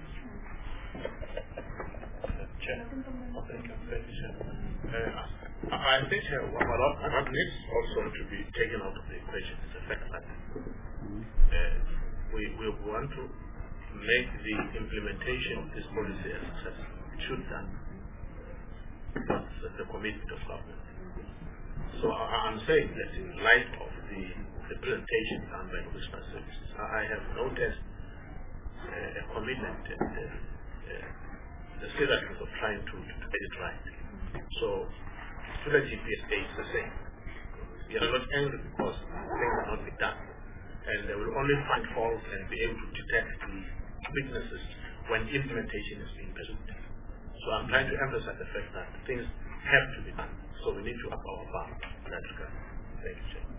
S3: Chair. Thank you. Thank you, Chair. Uh, I think uh, what, what needs also to be taken out of the equation is the fact that uh, we, we want to make the implementation of this policy a success. It should done. That's the commitment of government. So I, I'm saying that in light of the, the presentation done by Commissioner Services, I have noticed uh, a commitment and uh, uh, the seriousness of trying to, to get it right. So, to the G P S A is the same. We are not angry because things are not being done. And they will only find faults and be able to detect the weaknesses when implementation is being pursued. So I'm trying to emphasize the fact that things have to be done. So we need to up our bar in that regard. Thank you, Chair.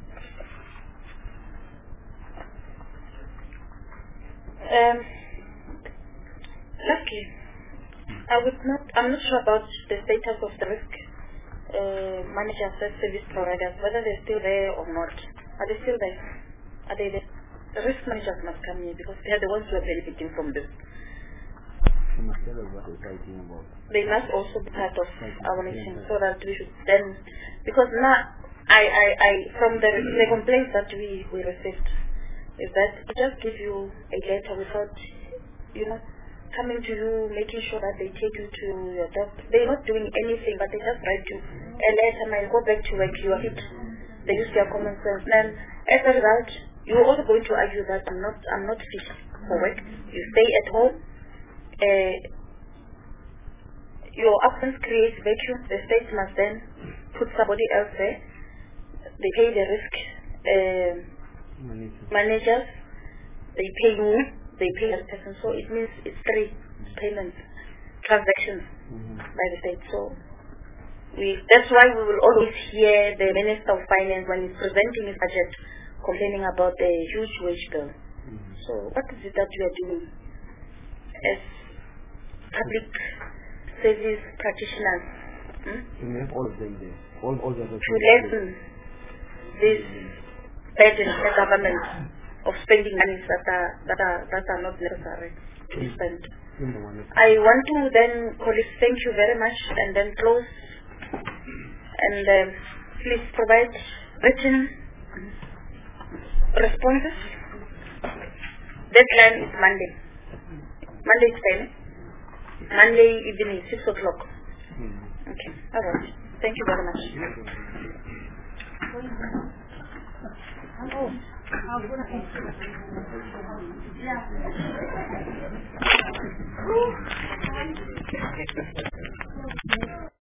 S1: Um, lastly, I would not, I'm not sure about the status of the risk uh, managers and service providers, whether they're still there or not. Are they still there? Are they there? The risk managers must come here because they are the ones who are benefiting from this. They must also be part of our nation so that we should then, because now, I, I, I from the, the complaints that we, we received, is that we just give you a letter without, you know, coming to you, making sure that they take you to your doctor. They're not doing anything, but they just write you a letter, and go back to work, you are fit. They use their common sense. Then, as a result, you're also going to argue that I'm not, I'm not fit for work. You stay at home. Uh, your absence creates vacuum. The state must then put somebody else there. They pay the risk uh, managers. They pay you. They pay the person. So it means it's three payments, transactions mm-hmm. by the state. So we that's why we will always hear the Minister of Finance when he's presenting his budget complaining about the huge wage bill. Mm-hmm. So what is it that we are doing as public service practitioners hmm?
S6: to all of them there. All, all the
S1: to lessen this burden on the government of spending money that are that are that are not necessary to be spent. I want to then colleagues thank you very much and then close and um, please provide written responses. Deadline is Monday. Monday is ten. Monday evening, six o'clock. Okay. All right. Thank you very much. Oh.